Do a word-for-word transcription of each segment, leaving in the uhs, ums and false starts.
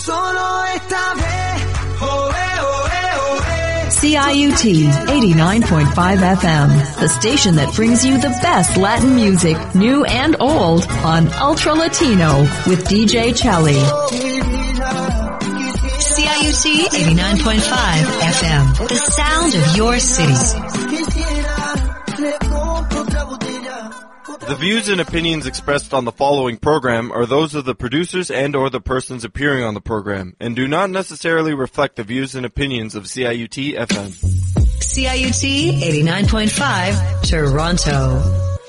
solo esta vez. Oh, eh, oh, eh, oh, eh. C I U T eighty-nine point five F M, the station that brings you the best Latin music, new and old, on Ultra Latino with D J Chelly. C I U T eighty-nine point five F M, the sound of your city. The views and opinions expressed on the following program are those of the producers and or the persons appearing on the program, and do not necessarily reflect the views and opinions of C I U T F M. C I U T eighty-nine point five, Toronto.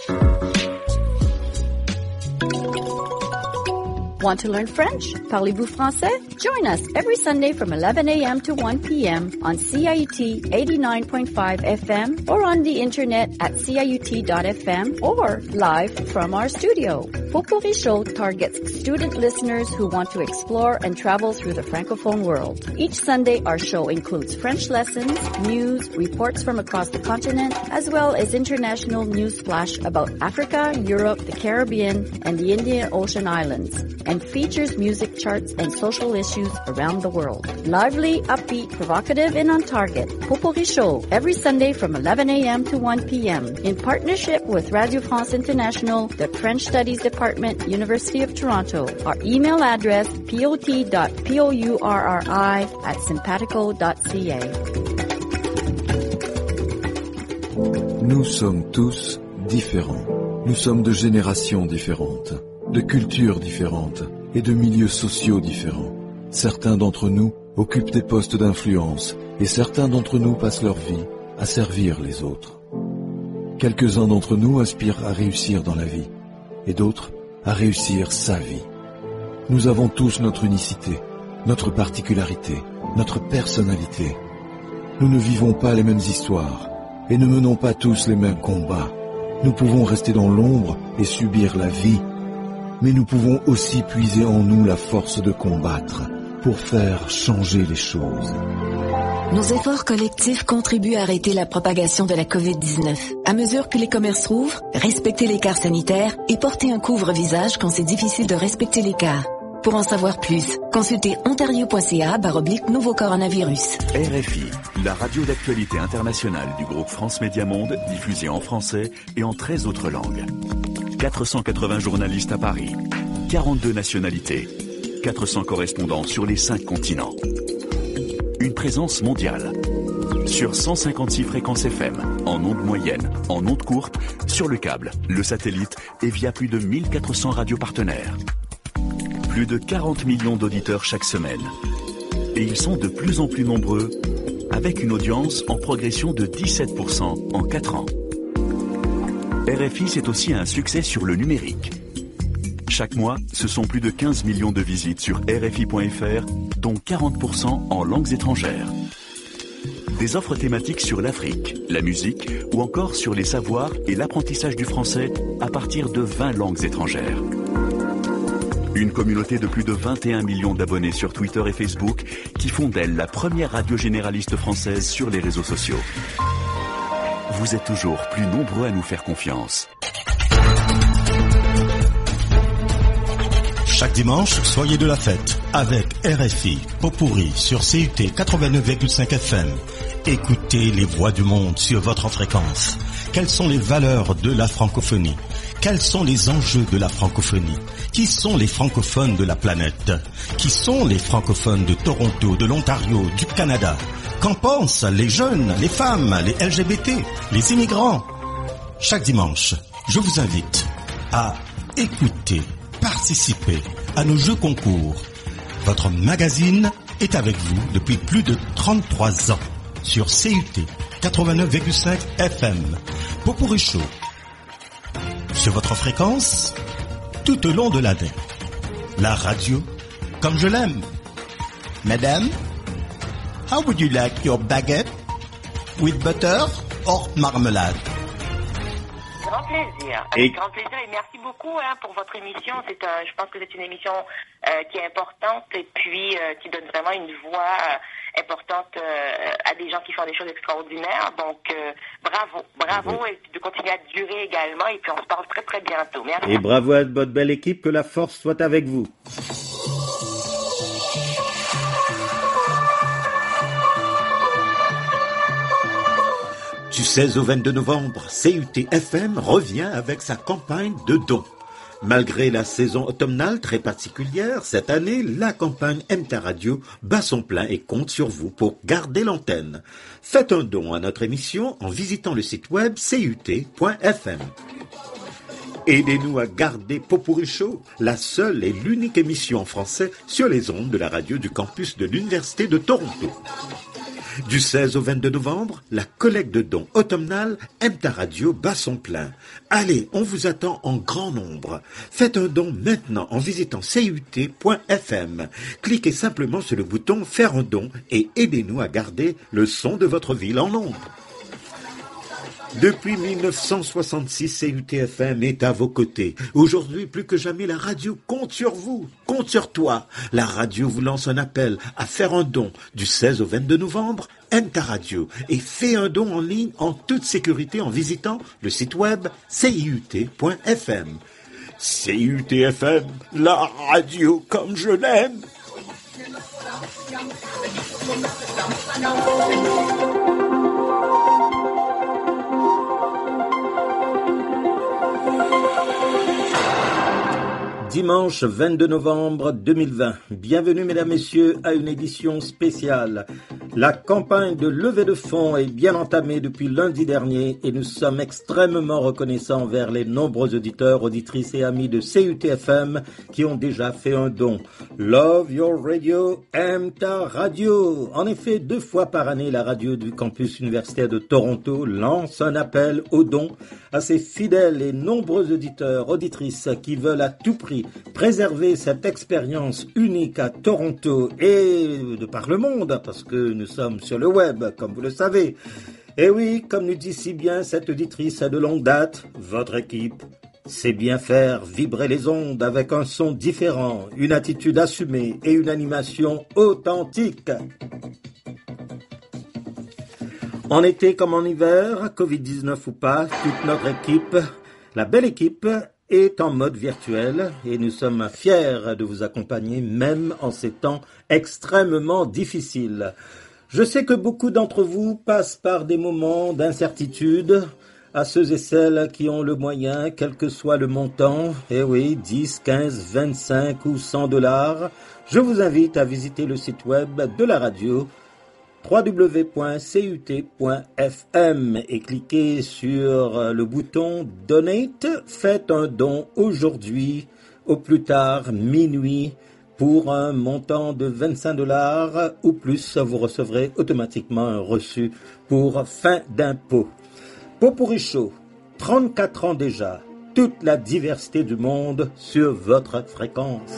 Want to learn French? Parlez-vous français? Join us every Sunday from eleven a.m. to one p.m. on C I U T eighty-nine point five F M or on the internet at C I U T dot F M or live from our studio. Potpourri Show targets student listeners who want to explore and travel through the Francophone world. Each Sunday, our show includes French lessons, news, reports from across the continent, as well as international news flash about Africa, Europe, the Caribbean, and the Indian Ocean Islands, and features music charts and social issues around the world. Lively, upbeat, provocative, and on target. Potpourri Show, every Sunday from eleven a.m. to one p.m. in partnership with Radio France International, the French Studies Department, University of Toronto. Our email address, pot dot pourri at simpatico dot c a. Nous sommes tous différents. Nous sommes de générations différentes, de cultures différentes et de milieux sociaux différents. Certains d'entre nous occupent des postes d'influence et certains d'entre nous passent leur vie à servir les autres. Quelques-uns d'entre nous aspirent à réussir dans la vie et d'autres à réussir sa vie. Nous avons tous notre unicité, notre particularité, notre personnalité. Nous ne vivons pas les mêmes histoires et ne menons pas tous les mêmes combats. Nous pouvons rester dans l'ombre et subir la vie, mais nous pouvons aussi puiser en nous la force de combattre pour faire changer les choses. Nos efforts collectifs contribuent à arrêter la propagation de la covid dix-neuf. À mesure que les commerces rouvrent, respectez l'écart sanitaire et portez un couvre-visage quand c'est difficile de respecter l'écart. Pour en savoir plus, consultez ontario point c a barre oblique nouveau coronavirus. R F I, la radio d'actualité internationale du groupe France Média Monde, diffusée en français et en treize autres langues. quatre cent quatre-vingts journalistes à Paris, quarante-deux nationalités, quatre cents correspondants sur les cinq continents. Une présence mondiale. Sur cent cinquante-six fréquences F M, en ondes moyennes, en ondes courtes, sur le câble, le satellite et via plus de mille quatre cents radios partenaires. Plus de quarante millions d'auditeurs chaque semaine. Et ils sont de plus en plus nombreux, avec une audience en progression de dix-sept pour cent en quatre ans. R F I, c'est aussi un succès sur le numérique. Chaque mois, ce sont plus de quinze millions de visites sur R F I point F R, dont quarante pour cent en langues étrangères. Des offres thématiques sur l'Afrique, la musique ou encore sur les savoirs et l'apprentissage du français à partir de vingt langues étrangères. Une communauté de plus de vingt et un millions d'abonnés sur Twitter et Facebook qui font d'elle la première radio généraliste française sur les réseaux sociaux. Vous êtes toujours plus nombreux à nous faire confiance. Chaque dimanche, soyez de la fête avec R F I, Potpourri sur C U T quatre-vingt-neuf virgule cinq F M. Écoutez les voix du monde sur votre fréquence. Quelles sont les valeurs de la francophonie? Quels sont les enjeux de la francophonie? Qui sont les francophones de la planète? Qui sont les francophones de Toronto, de l'Ontario, du Canada? Qu'en pensent les jeunes, les femmes, les L G B T, les immigrants? Chaque dimanche, je vous invite à écouter, participer à nos jeux concours. Votre magazine est avec vous depuis plus de trente-trois ans sur C U T quatre-vingt-neuf virgule cinq F M. Potpourri Show. Sur votre fréquence, tout au long de l'année. La radio, comme je l'aime. Madame, how would you like your baguette? With butter or marmelade? Grand plaisir, avec et... grand plaisir et merci beaucoup hein, pour votre émission. C'est un, je pense que c'est une émission euh, qui est importante et puis euh, qui donne vraiment une voix euh, importante euh, à des gens qui font des choses extraordinaires. Donc euh, bravo, bravo oui. Et de continuer à durer également et puis on se parle très très bientôt. Merci. Et bravo à votre belle équipe, que la force soit avec vous. Du seize au vingt-deux novembre, C U T F M revient avec sa campagne de dons. Malgré la saison automnale très particulière, cette année, la campagne M T A Radio bat son plein et compte sur vous pour garder l'antenne. Faites un don à notre émission en visitant le site web C U T point F M. Aidez-nous à garder Pot-Pourri Show, la seule et l'unique émission en français sur les ondes de la radio du campus de l'Université de Toronto. Du seize au vingt-deux novembre, la collecte de dons automnale M T A Radio bat son plein. Allez, on vous attend en grand nombre. Faites un don maintenant en visitant C U T point F M. Cliquez simplement sur le bouton « Faire un don » et aidez-nous à garder le son de votre ville en ondes. Depuis mille neuf cent soixante-six, C U T F M est à vos côtés. Aujourd'hui, plus que jamais, la radio compte sur vous, compte sur toi. La radio vous lance un appel à faire un don du seize au vingt-deux novembre, M T A Radio, et fais un don en ligne en toute sécurité en visitant le site web C I U T point F M. C U T F M, la radio comme je l'aime. Dimanche vingt-deux novembre deux mille vingt. Bienvenue mesdames, messieurs à une édition spéciale. La campagne de levée de fonds est bien entamée depuis lundi dernier et nous sommes extrêmement reconnaissants envers les nombreux auditeurs, auditrices et amis de C U T F M qui ont déjà fait un don. Love Your Radio, M T A Radio. En effet, deux fois par année, la radio du campus universitaire de Toronto lance un appel aux dons à ses fidèles et nombreux auditeurs, auditrices qui veulent à tout prix préserver cette expérience unique à Toronto et de par le monde, parce que nous sommes sur le web, comme vous le savez. Et oui, comme nous dit si bien cette auditrice de longue date, votre équipe sait bien faire vibrer les ondes avec un son différent, une attitude assumée et une animation authentique. En été comme en hiver, covid dix-neuf ou pas, toute notre équipe, la belle équipe, est en mode virtuel et nous sommes fiers de vous accompagner même en ces temps extrêmement difficiles. Je sais que beaucoup d'entre vous passent par des moments d'incertitude. À ceux et celles qui ont le moyen, quel que soit le montant, eh oui, dix, quinze, vingt-cinq ou cent dollars, je vous invite à visiter le site web de la radio w w w point c u t point f m et cliquez sur le bouton « Donate ». Faites un don aujourd'hui, au plus tard minuit, pour un montant de vingt-cinq dollars ou plus. Vous recevrez automatiquement un reçu pour fin d'impôt. Pot-Pourri Show, trente-quatre ans déjà, toute la diversité du monde sur votre fréquence.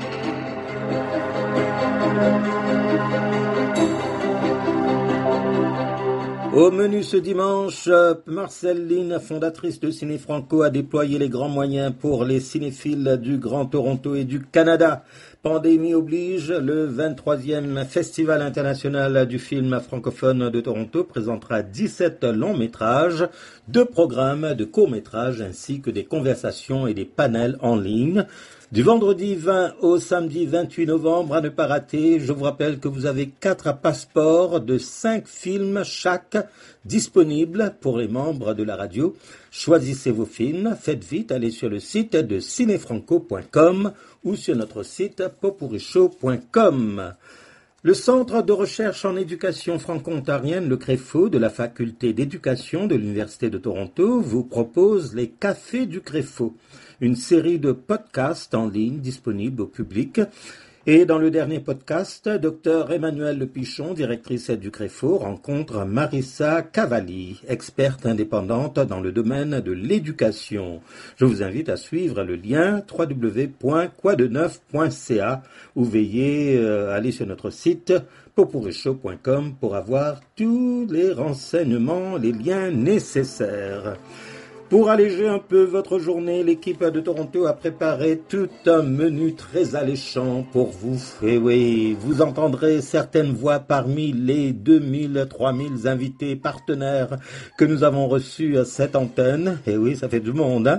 Au menu ce dimanche, Marceline, fondatrice de Ciné Franco, a déployé les grands moyens pour les cinéphiles du Grand Toronto et du Canada. Pandémie oblige, le vingt-troisième Festival international du film francophone de Toronto présentera dix-sept longs métrages, deux programmes de courts métrages ainsi que des conversations et des panels en ligne. Du vendredi vingt au samedi vingt-huit novembre, à ne pas rater, je vous rappelle que vous avez quatre passeports de cinq films chaque disponibles pour les membres de la radio. Choisissez vos films, faites vite, allez sur le site de cinéfranco point com ou sur notre site potpourrishow point com. Le Centre de recherche en éducation franco-ontarienne, le Créfo, de la Faculté d'éducation de l'Université de Toronto, vous propose les Cafés du Créfo, une série de podcasts en ligne disponibles au public. Et dans le dernier podcast, Dr Emmanuelle Lepichon, directrice du Créfo, rencontre Marissa Cavalli, experte indépendante dans le domaine de l'éducation. Je vous invite à suivre le lien w w w point quoi de neuf point c a ou veillez à aller sur notre site potpourrishow point com pour avoir tous les renseignements, les liens nécessaires. Pour alléger un peu votre journée, l'équipe de Toronto a préparé tout un menu très alléchant pour vous. Et oui, vous entendrez certaines voix parmi les deux mille, trois mille invités partenaires que nous avons reçus à cette antenne. Et oui, ça fait du monde, hein.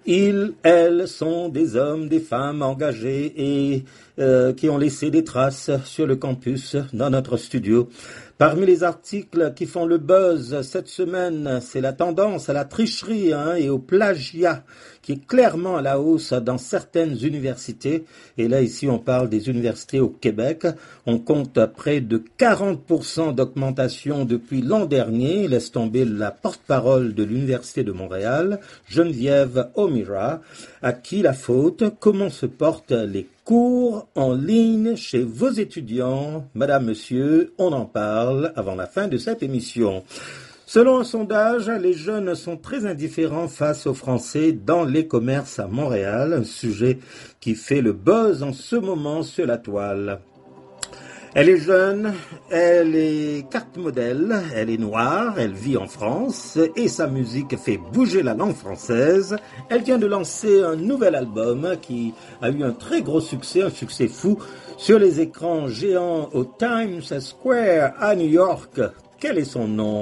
Ils, elles, sont des hommes, des femmes engagés et euh, qui ont laissé des traces sur le campus, dans notre studio. Parmi les articles qui font le buzz cette semaine, c'est la tendance à la tricherie hein, et au plagiat qui est clairement à la hausse dans certaines universités. Et là, ici, on parle des universités au Québec. On compte près de quarante pour cent d'augmentation depuis l'an dernier. Laisse tomber la porte-parole de l'Université de Montréal, Geneviève O'Meara. À qui la faute? Comment se portent les cours en ligne chez vos étudiants? Madame, monsieur, on en parle avant la fin de cette émission. Selon un sondage, les jeunes sont très indifférents face aux Français dans les commerces à Montréal, un sujet qui fait le buzz en ce moment sur la toile. Elle est jeune, elle est carte modèle, elle est noire, elle vit en France et sa musique fait bouger la langue française. Elle vient de lancer un nouvel album qui a eu un très gros succès, un succès fou, sur les écrans géants au Times Square à New York. Quel est son nom ?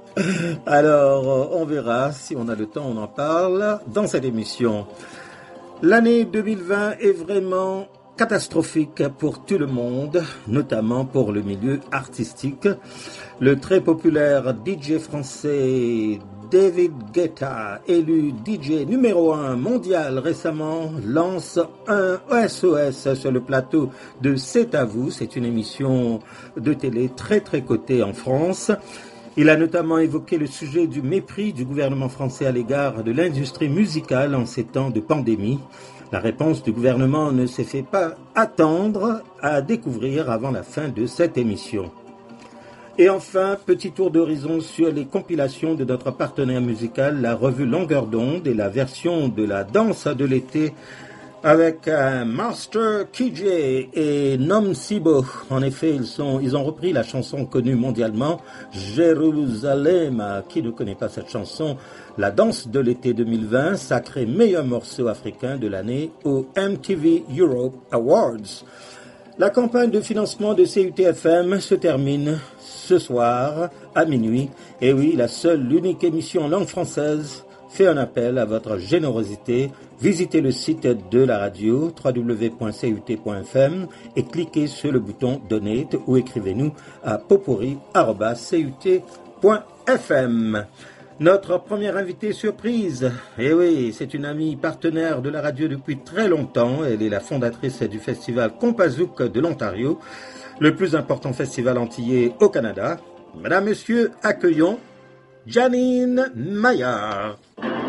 Alors, on verra, si on a le temps, on en parle dans cette émission. L'année deux mille vingt est vraiment catastrophique pour tout le monde, notamment pour le milieu artistique. Le très populaire D J français David Guetta, élu D J numéro un mondial récemment, lance un S O S sur le plateau de C'est à vous. C'est une émission de télé très très cotée en France. Il a notamment évoqué le sujet du mépris du gouvernement français à l'égard de l'industrie musicale en ces temps de pandémie. La réponse du gouvernement ne s'est fait pas attendre à découvrir avant la fin de cette émission. Et enfin, petit tour d'horizon sur les compilations de notre partenaire musical, la revue Longueur d'onde et la version de la danse de l'été avec euh, Master K J et Nom Sibo. En effet, ils, sont, ils ont repris la chanson connue mondialement, Jérusalem. Qui ne connaît pas cette chanson? La danse de l'été deux mille vingt, sacré meilleur morceau africain de l'année au M T V Europe Awards. La campagne de financement de C U T F M se termine ce soir à minuit. Et oui, la seule, l'unique émission en langue française fait un appel à votre générosité. Visitez le site de la radio w w w point c u t point f m et cliquez sur le bouton Donate ou écrivez-nous à popuri arobase c u t point f m. Notre première invitée surprise, eh oui, c'est une amie partenaire de la radio depuis très longtemps. Elle est la fondatrice du festival Compazouk de l'Ontario, le plus important festival antillais au Canada. Mesdames, Messieurs, accueillons Janine Maillard.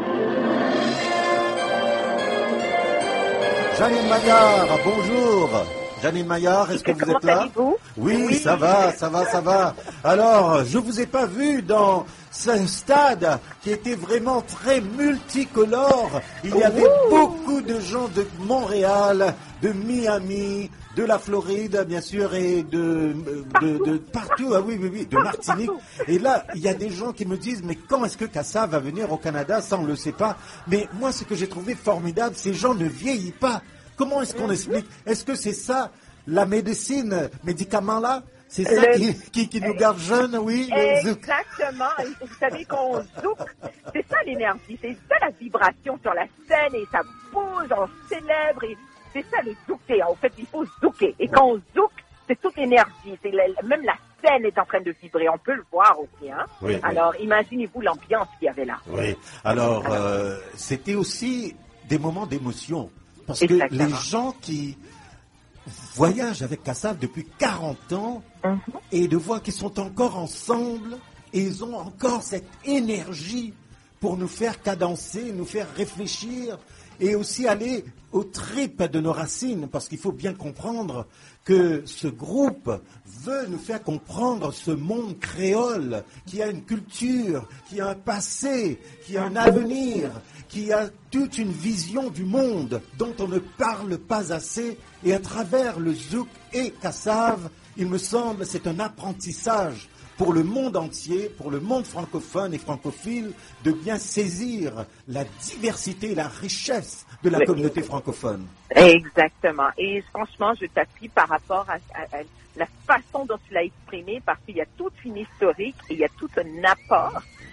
Janine Maillard, bonjour. Janine Maillard, est-ce que vous êtes là? Oui, oui, ça va, ça va, ça va. Alors, je vous ai pas vu dans ce stade qui était vraiment très multicolore. Il y avait Ouh. beaucoup de gens de Montréal, de Miami, de la Floride, bien sûr, et de, de, de partout, ah oui, oui, oui, de Martinique. Et là, il y a des gens qui me disent, mais quand est-ce que Kassa va venir au Canada? Ça, on ne le sait pas. Mais moi, ce que j'ai trouvé formidable, ces gens ne vieillissent pas. Comment est-ce qu'on explique? Est-ce que c'est ça, la médecine, médicament là? C'est ça le... qui, qui, qui nous garde jeunes, oui? Exactement. Vous savez qu'on zouk, c'est ça l'énergie, c'est ça la vibration sur la scène et ça bouge, on célèbre et c'est ça le zouker. En fait, il faut zouker. Et quand on zouk, c'est toute l'énergie. C'est la, même la scène est en train de vibrer. On peut le voir aussi. Hein? Oui, Alors, oui. imaginez-vous l'ambiance qu'il y avait là. Oui. Alors, euh, c'était aussi des moments d'émotion. Parce Exactement. que les gens qui voyagent avec Kassav depuis quarante ans mm-hmm. et de voir qu'ils sont encore ensemble et ils ont encore cette énergie pour nous faire cadencer, nous faire réfléchir et aussi aller aux tripes de nos racines, parce qu'il faut bien comprendre que ce groupe veut nous faire comprendre ce monde créole qui a une culture, qui a un passé, qui a un avenir, qui a toute une vision du monde dont on ne parle pas assez. Et à travers le zouk et Kassav, il me semble, c'est un apprentissage pour le monde entier, pour le monde francophone et francophile, de bien saisir la diversité et la richesse de la oui. communauté francophone. Exactement. Et franchement, je t'appuie par rapport à, à, à la façon dont tu l'as exprimé, parce qu'il y a toute une historique et il y a tout un apport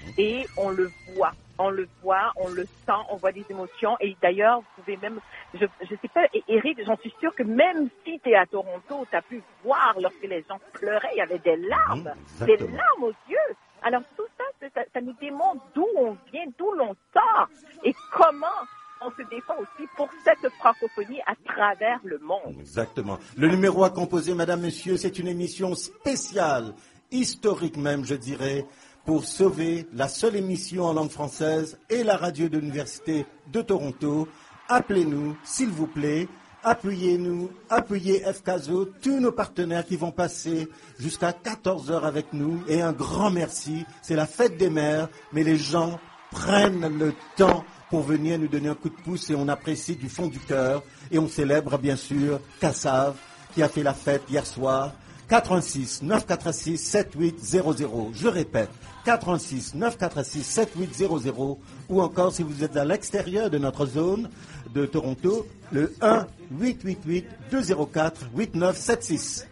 et on le voit. On le voit, on le sent, on voit des émotions. Et d'ailleurs, vous pouvez même, je je sais pas, Eric, j'en suis sûre que même si tu es à Toronto, tu as pu voir lorsque les gens pleuraient, il y avait des larmes, mmh, des larmes aux yeux. Alors tout ça, ça, ça nous démontre d'où on vient, d'où l'on sort et comment on se défend aussi pour cette francophonie à travers le monde. Exactement. Le numéro à composer, madame, monsieur, c'est une émission spéciale, historique même, je dirais, pour sauver la seule émission en langue française et la radio de l'Université de Toronto. Appelez-nous, s'il vous plaît. Appuyez-nous, appuyez F K Z O, tous nos partenaires qui vont passer jusqu'à quatorze heures avec nous. Et un grand merci. C'est la fête des mères, mais les gens prennent le temps pour venir nous donner un coup de pouce et on apprécie du fond du cœur. Et on célèbre bien sûr Kassav qui a fait la fête hier soir. quatre un six neuf quatre six sept huit zéro zéro. Je répète, quatre un six neuf quatre six sept huit zéro zéro. Ou encore, si vous êtes à l'extérieur de notre zone de Toronto, le un huit huit huit deux zéro quatre huit neuf sept six.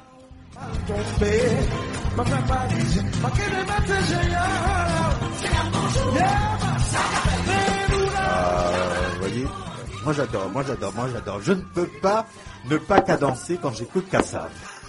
Euh, vous voyez, moi j'adore, moi j'adore, moi j'adore. Je ne peux pas ne pas cadencer quand j'écoute Kassav.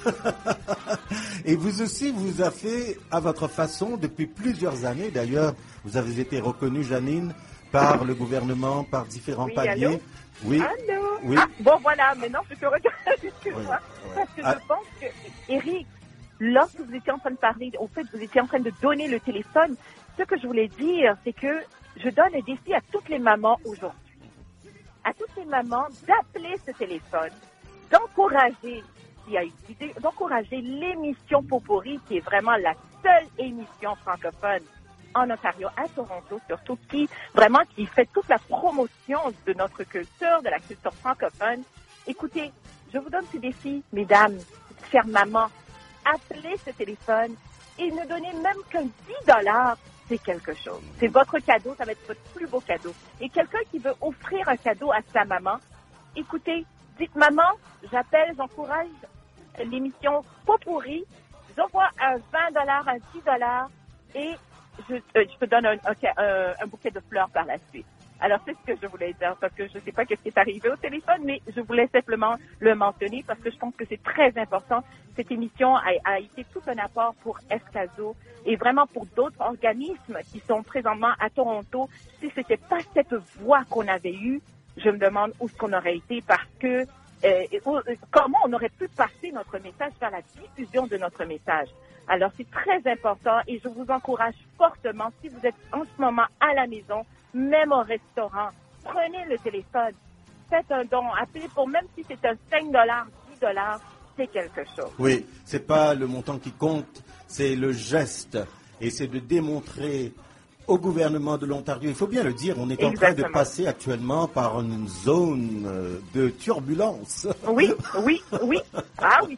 Et vous aussi, vous avez fait à votre façon depuis plusieurs années. D'ailleurs, vous avez été reconnue, Janine, par le gouvernement, par différents oui, paliers. Allô? Oui. Allô? Oui. Ah, bon, voilà, maintenant je peux regarder, excuse-moi. Oui, oui. Parce que Ah. je pense que, Eric, lorsque vous étiez en train de parler, au fait, vous étiez en train de donner le téléphone, ce que je voulais dire, c'est que je donne un défi à toutes les mamans aujourd'hui. À toutes les mamans d'appeler ce téléphone, d'encourager C I T, d'encourager l'émission Popori, qui est vraiment la seule émission francophone en Ontario, à Toronto, surtout, qui vraiment qui fait toute la promotion de notre culture, de la culture francophone. Écoutez, je vous donne ce défi, mesdames, chères mamans, appelez ce téléphone et ne donnez même qu'un dix dollars, c'est quelque chose. C'est votre cadeau, ça va être votre plus beau cadeau. Et quelqu'un qui veut offrir un cadeau à sa maman, écoutez, dites maman, j'appelle, j'encourage l'émission Popori, j'envoie un vingt dollars, un dix dollars et je, euh, je te donne un, un, un bouquet de fleurs par la suite. Alors, c'est ce que je voulais dire, parce que je ne sais pas ce qui est arrivé au téléphone, mais je voulais simplement le mentionner parce que je pense que c'est très important. Cette émission a, a été tout un apport pour F K Z O et vraiment pour d'autres organismes qui sont présentement à Toronto. Si ce n'était pas cette voix qu'on avait eue, je me demande où est-ce qu'on aurait été parce que euh, comment on aurait pu passer notre message, faire la diffusion de notre message. Alors, c'est très important et je vous encourage fortement, si vous êtes en ce moment à la maison, même au restaurant, prenez le téléphone, faites un don, appelez pour, même si c'est un cinq dollars, dix dollars, c'est quelque chose. Oui, c'est pas le montant qui compte, c'est le geste et c'est de démontrer au gouvernement de l'Ontario, il faut bien le dire, on est en Exactement. train de passer actuellement par une zone de turbulence. Oui, oui, oui. Ah oui.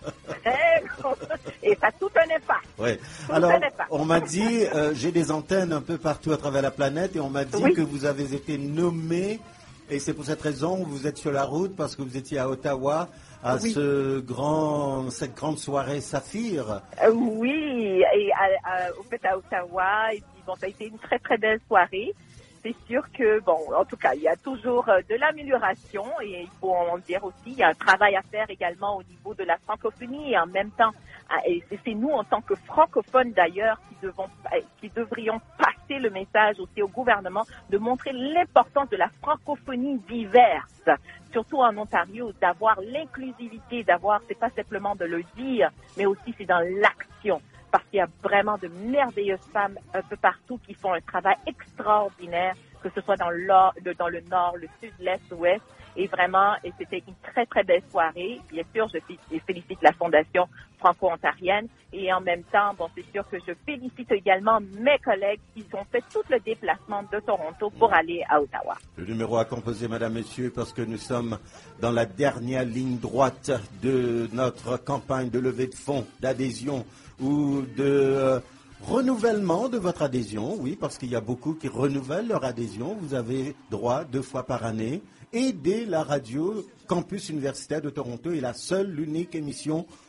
Et ça a tout un impact. Ouais. Tout Alors, un impact. on m'a dit, euh, j'ai des antennes un peu partout à travers la planète et on m'a dit Oui. que vous avez été nommé et c'est pour cette raison que vous êtes sur la route parce que vous étiez à Ottawa à Oui. ce grand, cette grande soirée Saphir. Euh, oui, et à, à, au fait à Ottawa, et puis bon, ça a été une très très belle soirée. C'est sûr que, bon, en tout cas, il y a toujours euh, de l'amélioration et il faut en dire aussi, il y a un travail à faire également au niveau de la francophonie et en même temps, ah, et c'est nous en tant que francophones d'ailleurs qui devons, qui devrions passer le message aussi au gouvernement de montrer l'importance de la francophonie diverse, surtout en Ontario, d'avoir l'inclusivité, d'avoir, c'est pas simplement de le dire, mais aussi c'est dans l'action. Parce qu'il y a vraiment de merveilleuses femmes un peu partout qui font un travail extraordinaire, que ce soit dans le, dans le nord, le sud, l'est, l'ouest. Et vraiment, et c'était une très, très belle soirée. Bien sûr, je félicite la Fondation franco-ontarienne. Et en même temps, bon, c'est sûr que je félicite également mes collègues qui ont fait tout le déplacement de Toronto pour aller à Ottawa. Le numéro à composer, madame, messieurs, parce que nous sommes dans la dernière ligne droite de notre campagne de levée de fonds, d'adhésion ou de euh, renouvellement de votre adhésion. Oui, parce qu'il y a beaucoup qui renouvellent leur adhésion. Vous avez droit deux fois par année. Aider la radio Campus Universitaire de Toronto est la seule, l'unique émission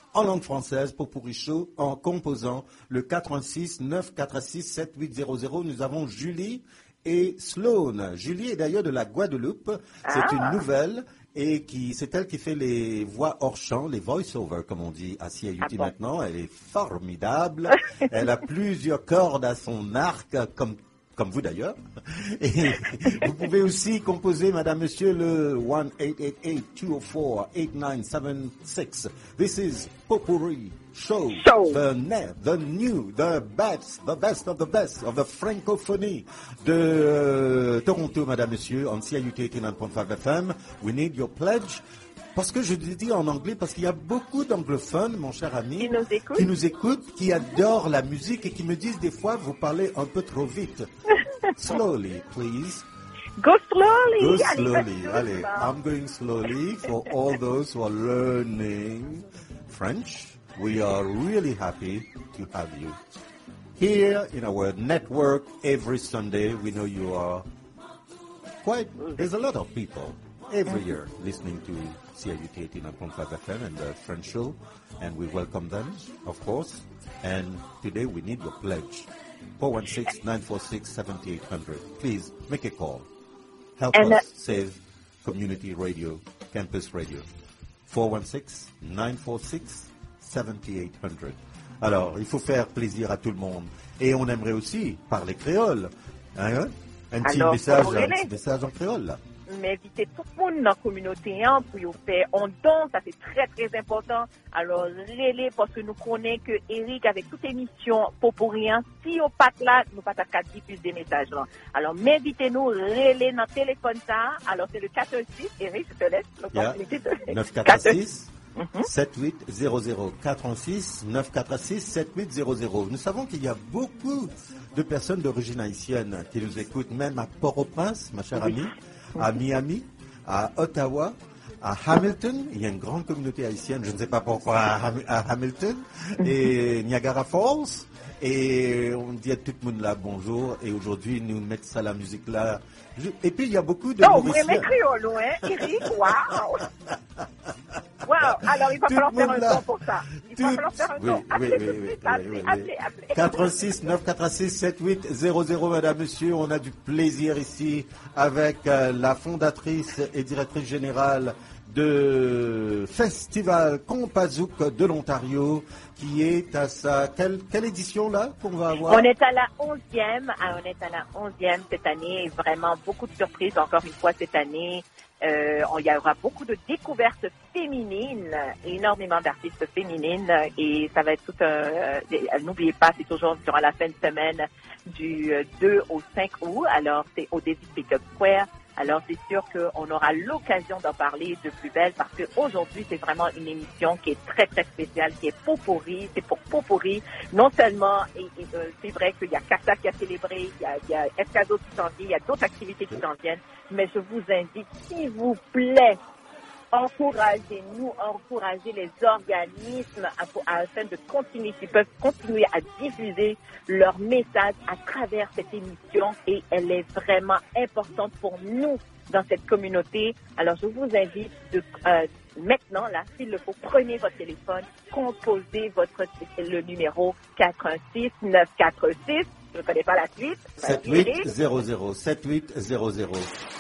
en langue française, Popurrí Show, en composant le quatre un six neuf quatre six sept huit zéro zéro. Nous avons Julie et Sloan. Julie est d'ailleurs de la Guadeloupe. C'est Ah. une nouvelle. Et qui, c'est elle qui fait les voix hors champ, les voice-over, comme on dit à C I U T Ah bon? maintenant. Elle est formidable. Elle a plusieurs cordes à son arc, comme, comme vous d'ailleurs. Et vous pouvez aussi composer, madame, monsieur, le one eight eight eight two oh four eight nine seven six. This is Popurrí Show, Show. the ne- the new, the best, the best of the best of the francophonie de euh, Toronto, madame, monsieur, on C I U T eighty-nine point five F M. We need your pledge. Parce que je dis en anglais, parce qu'il y a beaucoup d'anglophones, mon cher ami, Qui nous écoutent. qui nous écoutent, qui adorent la musique et qui me disent des fois, vous parlez un peu trop vite. Slowly, please. Go slowly. Go Allez, slowly. vas-y, Allez, doucement. I'm going slowly for all those who are learning French. We are really happy to have you here in our network every Sunday. We know you are quite, there's a lot of people every year listening to C I U T eighty-nine point five F M and the French show, and we welcome them, of course. And today we need your pledge. four one six nine four six seven eight zero zero. Please make a call. Help And, us uh, save community radio, campus radio. four one six nine four six seven eight zero zero. Alors, il faut faire plaisir à tout le monde. Et on aimerait aussi parler créole. Hein? Un petit Alors, message, faut un relayer. petit message en créole, là. Mais inviter tout le monde dans la communauté hein, pour y faire un don, ça c'est très très important. Alors, relais parce que nous connaissons que Eric, avec toute émission Popurrí, hein, si on pas là, nous pas qu'à diffuser des messages là. Alors, m'invitez-nous, relais dans le téléphone ça. Alors, c'est le quatre un six, Eric, je te laisse l'opportunité de... neuf quatre six sept huit zéro zéro. quatre un six neuf quatre six sept huit zéro zéro. Nous savons qu'il y a beaucoup de personnes d'origine haïtienne qui nous écoutent, même à Port-au-Prince, ma chère amie, à Miami, à Ottawa, à Hamilton. Il y a une grande communauté haïtienne, je ne sais pas pourquoi, à, Ham- à Hamilton, et Niagara Falls. Et on dit à tout le monde là bonjour. Et aujourd'hui, nous mettons ça, la musique là. Je- Et puis, il y a beaucoup de Non, vous Mauriciens. aimez créole, hein, Eric? Waouh! Waouh! Alors, il va Tout falloir le faire monde un là. don pour ça. Il va Tout- falloir faire un Oui, don. oui, Appelez oui, tout de oui, suite, oui, appelez, oui, oui. appelez, appelez. quatre un six neuf quatre six sept huit zéro zéro, madame, monsieur. On a du plaisir ici avec euh, la fondatrice et directrice générale de Festival Compazouk de l'Ontario, qui est à sa... Quelle, quelle édition là qu'on va avoir? On est à la onzième, ah, on est à la onzième cette année, et vraiment beaucoup de surprises encore une fois cette année. Euh, on- il y aura beaucoup de découvertes féminines, énormément d'artistes féminines, et ça va être tout un... euh, N'oubliez pas, c'est toujours durant la fin de semaine du euh, deux au cinq août, alors c'est au David Pickup Square. Alors, c'est sûr qu'on aura l'occasion d'en parler de plus belle parce qu'aujourd'hui, c'est vraiment une émission qui est très, très spéciale, qui est Popurrí. C'est pour Popurrí. Non seulement, et, et, euh, c'est vrai qu'il y a Casa qui a célébré, il y a, il y a Escado qui s'en vient, il y a d'autres activités qui s'en viennent, mais je vous invite, s'il vous plaît, encouragez-nous, encouragez les organismes à- à- afin de continuer, s'ils peuvent continuer à diffuser leur message à travers cette émission et elle est vraiment importante pour nous dans cette communauté. Alors, je vous invite de, euh, maintenant, là, s'il le faut, prenez votre téléphone, composez votre, le numéro quatre un six neuf quatre six, je ne connais pas la suite. sept huit zéro zéro. sept huit zéro zéro.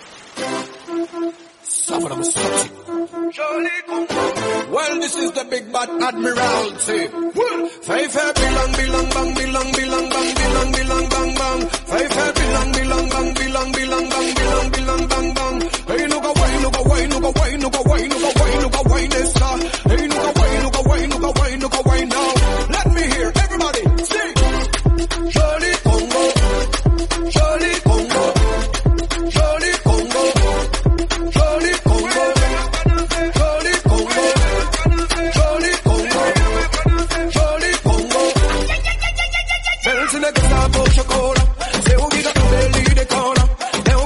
Well, this is the big bad admiralty. Well, five fair bilang bilang bang bilang bilang bang bilang bilang bang bang. Five fair bilang bilang bang bilang bilang bang bilang bilang bang bang. Hey, look away, look away, look away, look away, look away, look away, this star. Hey, look away, look away, look away, look away now. Let me hear everybody sing. Jolly Congo, Jolly Congo, Jolly Congo, Jolly Congo. Jolly Congo, Jolly Congo, Jolly Congo. Bells in the guitar, push your cola. Say who got the belly, the corner. Then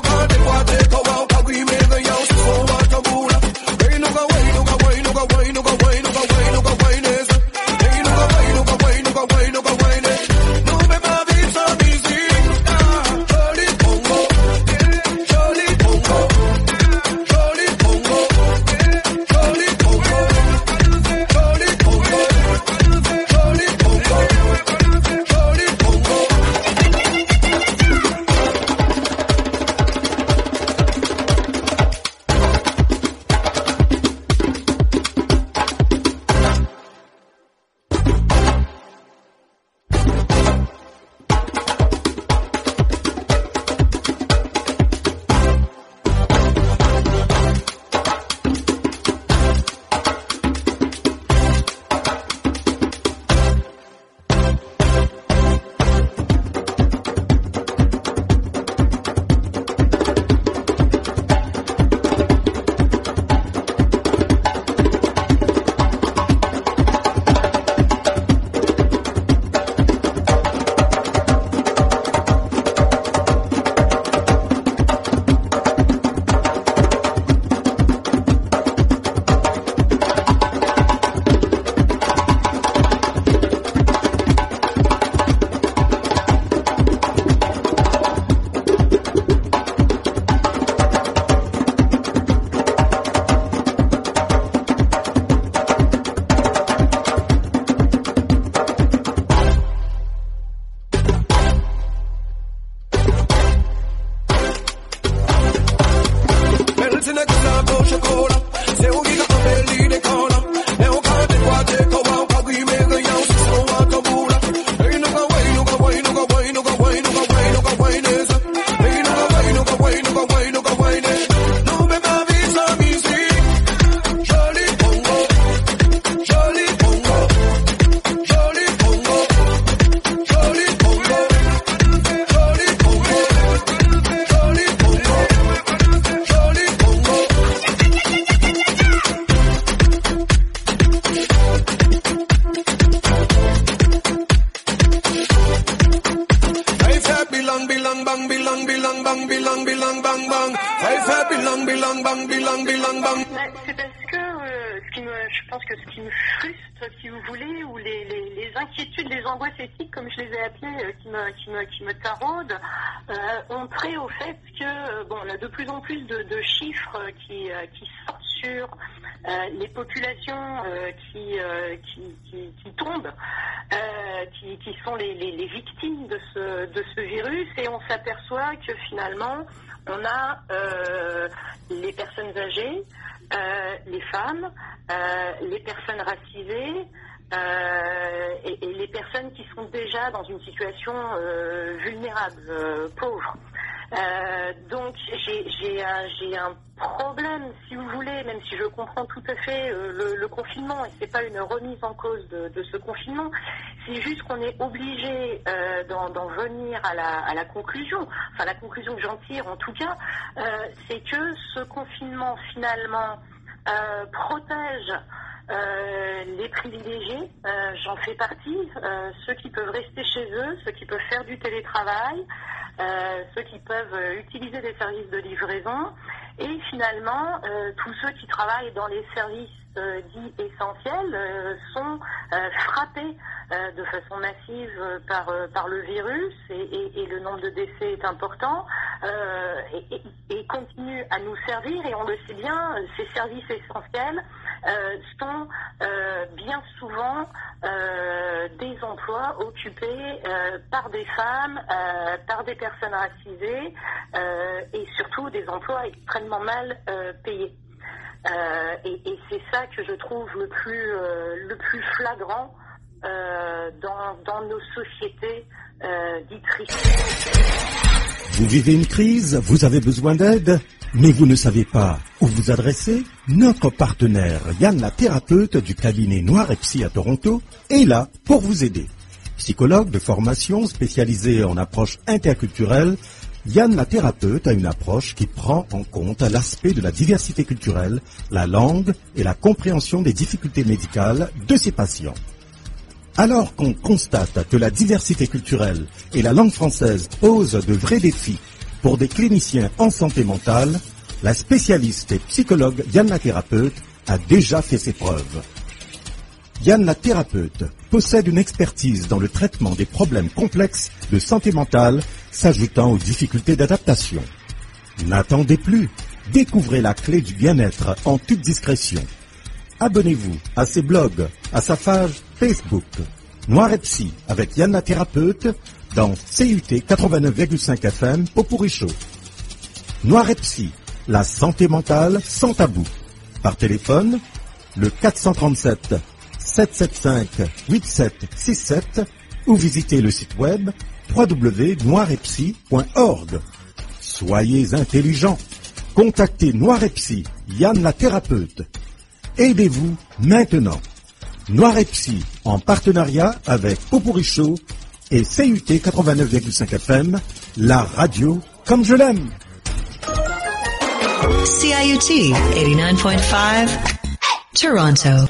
bilang bang bilang bilang bang bang. Fais faire bilang bilang bang bilang bilang bang. C'est parce que euh, ce qui me, je pense que ce qui me frustre, si vous voulez, ou les, les, les inquiétudes, les angoisses éthiques, comme je les ai appelées, euh, qui me qui me qui me taraudent, euh, ont trait au fait que euh, bon, on a de plus en plus de, de chiffres qui euh, qui sortent sur euh, les populations euh, qui, euh, qui, qui qui tombent, euh, qui qui sont les, les les victimes de ce de ce virus, et on s'aperçoit que finalement on a euh, les personnes âgées, euh, les femmes, euh, les personnes racisées, euh, et, et les personnes qui sont déjà dans une situation euh, vulnérable, euh, pauvre. Euh, donc j'ai j'ai un, j'ai un problème, si vous voulez, même si je comprends tout à fait euh, le, le confinement, et c'est pas une remise en cause de, de ce confinement, c'est juste qu'on est obligé euh, d'en, d'en venir à la, à la conclusion, enfin la conclusion que j'en tire en tout cas, euh, c'est que ce confinement finalement euh, protège Euh, les privilégiés, euh, j'en fais partie, euh, ceux qui peuvent rester chez eux, ceux qui peuvent faire du télétravail, euh, ceux qui peuvent euh, utiliser des services de livraison, et finalement euh, tous ceux qui travaillent dans les services euh, dits essentiels euh, sont euh, frappés euh, de façon massive euh, par, euh, par le virus, et, et, et le nombre de décès est important, euh, et, et, et continue à nous servir, et on le sait bien, ces services essentiels Euh, sont euh, bien souvent euh, des emplois occupés euh, par des femmes, euh, par des personnes racisées, euh, et surtout des emplois extrêmement mal euh, payés. Euh, et, et c'est ça que je trouve le plus, euh, le plus flagrant euh, dans, dans nos sociétés euh, dites riches. Vous vivez une crise, vous avez besoin d'aide, mais vous ne savez pas où vous adresser? Notre partenaire Yann la thérapeute du cabinet Noir et Psy à Toronto est là pour vous aider. Psychologue de formation spécialisé en approche interculturelle, Yann la thérapeute a une approche qui prend en compte l'aspect de la diversité culturelle, la langue et la compréhension des difficultés médicales de ses patients. Alors qu'on constate que la diversité culturelle et la langue française posent de vrais défis pour des cliniciens en santé mentale, la spécialiste et psychologue Yann la thérapeute a déjà fait ses preuves. Yann la thérapeute possède une expertise dans le traitement des problèmes complexes de santé mentale s'ajoutant aux difficultés d'adaptation. N'attendez plus, découvrez la clé du bien-être en toute discrétion. Abonnez-vous à ses blogs, à sa page Facebook, Noir et Psy avec Yann la thérapeute dans C U T quatre-vingt-neuf virgule cinq F M Popuricho. Noir et Psy, la santé mentale sans tabou. Par téléphone, le quatre cent trente-sept, sept cent soixante-cinq, quatre-vingt-sept soixante-sept ou visitez le site web w w w point noir et psy point org. Soyez intelligents. Contactez Noir et Psy, Yann la thérapeute. Aidez-vous maintenant. Noir et Psy, en partenariat avec Popuricho et C U T quatre-vingt-neuf virgule cinq F M, la radio comme je l'aime. C I U T eighty-nine point five, Toronto.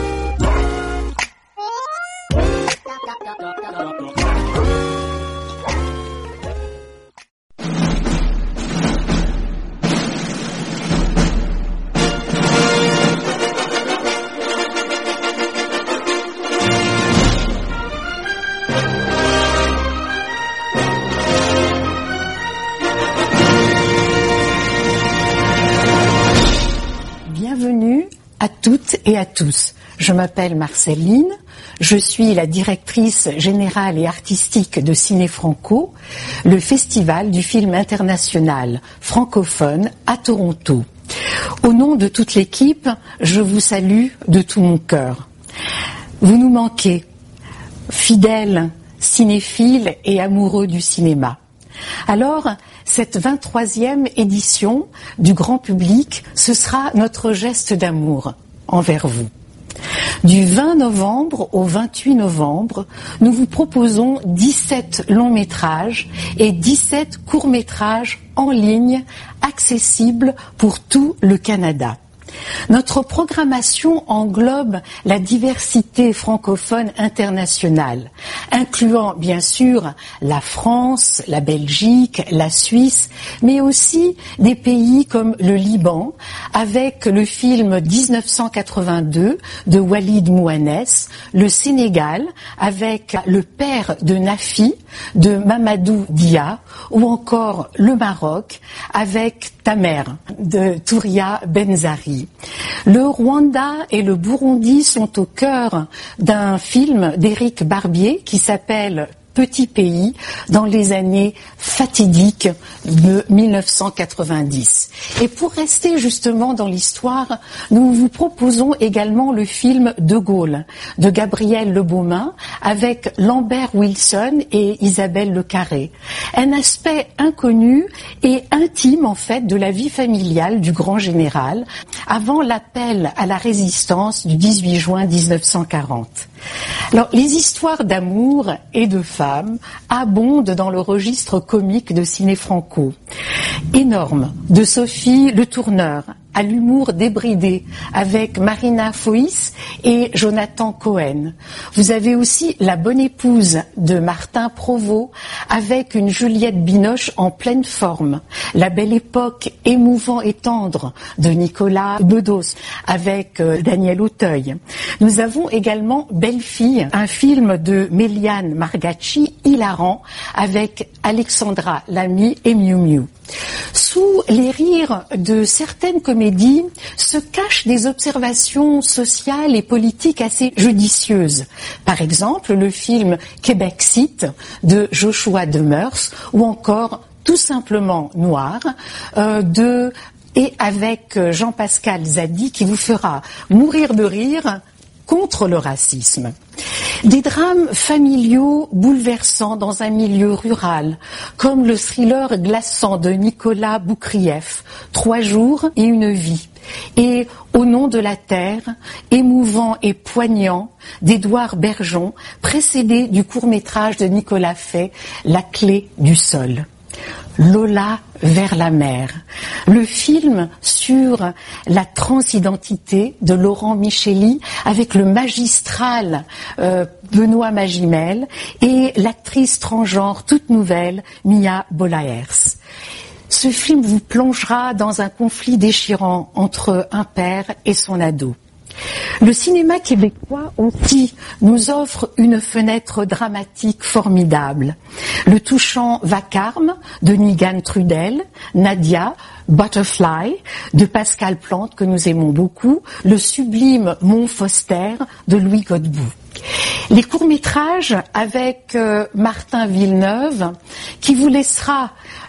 À toutes et à tous. Je m'appelle Marceline, je suis la directrice générale et artistique de Ciné Franco, le festival du film international francophone à Toronto. Au nom de toute l'équipe, je vous salue de tout mon cœur. Vous nous manquez, fidèles, cinéphiles et amoureux du cinéma. Alors, cette vingt-troisième édition du grand public, ce sera notre geste d'amour envers vous. Du vingt novembre au vingt-huit novembre, nous vous proposons dix-sept longs métrages et dix-sept courts métrages en ligne accessibles pour tout le Canada. Notre programmation englobe la diversité francophone internationale, incluant bien sûr la France, la Belgique, la Suisse, mais aussi des pays comme le Liban, avec le film dix-neuf cent quatre-vingt-deux de Walid Mouhannes, le Sénégal, avec Le père de Nafi de Mamadou Dia, ou encore le Maroc, avec Ta mère de Touria Benzari. Le Rwanda et le Burundi sont au cœur d'un film d'Éric Barbier qui s'appelle Petit pays dans les années fatidiques de mille neuf cent quatre-vingt-dix. Et pour rester justement dans l'histoire, nous vous proposons également le film De Gaulle de Gabriel Le Beaumain avec Lambert Wilson et Isabelle Le Carré. Un aspect inconnu et intime en fait de la vie familiale du grand général avant l'appel à la résistance du dix-huit juin dix-neuf cent quarante. Alors, les histoires d'amour et de femmes abondent dans le registre comique de Ciné Franco. Énorme, de Sophie Le Tourneur, à l'humour débridé, avec Marina Foïs et Jonathan Cohen. Vous avez aussi La bonne épouse de Martin Provost, avec une Juliette Binoche en pleine forme. La belle époque émouvant et tendre de Nicolas Bedos, avec euh, Daniel Auteuil. Nous avons également Belle fille, un film de Méliane Margacci, hilarant, avec Alexandra Lamy et Miu Miu. Sous les rires de certaines comédies se cachent des observations sociales et politiques assez judicieuses. Par exemple, le film Québec Cite de Joshua Demers, ou encore Tout simplement Noir euh, de et avec Jean-Pascal Zadi, qui vous fera mourir de rire contre le racisme. Des drames familiaux bouleversants dans un milieu rural, comme le thriller glaçant de Nicolas Boukrieff, Trois jours et une vie, et Au nom de la terre, émouvant et poignant, d'Édouard Bergeon, précédé du court-métrage de Nicolas Fay, La clé du sol. Lola vers la mer, le film sur la transidentité de Laurent Micheli avec le magistral euh, Benoît Magimel et l'actrice transgenre toute nouvelle Mia Bolaers. Ce film vous plongera dans un conflit déchirant entre un père et son ado. Le cinéma québécois aussi nous offre une fenêtre dramatique formidable. Le touchant Vacarme de Nigan Trudel, Nadia, Butterfly de Pascal Plante que nous aimons beaucoup, le sublime Mont Foster de Louis Godbout. Les courts-métrages avec euh, Martin Villeneuve qui vous laissera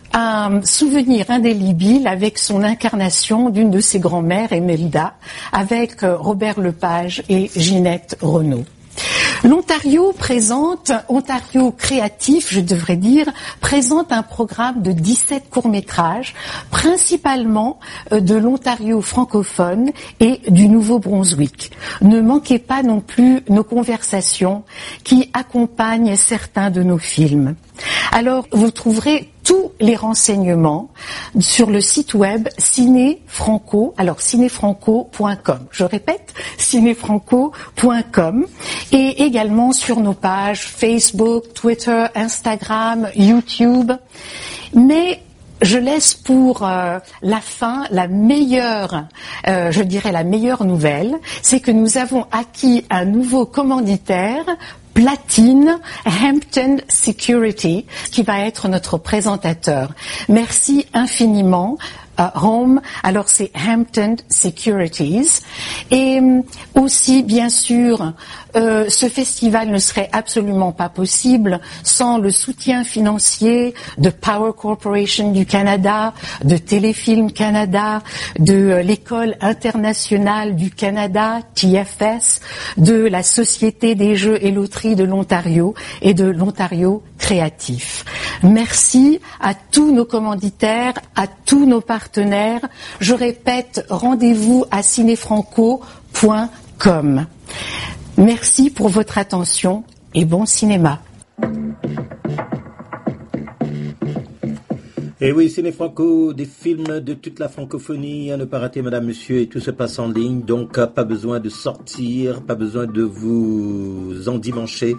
un souvenir indélébile avec son incarnation d'une de ses grand-mères, Emelda, avec Robert Lepage et Ginette Renaud. L'Ontario présente, Ontario créatif, je devrais dire, présente un programme de dix-sept courts-métrages, principalement de l'Ontario francophone et du Nouveau-Brunswick. Ne manquez pas non plus nos conversations qui accompagnent certains de nos films. Alors, vous trouverez tous les renseignements sur le site web Ciné Franco, alors cinéfranco point com. Je répète, cinéfranco point com, et également sur nos pages Facebook, Twitter, Instagram, YouTube. Mais je laisse pour euh, la fin la meilleure, euh, je dirais la meilleure nouvelle, c'est que nous avons acquis un nouveau commanditaire, Platine Hampton Security, qui va être notre présentateur. Merci infiniment. Uh, Home, alors c'est Hampton Securities. Et aussi, bien sûr, euh, ce festival ne serait absolument pas possible sans le soutien financier de Power Corporation du Canada, de Téléfilm Canada, de euh, l'École internationale du Canada, T F S, de la Société des Jeux et Loteries de l'Ontario et de l'Ontario Créatif. Merci à tous nos commanditaires, à tous nos partenaires. Je répète, rendez-vous à cinéfranco point com. Merci pour votre attention et bon cinéma. Et oui, Ciné Franco, des films de toute la francophonie, à ne pas rater madame, monsieur, et tout se passe en ligne, donc pas besoin de sortir, pas besoin de vous endimancher.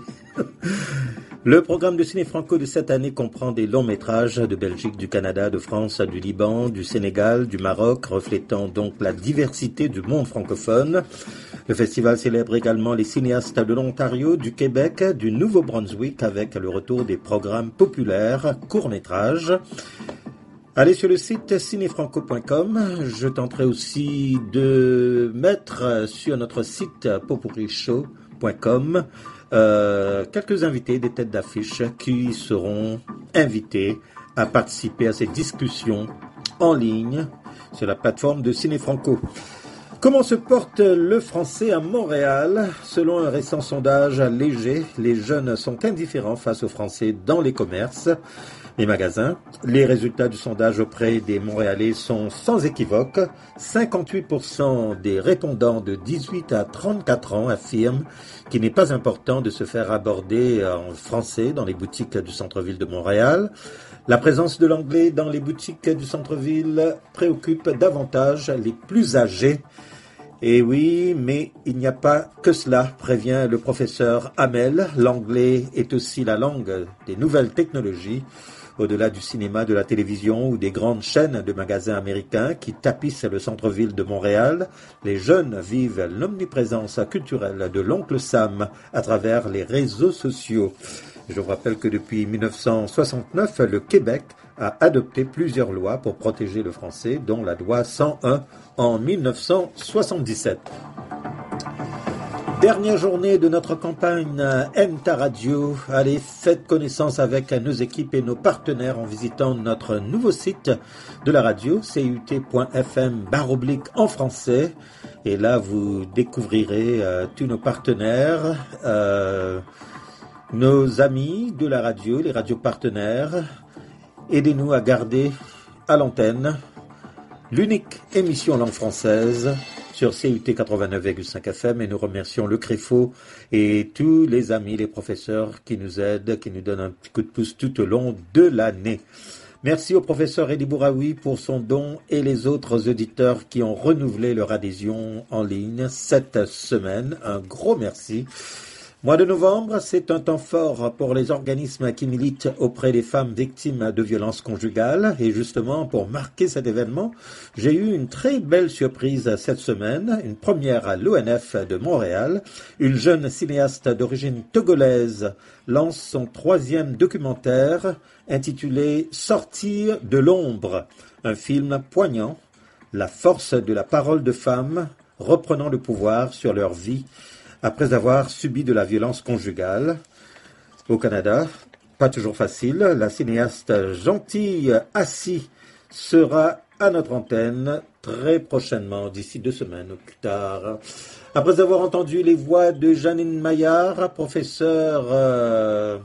Le programme de Ciné Franco de cette année comprend des longs métrages de Belgique, du Canada, de France, du Liban, du Sénégal, du Maroc, reflétant donc la diversité du monde francophone. Le festival célèbre également les cinéastes de l'Ontario, du Québec, du Nouveau-Brunswick avec le retour des programmes populaires, courts-métrages. Allez sur le site cinéfranco point com. Je tenterai aussi de mettre sur notre site popurrishow point com Euh, quelques invités, des têtes d'affiche qui seront invités à participer à ces discussions en ligne sur la plateforme de Ciné Franco. Comment se porte le français à Montréal? Selon un récent sondage léger, les jeunes sont indifférents face au français dans les commerces, les magasins. Les résultats du sondage auprès des Montréalais sont sans équivoque. cinquante-huit pour cent des répondants de dix-huit à trente-quatre ans affirment qu'il n'est pas important de se faire aborder en français dans les boutiques du centre-ville de Montréal. La présence de l'anglais dans les boutiques du centre-ville préoccupe davantage les plus âgés. Et oui, mais il n'y a pas que cela, prévient le professeur Hamel. L'anglais est aussi la langue des nouvelles technologies. Au-delà du cinéma, de la télévision ou des grandes chaînes de magasins américains qui tapissent le centre-ville de Montréal, les jeunes vivent l'omniprésence culturelle de l'oncle Sam à travers les réseaux sociaux. Je vous rappelle que depuis mille neuf cent soixante-neuf, le Québec a adopté plusieurs lois pour protéger le français, dont la loi cent un en mille neuf cent soixante-dix-sept. Dernière journée de notre campagne Aime ta radio. Allez, faites connaissance avec nos équipes et nos partenaires en visitant notre nouveau site de la radio, C U T point F M barre oblique en français. Et là, vous découvrirez euh, tous nos partenaires, euh, nos amis de la radio, les radios partenaires. Aidez-nous à garder à l'antenne l'unique émission langue française sur C U T quatre-vingt-neuf virgule cinq F M, et nous remercions le Créfo et tous les amis, les professeurs qui nous aident, qui nous donnent un petit coup de pouce tout au long de l'année. Merci au professeur Eddie Bouraoui pour son don et les autres auditeurs qui ont renouvelé leur adhésion en ligne cette semaine. Un gros merci. Mois de novembre, c'est un temps fort pour les organismes qui militent auprès des femmes victimes de violences conjugales. Et justement, pour marquer cet événement, j'ai eu une très belle surprise cette semaine. Une première à l'O N F de Montréal. Une jeune cinéaste d'origine togolaise lance son troisième documentaire intitulé « Sortir de l'ombre ». Un film poignant, la force de la parole de femmes reprenant le pouvoir sur leur vie après avoir subi de la violence conjugale. Au Canada, pas toujours facile, la cinéaste Gentille Assis sera à notre antenne très prochainement, d'ici deux semaines ou plus tard. Après avoir entendu les voix de Janine Maillard, professeure euh,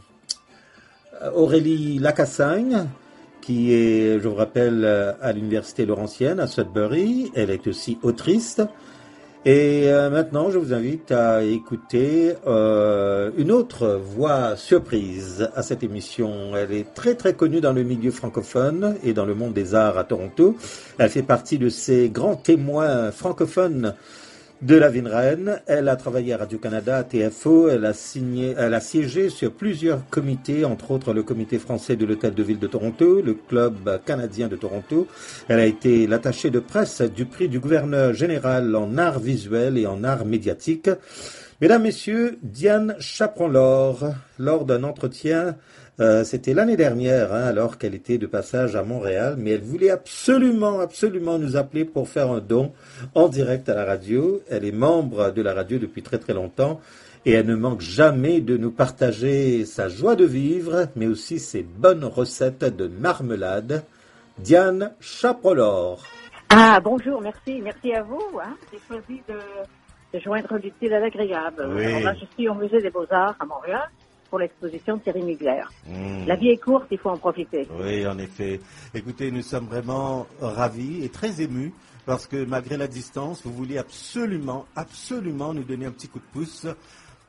Aurélie Lacassagne, qui est, je vous rappelle, à l'université Laurentienne, à Sudbury. Elle est aussi autrice. Et euh, maintenant, je vous invite à écouter euh, une autre voix surprise à cette émission. Elle est très très connue dans le milieu francophone et dans le monde des arts à Toronto. Elle fait partie de ces grands témoins francophones de la vie de reine. Elle a travaillé à Radio-Canada, à T F O, elle a signé, elle a siégé sur plusieurs comités, entre autres le comité français de l'Hôtel de Ville de Toronto, le Club canadien de Toronto. Elle a été l'attachée de presse du prix du gouverneur général en art visuel et en art médiatique. Mesdames, Messieurs, Diane Chaperon-Laure, lors d'un entretien, euh, c'était l'année dernière, hein, alors qu'elle était de passage à Montréal, mais elle voulait absolument, absolument nous appeler pour faire un don en direct à la radio. Elle est membre de la radio depuis très très longtemps et elle ne manque jamais de nous partager sa joie de vivre, mais aussi ses bonnes recettes de marmelade. Diane Chaperon-Laure. Ah, bonjour, merci, merci à vous. Hein. J'ai choisi de... de joindre l'utile à l'agréable. Oui. Alors là, je suis au Musée des Beaux-Arts à Montréal pour l'exposition de Thierry Mugler. Mmh. La vie est courte, il faut en profiter. Oui, en effet. Écoutez, nous sommes vraiment ravis et très émus parce que malgré la distance, vous vouliez absolument, absolument nous donner un petit coup de pouce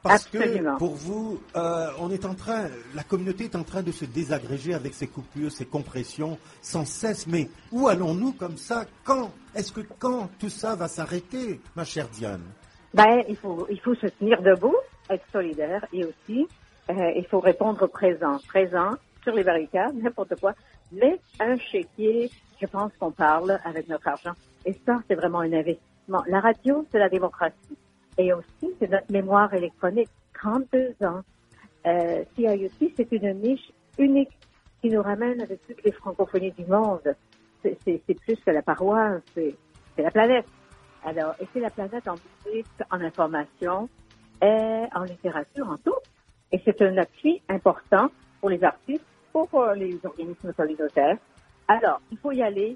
Parce Absolument. que pour vous, euh, on est en train, la communauté est en train de se désagréger avec ces coupures, ces compressions sans cesse. Mais où allons-nous comme ça? Quand? Est-ce que quand tout ça va s'arrêter, ma chère Diane? Ben, il faut, il faut se tenir debout, être solidaire et aussi, euh, il faut répondre présent. Présent, sur les barricades, n'importe quoi. Mais un chéquier, je pense qu'on parle avec notre argent. Et ça, c'est vraiment un investissement. La radio, c'est la démocratie. Et aussi, c'est notre mémoire électronique. trente-deux ans. Euh, C I U T, c'est une niche unique qui nous ramène avec toutes les francophonies du monde. C'est, c'est, c'est plus que la paroisse, c'est, c'est la planète. Alors, et c'est la planète en musique, en information, et en littérature, en tout. Et c'est un appui important pour les artistes, pour les organismes communautaires. Alors, il faut y aller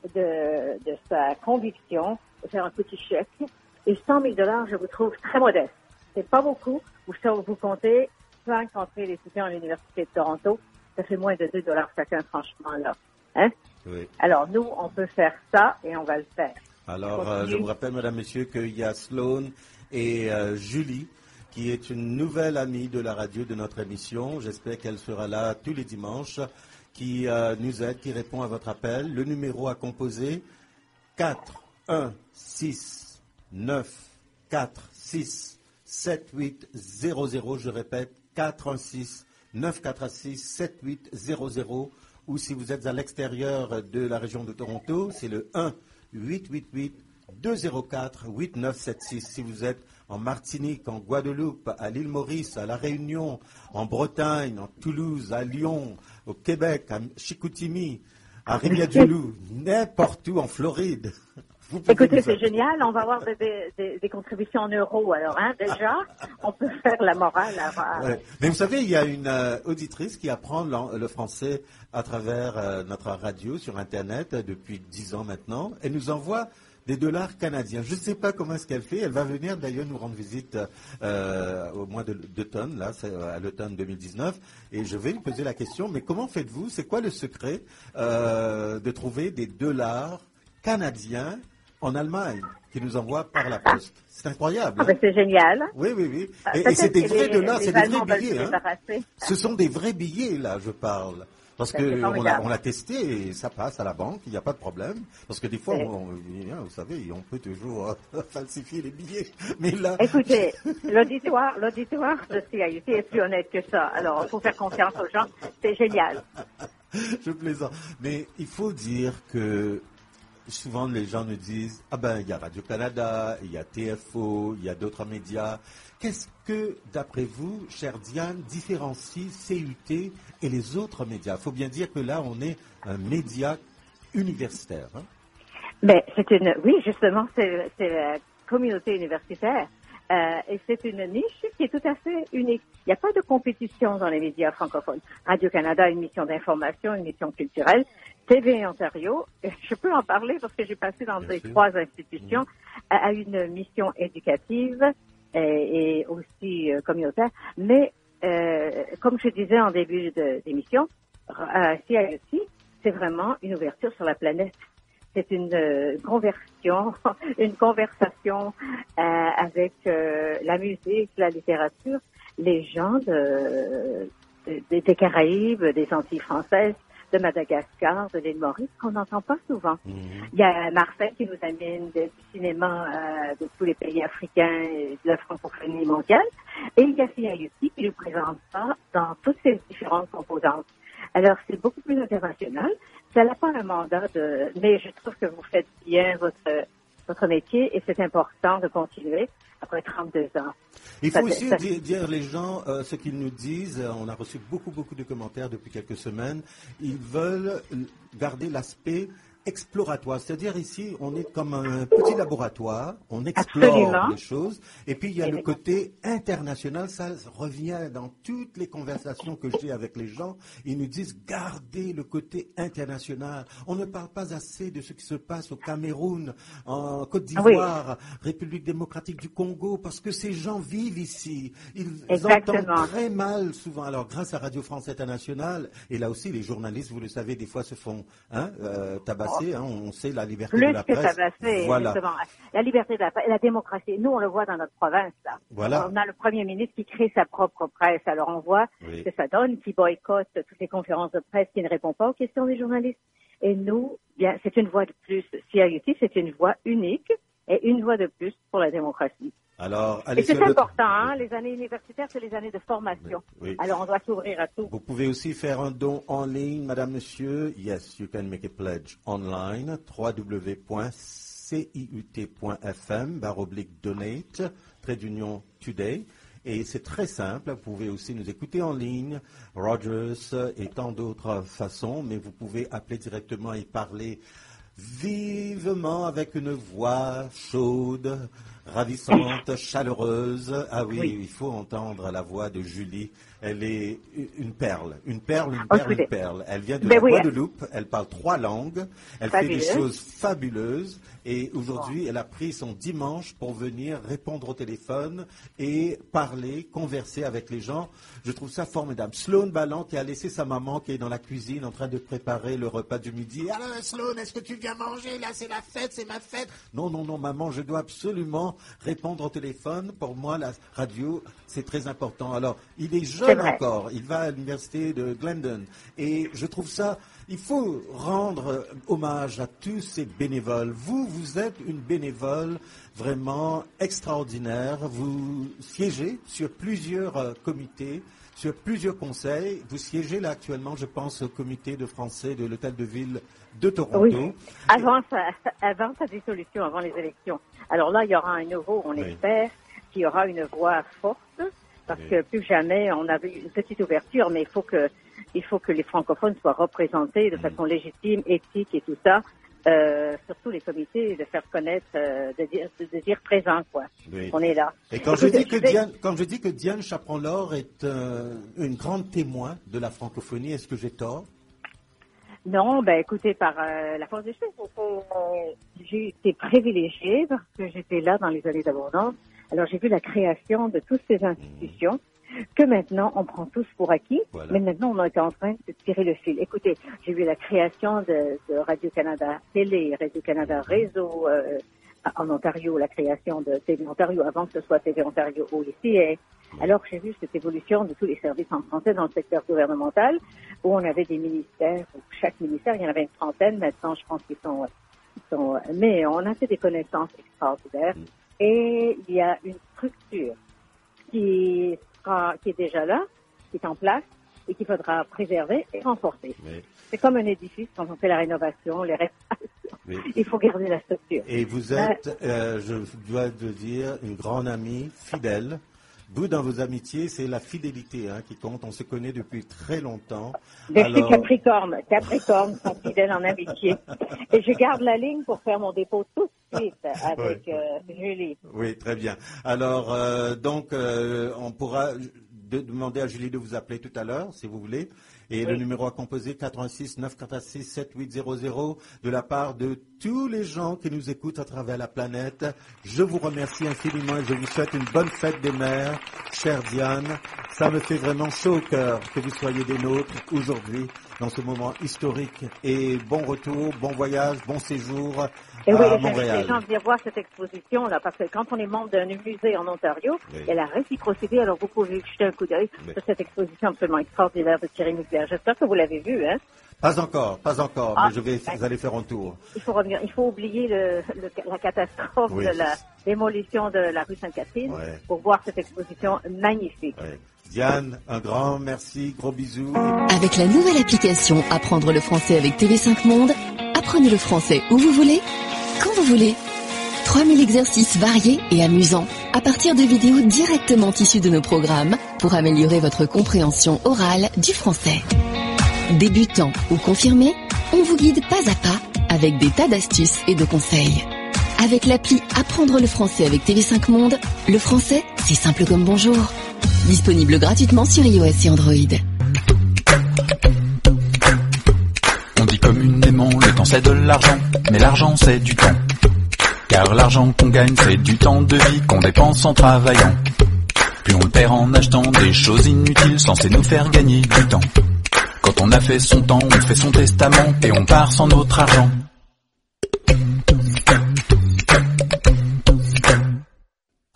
de, de sa conviction, faire un petit chèque. Et cent mille dollars, je vous trouve très modeste. C'est pas beaucoup. Vous, vous comptez cinq entrées d'étudiants à l'Université de Toronto. Ça fait moins de deux dollars chacun, franchement, là. Hein? Oui. Alors, nous, on peut faire ça et on va le faire. Alors, euh, je vous rappelle, mesdames, messieurs, qu'il y a Sloane et euh, Julie, qui est une nouvelle amie de la radio de notre émission. J'espère qu'elle sera là tous les dimanches, qui euh, nous aide, qui répond à votre appel. Le numéro à composer, quatre un six neuf quatre six sept huit zéro zéro. Je répète, quatre un six neuf quatre six sept huit zéro zéro. Ou si vous êtes à l'extérieur de la région de Toronto, c'est le un huit huit huit deux zéro quatre huit neuf sept six. Si vous êtes en Martinique, en Guadeloupe, à l'île Maurice, à La Réunion, en Bretagne, en Toulouse, à Lyon, au Québec, à Chicoutimi, à Rivière-du-Loup, n'importe où en Floride. Écoutez, c'est génial. On va avoir des, des, des, des contributions en euros. Alors, hein, déjà, on peut faire la morale. À... Ouais. Mais vous savez, il y a une euh, auditrice qui apprend le français à travers euh, notre radio sur Internet euh, depuis dix ans maintenant. Elle nous envoie des dollars canadiens. Je ne sais pas comment est-ce qu'elle fait. Elle va venir d'ailleurs nous rendre visite euh, au mois de, d'automne, là, c'est à l'automne deux mille dix-neuf. Et je vais lui poser la question, mais comment faites-vous? C'est quoi le secret euh, de trouver des dollars canadiens en Allemagne, qui nous envoie par la poste? C'est incroyable. Ah, hein? ben c'est génial. Oui, oui, oui. Ah, et, et c'est des vrais les, dollars, les c'est des Allemands vrais billets. Hein? débarrasser. Ce sont des vrais billets, là, je parle. Parce qu'on l'a, on l'a testé et ça passe à la banque, il n'y a pas de problème. Parce que des fois, on, on, vous savez, on peut toujours euh, falsifier les billets. Mais là... Écoutez, l'auditoire, l'auditoire de C I U T est plus honnête que ça. Alors, il faut faire confiance aux gens. C'est génial. Je plaisante. Mais il faut dire que souvent les gens nous disent « Ah ben, il y a Radio-Canada, il y a T F O, il y a d'autres médias. » Qu'est-ce que, d'après vous, chère Diane, différencie C U T et les autres médias? Il faut bien dire que là, on est un média universitaire. Hein? Mais c'est une, oui, justement, c'est, c'est la communauté universitaire. Euh, et c'est une niche qui est tout à fait unique. Il n'y a pas de compétition dans les médias francophones. Radio-Canada a une mission d'information, une mission culturelle. T V Ontario, je peux en parler parce que j'ai passé dans les trois institutions, mmh. a une mission éducative et, et aussi euh, communautaire. Mais euh, comme je disais en début de, d'émission, euh, C I U T, c'est vraiment une ouverture sur la planète. C'est une euh, conversion, une conversation euh, avec euh, la musique, la littérature, les gens de, de, des Caraïbes, des Antilles françaises, de Madagascar, de l'île Maurice, qu'on n'entend pas souvent. Mmh. Il y a Marcel qui nous amène du cinéma euh, de tous les pays africains et de la francophonie mondiale. Et il y a C I U T qui nous présente ça dans toutes ces différentes composantes. Alors, c'est beaucoup plus international. Ça n'a pas un mandat de... Mais je trouve que vous faites bien votre, votre métier et c'est important de continuer après trente-deux ans. Il faut ça, aussi ça... dire, dire les gens euh, ce qu'ils nous disent. On a reçu beaucoup, beaucoup de commentaires depuis quelques semaines. Ils veulent garder l'aspect exploratoire. C'est-à-dire ici, on est comme un petit laboratoire, on explore Absolument. les choses, et puis il y a et le côté international, ça revient dans toutes les conversations que j'ai avec les gens, ils nous disent gardez le côté international. On ne parle pas assez de ce qui se passe au Cameroun, en Côte d'Ivoire, oui. République démocratique du Congo, parce que ces gens vivent ici. Ils Exactement. entendent très mal souvent. Alors grâce à Radio France Internationale, et là aussi les journalistes, vous le savez, des fois se font hein, euh, tabasser passer, hein, on sait la liberté Plus de la que presse. ça va faire, voilà. justement. La liberté de la presse, la démocratie. Nous, on le voit dans notre province, là. Voilà. On a le premier ministre qui crée sa propre presse. Alors, on voit oui. ce que ça donne, qui boycotte toutes les conférences de presse, qui ne répond pas aux questions des journalistes. Et nous, bien, c'est une voix de plus. C I U T, c'est une voix unique et une voix de plus pour la démocratie. Alors, allez et c'est sur le... important, hein, les années universitaires, c'est les années de formation. Oui. Alors, on doit s'ouvrir à tout. Vous pouvez aussi faire un don en ligne, madame, monsieur. Yes, you can make a pledge online. w w w point ciut point f m barre oblique donate, trait d'union today. Et c'est très simple, vous pouvez aussi nous écouter en ligne, Rogers et tant d'autres façons, mais vous pouvez appeler directement et parler vivement avec une voix chaude, ravissante, chaleureuse. Ah oui, oui, il faut entendre la voix de Julie. Elle est une perle, une perle, une perle, une perle. Elle vient de ben la oui. Guadeloupe, elle parle trois langues, elle Fabuleux. fait des choses fabuleuses et aujourd'hui, elle a pris son dimanche pour venir répondre au téléphone et parler, converser avec les gens. Je trouve ça formidable. Sloane Ballant qui a laissé sa maman qui est dans la cuisine en train de préparer le repas du midi. Alors Sloane, est-ce que tu viens manger? Là, c'est la fête, c'est ma fête. Non, non, non, maman, je dois absolument répondre au téléphone. Pour moi, la radio, c'est très important. Alors, il est jeune encore. Il va à l'université de Glendon. Et je trouve ça, il faut rendre hommage à tous ces bénévoles. Vous, vous êtes une bénévole vraiment extraordinaire. Vous siégez sur plusieurs euh, comités, sur plusieurs conseils. Vous siégez là actuellement, je pense, au comité de français de l'hôtel de ville de Toronto. Oui, avant sa, avant sa dissolution, avant les élections. Alors là, il y aura un nouveau, on oui. espère, qui aura une voix forte. Parce que plus jamais, on avait une petite ouverture, mais il faut que, il faut que les francophones soient représentés de façon légitime, éthique et tout ça, euh, surtout les comités, de faire connaître, euh, de dire, de dire présent, quoi. Oui. On est là. Et quand je dis que Diane, quand je dis que Diane Chaperon-Laure est euh, une grande témoin de la francophonie, est-ce que j'ai tort? Non, ben écoutez, par euh, la force des choses, euh, j'ai été privilégiée parce que j'étais là dans les années d'abondance. Alors, j'ai vu la création de toutes ces institutions que maintenant, on prend tous pour acquis, voilà. Mais maintenant, on est en train de tirer le fil. Écoutez, j'ai vu la création de, de Radio-Canada Télé, Radio-Canada Réseau euh, en Ontario, la création de T V Ontario, avant que ce soit T V Ontario O I C A. Alors, j'ai vu cette évolution de tous les services en français dans le secteur gouvernemental, où on avait des ministères, où chaque ministère, il y en avait une trentaine, maintenant, je pense qu'ils sont... Ils sont mais on a fait des connaissances extraordinaires. Et il y a une structure qui sera, qui est déjà là, qui est en place et qu'il faudra préserver et renforcer. Oui. C'est comme un édifice quand on fait la rénovation, les réparations. Oui. Il faut garder la structure. Et vous êtes, euh, je dois le dire, une grande amie fidèle. Vous, dans vos amitiés, c'est la fidélité hein, qui compte. On se connaît depuis très longtemps. Je Alors... suis Capricorne. Capricorne sont fidèles en amitié. Et je garde la ligne pour faire mon dépôt tout de suite avec oui. euh, Julie. Oui, très bien. Alors, euh, donc, euh, on pourra de demander à Julie de vous appeler tout à l'heure, si vous voulez. Et oui. Le numéro à composer, quatre-vingt-six neuf cent quatre-vingt-six sept huit zéro zéro, de la part de tous les gens qui nous écoutent à travers la planète. Je vous remercie infiniment et je vous souhaite une bonne fête des mères, chère Diane. Ça me fait vraiment chaud au cœur que vous soyez des nôtres aujourd'hui, dans ce moment historique. Et bon retour, bon voyage, bon séjour et à oui, Montréal. Les gens viennent voir cette exposition-là, parce que quand on est membre d'un musée en Ontario, oui. Elle a réciprocité, alors vous pouvez jeter un coup d'œil oui. sur cette exposition absolument extraordinaire de Thierry Mugler. J'espère que vous l'avez vu, hein? Pas encore, pas encore, ah, mais je vais ben, vous allez faire un tour. Il faut revenir, il faut oublier le, le, la catastrophe oui. de la démolition de la rue Sainte-Catherine ouais. pour voir cette exposition magnifique. Ouais. Diane, un grand merci, gros bisous. Avec la nouvelle application Apprendre le français avec T V cinq Monde, apprenez le français où vous voulez, quand vous voulez. trois mille exercices variés et amusants à partir de vidéos directement issues de nos programmes pour améliorer votre compréhension orale du français. Débutant ou confirmé, on vous guide pas à pas avec des tas d'astuces et de conseils. Avec l'appli Apprendre le français avec T V cinq Monde, le français, c'est simple comme bonjour. Disponible gratuitement sur iOS et Android. On dit communément le temps c'est de l'argent, mais l'argent c'est du temps. Car l'argent qu'on gagne c'est du temps de vie qu'on dépense en travaillant. Puis on le perd en achetant des choses inutiles censées nous faire gagner du temps. Quand on a fait son temps, on fait son testament et on part sans notre argent.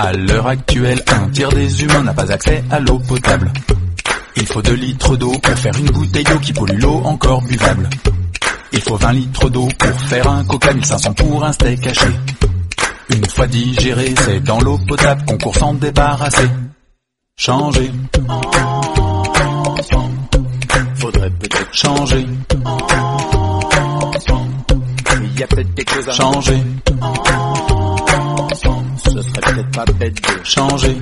À l'heure actuelle, un tiers des humains n'a pas accès à l'eau potable. Il faut deux litres d'eau pour faire une bouteille d'eau qui pollue l'eau encore buvable. Il faut vingt litres d'eau pour faire un coca, mille cinq cents pour un steak haché. Une fois digéré, c'est dans l'eau potable qu'on court s'en débarrasser. Changer. Faudrait peut-être changer. Il y a peut-être quelque chose à changer. Ce serait peut-être pas bête de changer.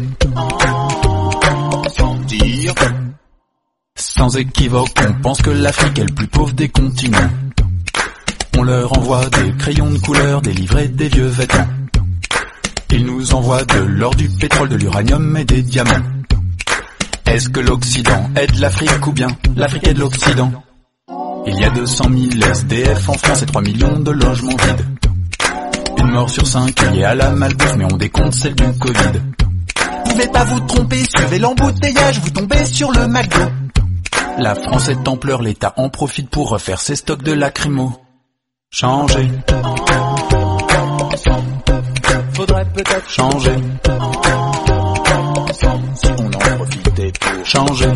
Dire. Sans équivoque, on pense que l'Afrique est le plus pauvre des continents. On leur envoie des crayons de couleur, des livrets, des vieux vêtements. Ils nous envoient de l'or, du pétrole, de l'uranium et des diamants. Est-ce que l'Occident aide l'Afrique ou bien l'Afrique aide l'Occident? Il y a deux cent mille S D F en France et trois millions de logements vides. Une mort sur cinq liée à la malbouffe, mais on décompte celle du Covid. Vous pouvez pas vous tromper, suivez l'embouteillage, vous tombez sur le McDo. La France est en pleurs, l'État en profite pour refaire ses stocks de lacrymo. Changer. Faudrait peut-être changer. Si on en profitait pour changer.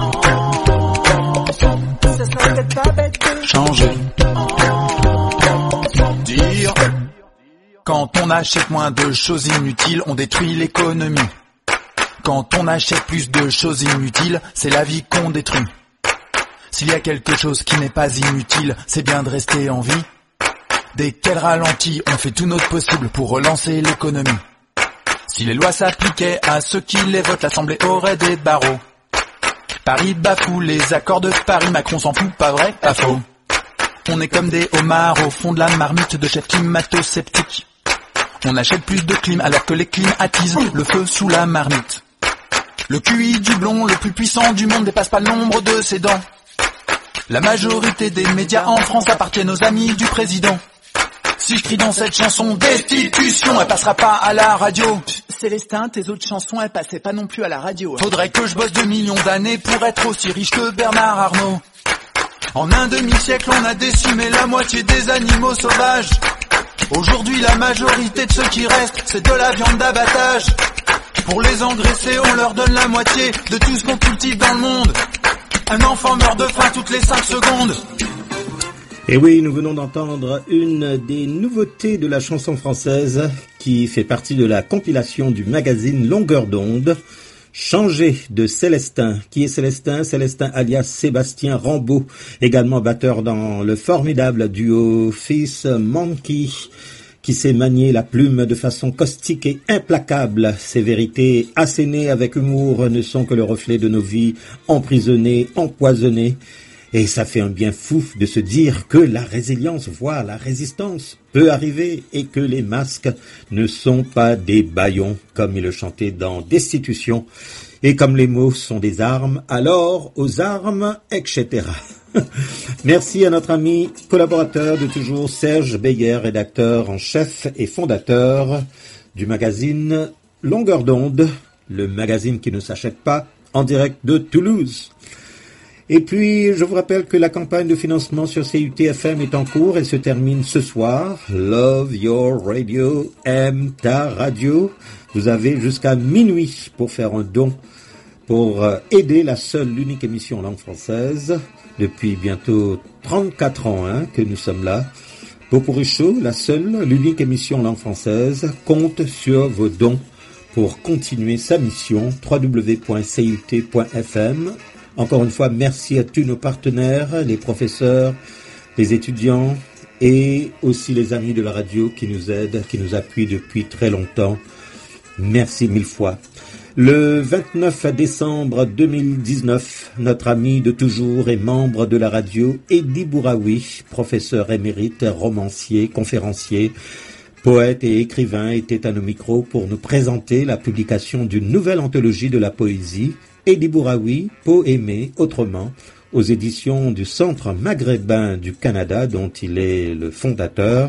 Ça serait peut-être pas bête de changer. Dire. Quand on achète moins de choses inutiles, on détruit l'économie. Quand on achète plus de choses inutiles, c'est la vie qu'on détruit. S'il y a quelque chose qui n'est pas inutile, c'est bien de rester en vie. Dès qu'elle ralentit, on fait tout notre possible pour relancer l'économie. Si les lois s'appliquaient à ceux qui les votent, l'Assemblée aurait des barreaux. Paris bafoue les accords de Paris, Macron s'en fout, pas vrai, pas faux. On est comme des homards au fond de la marmite de chefs climato-sceptiques. On achète plus de clim alors que les clims attisent le feu sous la marmite. Le Q I du blond, le plus puissant du monde, dépasse pas le nombre de ses dents. La majorité des médias en France appartiennent aux amis du président. Si je crie dans cette chanson destitution, elle passera pas à la radio. Célestin, tes autres chansons, elles passaient pas non plus à la radio. Faudrait que je bosse deux millions d'années pour être aussi riche que Bernard Arnault. En un demi-siècle, on a décimé la moitié des animaux sauvages. Aujourd'hui, la majorité de ceux qui restent, c'est de la viande d'abattage. Pour les engraisser, on leur donne la moitié de tout ce qu'on cultive dans le monde. Un enfant meurt de faim toutes les cinq secondes. Et oui, nous venons d'entendre une des nouveautés de la chanson française qui fait partie de la compilation du magazine Longueur d'onde. Changer de Célestin. Qui est Célestin? Célestin alias Sébastien Rambaud, également batteur dans le formidable duo Fils Monkey, qui sait manier la plume de façon caustique et implacable. Ses vérités assénées avec humour ne sont que le reflet de nos vies emprisonnées, empoisonnées. Et ça fait un bien fou de se dire que la résilience, voire la résistance, peut arriver et que les masques ne sont pas des bâillons, comme il le chantait dans Destitution. Et comme les mots sont des armes, alors aux armes, et cetera. Merci à notre ami collaborateur de toujours, Serge Beyer, rédacteur en chef et fondateur du magazine Longueur d'onde, le magazine qui ne s'achète pas, en direct de Toulouse. Et puis, je vous rappelle que la campagne de financement sur C U T F M est en cours et se termine ce soir. Love Your Radio, aime ta radio. Vous avez jusqu'à minuit pour faire un don pour aider la seule, l'unique émission en langue française. Depuis bientôt trente-quatre ans hein, que nous sommes là. Popurrí Show, la seule, l'unique émission en langue française, compte sur vos dons pour continuer sa mission. w w w point c u t point f m. Encore une fois, merci à tous nos partenaires, les professeurs, les étudiants et aussi les amis de la radio qui nous aident, qui nous appuient depuis très longtemps. Merci mille fois. Le vingt-neuf décembre deux mille dix-neuf, notre ami de toujours et membre de la radio, Eddy Bouraoui, professeur émérite, romancier, conférencier, poète et écrivain, était à nos micros pour nous présenter la publication d'une nouvelle anthologie de la poésie, Eddy Bouraoui, Poémer autrement, aux éditions du Centre maghrébin du Canada, dont il est le fondateur.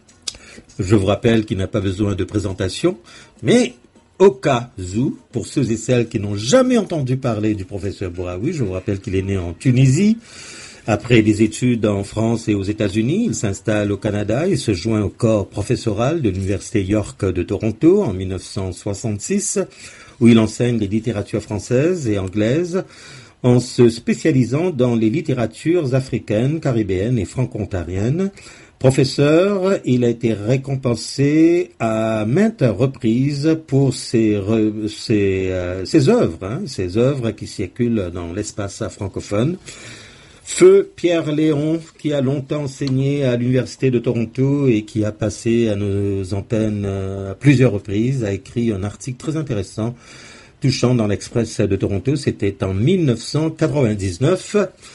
Je vous rappelle qu'il n'a pas besoin de présentation, mais au cas où, pour ceux et celles qui n'ont jamais entendu parler du professeur Bouraoui, je vous rappelle qu'il est né en Tunisie, Après des études en France et aux États-Unis, il s'installe au Canada et se joint au corps professoral de l'Université York de Toronto en mille neuf cent soixante-six, où il enseigne les littératures françaises et anglaises, en se spécialisant dans les littératures africaines, caribéennes et franco-ontariennes. Professeur, il a été récompensé à maintes reprises pour ses, ses, euh, ses œuvres, hein, ses œuvres qui circulent dans l'espace francophone. Feu Pierre Léon, qui a longtemps enseigné à l'Université de Toronto et qui a passé à nos antennes à plusieurs reprises, a écrit un article très intéressant touchant dans l'Express de Toronto. C'était en mille neuf cent quatre-vingt-dix-neuf.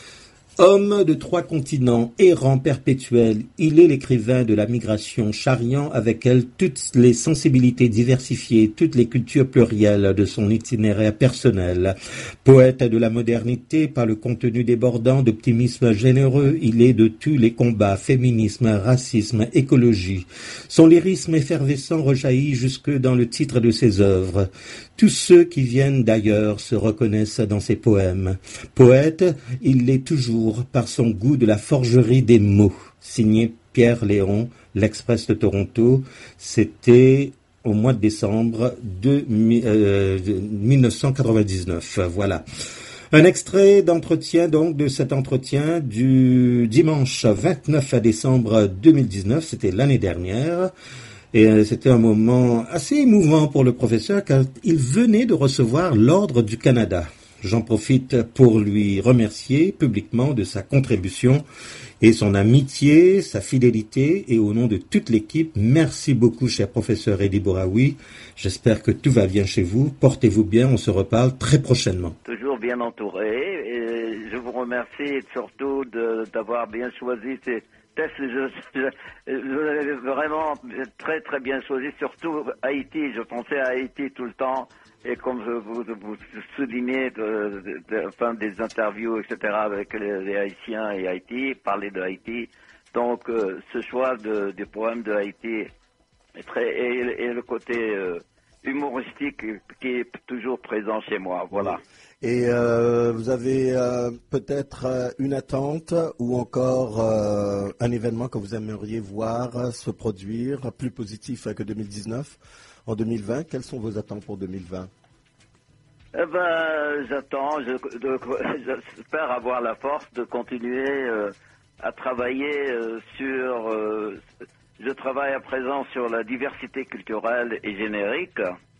Homme de trois continents, errant perpétuel, il est l'écrivain de la migration, charriant avec elle toutes les sensibilités diversifiées, toutes les cultures plurielles de son itinéraire personnel. Poète de la modernité par le contenu débordant d'optimisme généreux, il est de tous les combats, féminisme, racisme, écologie. Son lyrisme effervescent rejaillit jusque dans le titre de ses œuvres. Tous ceux qui viennent d'ailleurs se reconnaissent dans ses poèmes. Poète, il l'est toujours par son goût de la forgerie des mots. Signé Pierre Léon, l'Express de Toronto, c'était au mois de décembre de euh, mille neuf cent quatre-vingt-dix-neuf. Voilà. Un extrait d'entretien, donc, de cet entretien du dimanche vingt-neuf décembre deux mille dix-neuf, c'était l'année dernière. Et c'était un moment assez émouvant pour le professeur car il venait de recevoir l'Ordre du Canada. J'en profite pour lui remercier publiquement de sa contribution et son amitié, sa fidélité et au nom de toute l'équipe, merci beaucoup cher professeur Eddie Bouraoui. J'espère que tout va bien chez vous. Portez-vous bien, on se reparle très prochainement. Toujours bien entouré et je vous remercie surtout de, d'avoir bien choisi ces Je, je, je l'avais vraiment très très bien choisi, surtout Haïti. Je pensais à Haïti tout le temps et comme je vous, vous soulignez de, de, de, enfin, des interviews, et cetera avec les, les Haïtiens et Haïti, parler de Haïti. Donc euh, ce choix de, des poèmes de Haïti est très, et, et le côté euh, humoristique qui est toujours présent chez moi. Voilà. Et euh, vous avez euh, peut-être euh, une attente ou encore euh, un événement que vous aimeriez voir se produire plus positif que deux mille dix-neuf en deux mille vingt. Quelles sont vos attentes pour deux mille vingt? Eh ben, j'attends, je, de, j'espère avoir la force de continuer euh, à travailler euh, sur... Euh, je travaille à présent sur la diversité culturelle et générique.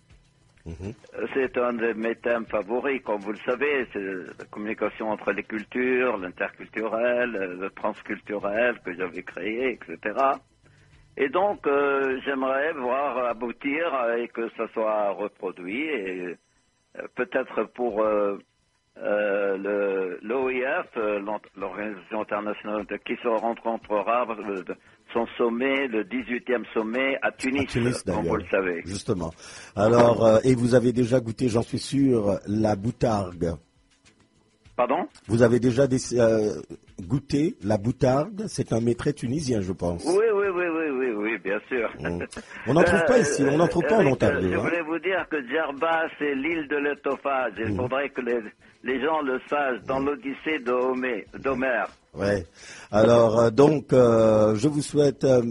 Mmh. C'est un de mes thèmes favoris, comme vous le savez, c'est la communication entre les cultures, l'interculturel, le transculturel que j'avais créé, et cetera. Et donc, euh, j'aimerais voir aboutir et que ça soit reproduit, et euh, peut-être pour euh, euh, le, l'O I F, l'Organisation internationale qui se rencontrera euh, son sommet, le dix-huitième sommet à Tunis, à Tunis comme vous le savez. Justement. Alors, euh, et vous avez déjà goûté, j'en suis sûr, la boutargue. Pardon? Vous avez déjà des, euh, goûté la boutargue? C'est un mets très tunisien, je pense. Oui, oui, oui, oui, oui, oui, bien sûr. Mmh. On n'en trouve euh, pas ici, on n'en trouve pas en Ontario. Je hein. voulais vous dire que Djerba, c'est l'île de l'étophage. Il mmh. faudrait que les, les gens le sachent dans l'Odyssée d'Homère. Ouais. Alors, euh, donc, euh, je vous souhaite euh,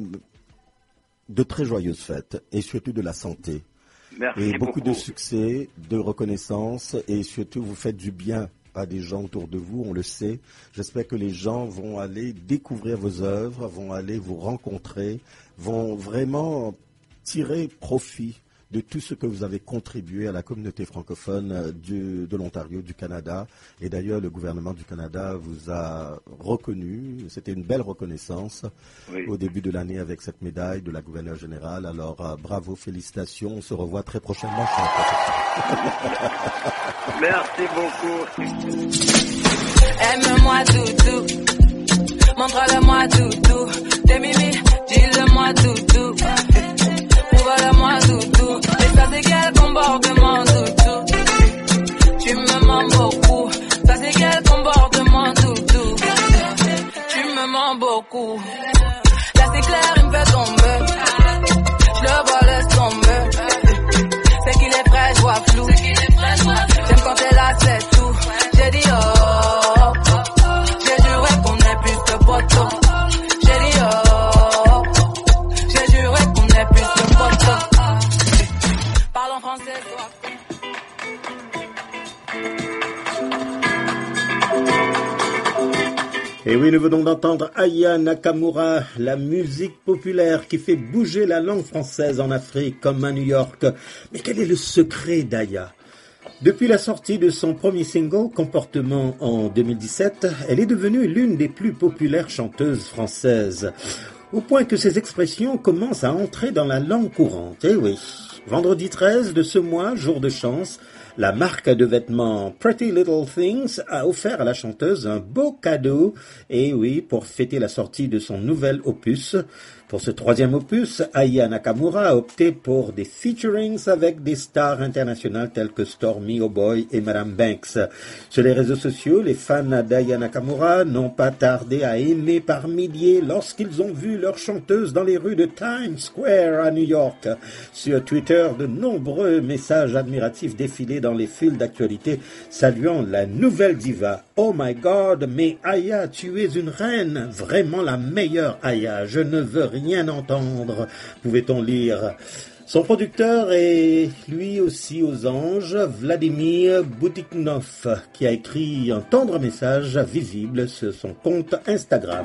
de très joyeuses fêtes et surtout de la santé. Merci et beaucoup, beaucoup de succès, de reconnaissance et surtout vous faites du bien à des gens autour de vous, on le sait. J'espère que les gens vont aller découvrir vos œuvres, vont aller vous rencontrer, vont vraiment tirer profit de tout ce que vous avez contribué à la communauté francophone du, de l'Ontario, du Canada. Et d'ailleurs, le gouvernement du Canada vous a reconnu. C'était une belle reconnaissance oui. au début de l'année avec cette médaille de la gouverneure générale. Alors, euh, bravo, félicitations. On se revoit très prochainement. Merci beaucoup. Aime-moi doudou, montre-le-moi doudou, des mimi, dis-le-moi doudou, prouve-le-moi doudou, et ça c'est quel comportement doudou, tu me mens beaucoup, ça c'est quel comportement doudou, tu me mens beaucoup, là c'est clair il me fait tomber, je le vois laisse tomber, c'est qu'il est prêt je vois flou, j'aime quand t'es là c'est tout, j'ai dit oh, j'ai juré qu'on Et oui, nous venons d'entendre Aya Nakamura, la musique populaire qui fait bouger la langue française en Afrique comme à New York. Mais quel est le secret d'Aya ? Depuis la sortie de son premier single, Comportement, en deux mille dix-sept, elle est devenue l'une des plus populaires chanteuses françaises, au point que ses expressions commencent à entrer dans la langue courante. Eh oui, vendredi treize de ce mois, jour de chance, la marque de vêtements Pretty Little Things a offert à la chanteuse un beau cadeau, et oui, pour fêter la sortie de son nouvel opus. Pour ce troisième opus, Aya Nakamura a opté pour des featurings avec des stars internationales telles que Stormy O'Boy et Madame Banks. Sur les réseaux sociaux, les fans d'Aya Nakamura n'ont pas tardé à aimer par milliers lorsqu'ils ont vu leur chanteuse dans les rues de Times Square à New York. Sur Twitter, de nombreux messages admiratifs défilaient dans les fils d'actualité saluant la nouvelle diva. Oh my God, mais Aya, tu es une reine, vraiment la meilleure Aya, je ne veux rien entendre, pouvait-on lire. Son producteur est lui aussi aux anges, Vladimir Boutiknov, qui a écrit un tendre message visible sur son compte Instagram.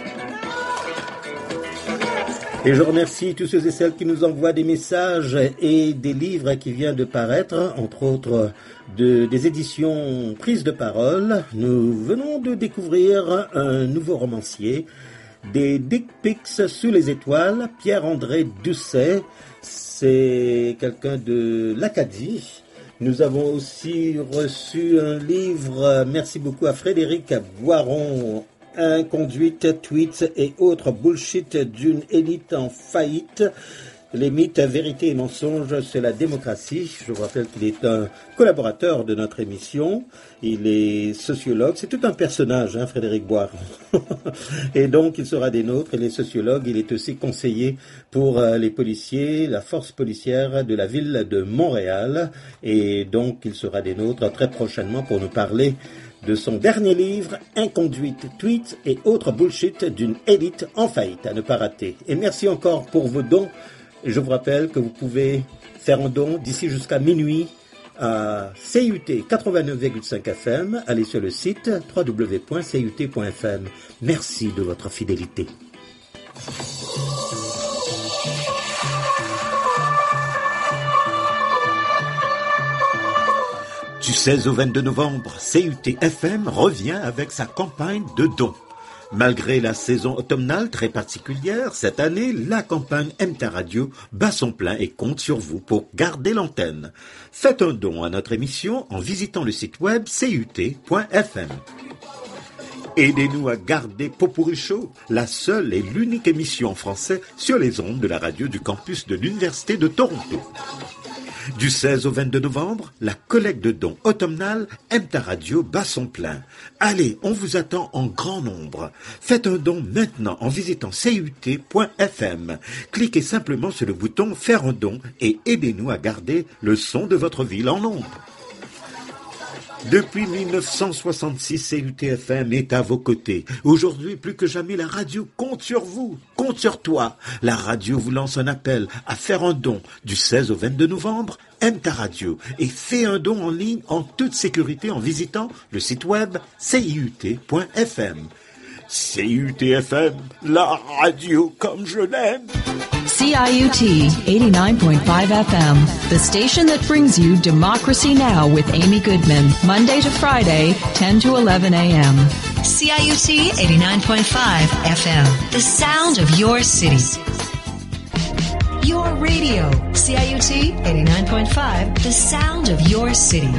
Et je remercie tous ceux et celles qui nous envoient des messages et des livres qui viennent de paraître, entre autres de, des éditions Prise de Parole. Nous venons de découvrir un nouveau romancier, des dick pics sous les étoiles, Pierre-André Doucet, c'est quelqu'un de l'Acadie. Nous avons aussi reçu un livre, merci beaucoup à Frédéric Boiron, Inconduite, tweets et autres bullshit d'une élite en faillite. Les mythes, vérités et mensonges, c'est la démocratie. Je vous rappelle qu'il est un collaborateur de notre émission. Il est sociologue. C'est tout un personnage, hein, Frédéric Boiron. Et donc, il sera des nôtres. Il est sociologue. Il est aussi conseiller pour les policiers, la force policière de la ville de Montréal. Et donc, il sera des nôtres très prochainement pour nous parler de son dernier livre, Inconduite, tweets et autres bullshit d'une élite en faillite, à ne pas rater. Et merci encore pour vos dons. Je vous rappelle que vous pouvez faire un don d'ici jusqu'à minuit à C U T quatre-vingt-neuf virgule cinq F M. Allez sur le site w w w point c u t point f m. Merci de votre fidélité. Du seize au vingt-deux novembre, C U T F M revient avec sa campagne de dons. Malgré la saison automnale très particulière, cette année, la campagne M T A Radio bat son plein et compte sur vous pour garder l'antenne. Faites un don à notre émission en visitant le site web c u t point f m. Aidez-nous à garder Popurrí Show, la seule et l'unique émission en français sur les ondes de la radio du campus de l'Université de Toronto. Du seize au vingt-deux novembre, la collecte de dons automnale M T A Radio bat son plein. Allez, on vous attend en grand nombre. Faites un don maintenant en visitant c u t point f m. Cliquez simplement sur le bouton « Faire un don » et aidez-nous à garder le son de votre ville en ondes. Depuis mille neuf cent soixante-six, C U T F M est à vos côtés. Aujourd'hui, plus que jamais, la radio compte sur vous, compte sur toi. La radio vous lance un appel à faire un don du seize au vingt-deux novembre, M T A Radio, et fais un don en ligne en toute sécurité en visitant le site web c u t point f m. C U T F M, la radio comme je l'aime. C I U T eighty-nine point five F M, the station that brings you Democracy Now! With Amy Goodman, Monday to Friday, ten to eleven a m. C I U T eighty-nine point five F M, the sound of your city. Your radio, C I U T eighty-nine point five, the sound of your city.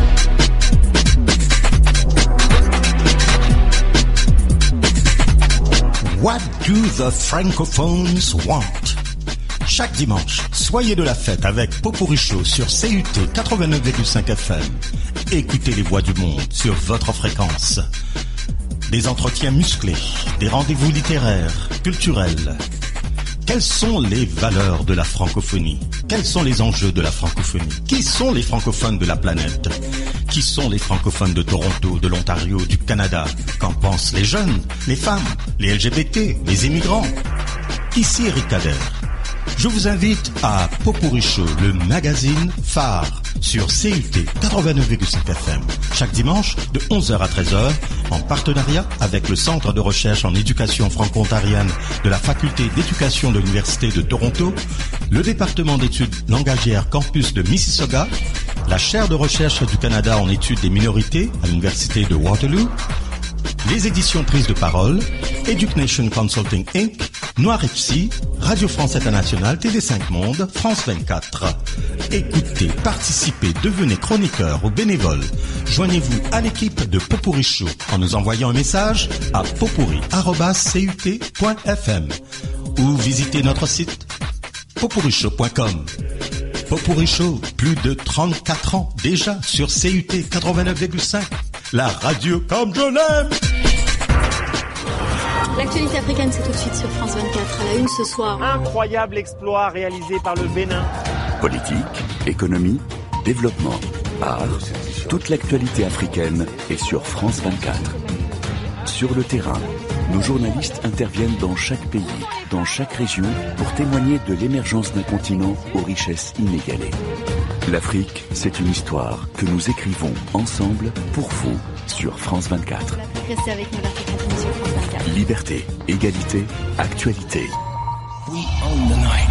What do the francophones want? Chaque dimanche, soyez de la fête avec Popurrí Show sur C U T quatre-vingt-neuf virgule cinq F M. Écoutez les voix du monde sur votre fréquence. Des entretiens musclés, des rendez-vous littéraires, culturels. Quelles sont les valeurs de la francophonie? Quels sont les enjeux de la francophonie? Qui sont les francophones de la planète? Qui sont les francophones de Toronto, de l'Ontario, du Canada? Qu'en pensent les jeunes, les femmes, les L G B T, les immigrants? Ici Eric Kader. Je vous invite à Popurrí Show, le magazine phare sur C U T quatre-vingt-neuf virgule cinq F M, chaque dimanche de onze heures à treize heures, en partenariat avec le Centre de recherche en éducation franco-ontarienne de la Faculté d'éducation de l'Université de Toronto, le département d'études langagières campus de Mississauga, la chaire de recherche du Canada en études des minorités à l'Université de Waterloo, les éditions Prises de Parole, Education Consulting Incorporée, Noir F C, Radio France Internationale, T V cinq Monde, France vingt-quatre. Écoutez, participez, devenez chroniqueur ou bénévole. Joignez-vous à l'équipe de Popurrí Show en nous envoyant un message à popurrí arobase c u t point f m ou visitez notre site popurrí show point com. Popurrí Show, plus de trente-quatre ans déjà sur C U T quatre-vingt-neuf virgule cinq, la radio comme je l'aime. L'actualité africaine, c'est tout de suite sur France vingt-quatre. À la une ce soir. Incroyable exploit réalisé par le Bénin. Politique, économie, développement, art, toute l'actualité africaine est sur France vingt-quatre. Sur le terrain, nos journalistes interviennent dans chaque pays, dans chaque région, pour témoigner de l'émergence d'un continent aux richesses inégalées. L'Afrique, c'est une histoire que nous écrivons ensemble pour vous sur France vingt-quatre. Restez avec nous, l'Afrique continue sur France vingt-quatre. Liberté, égalité, actualité. We own the night.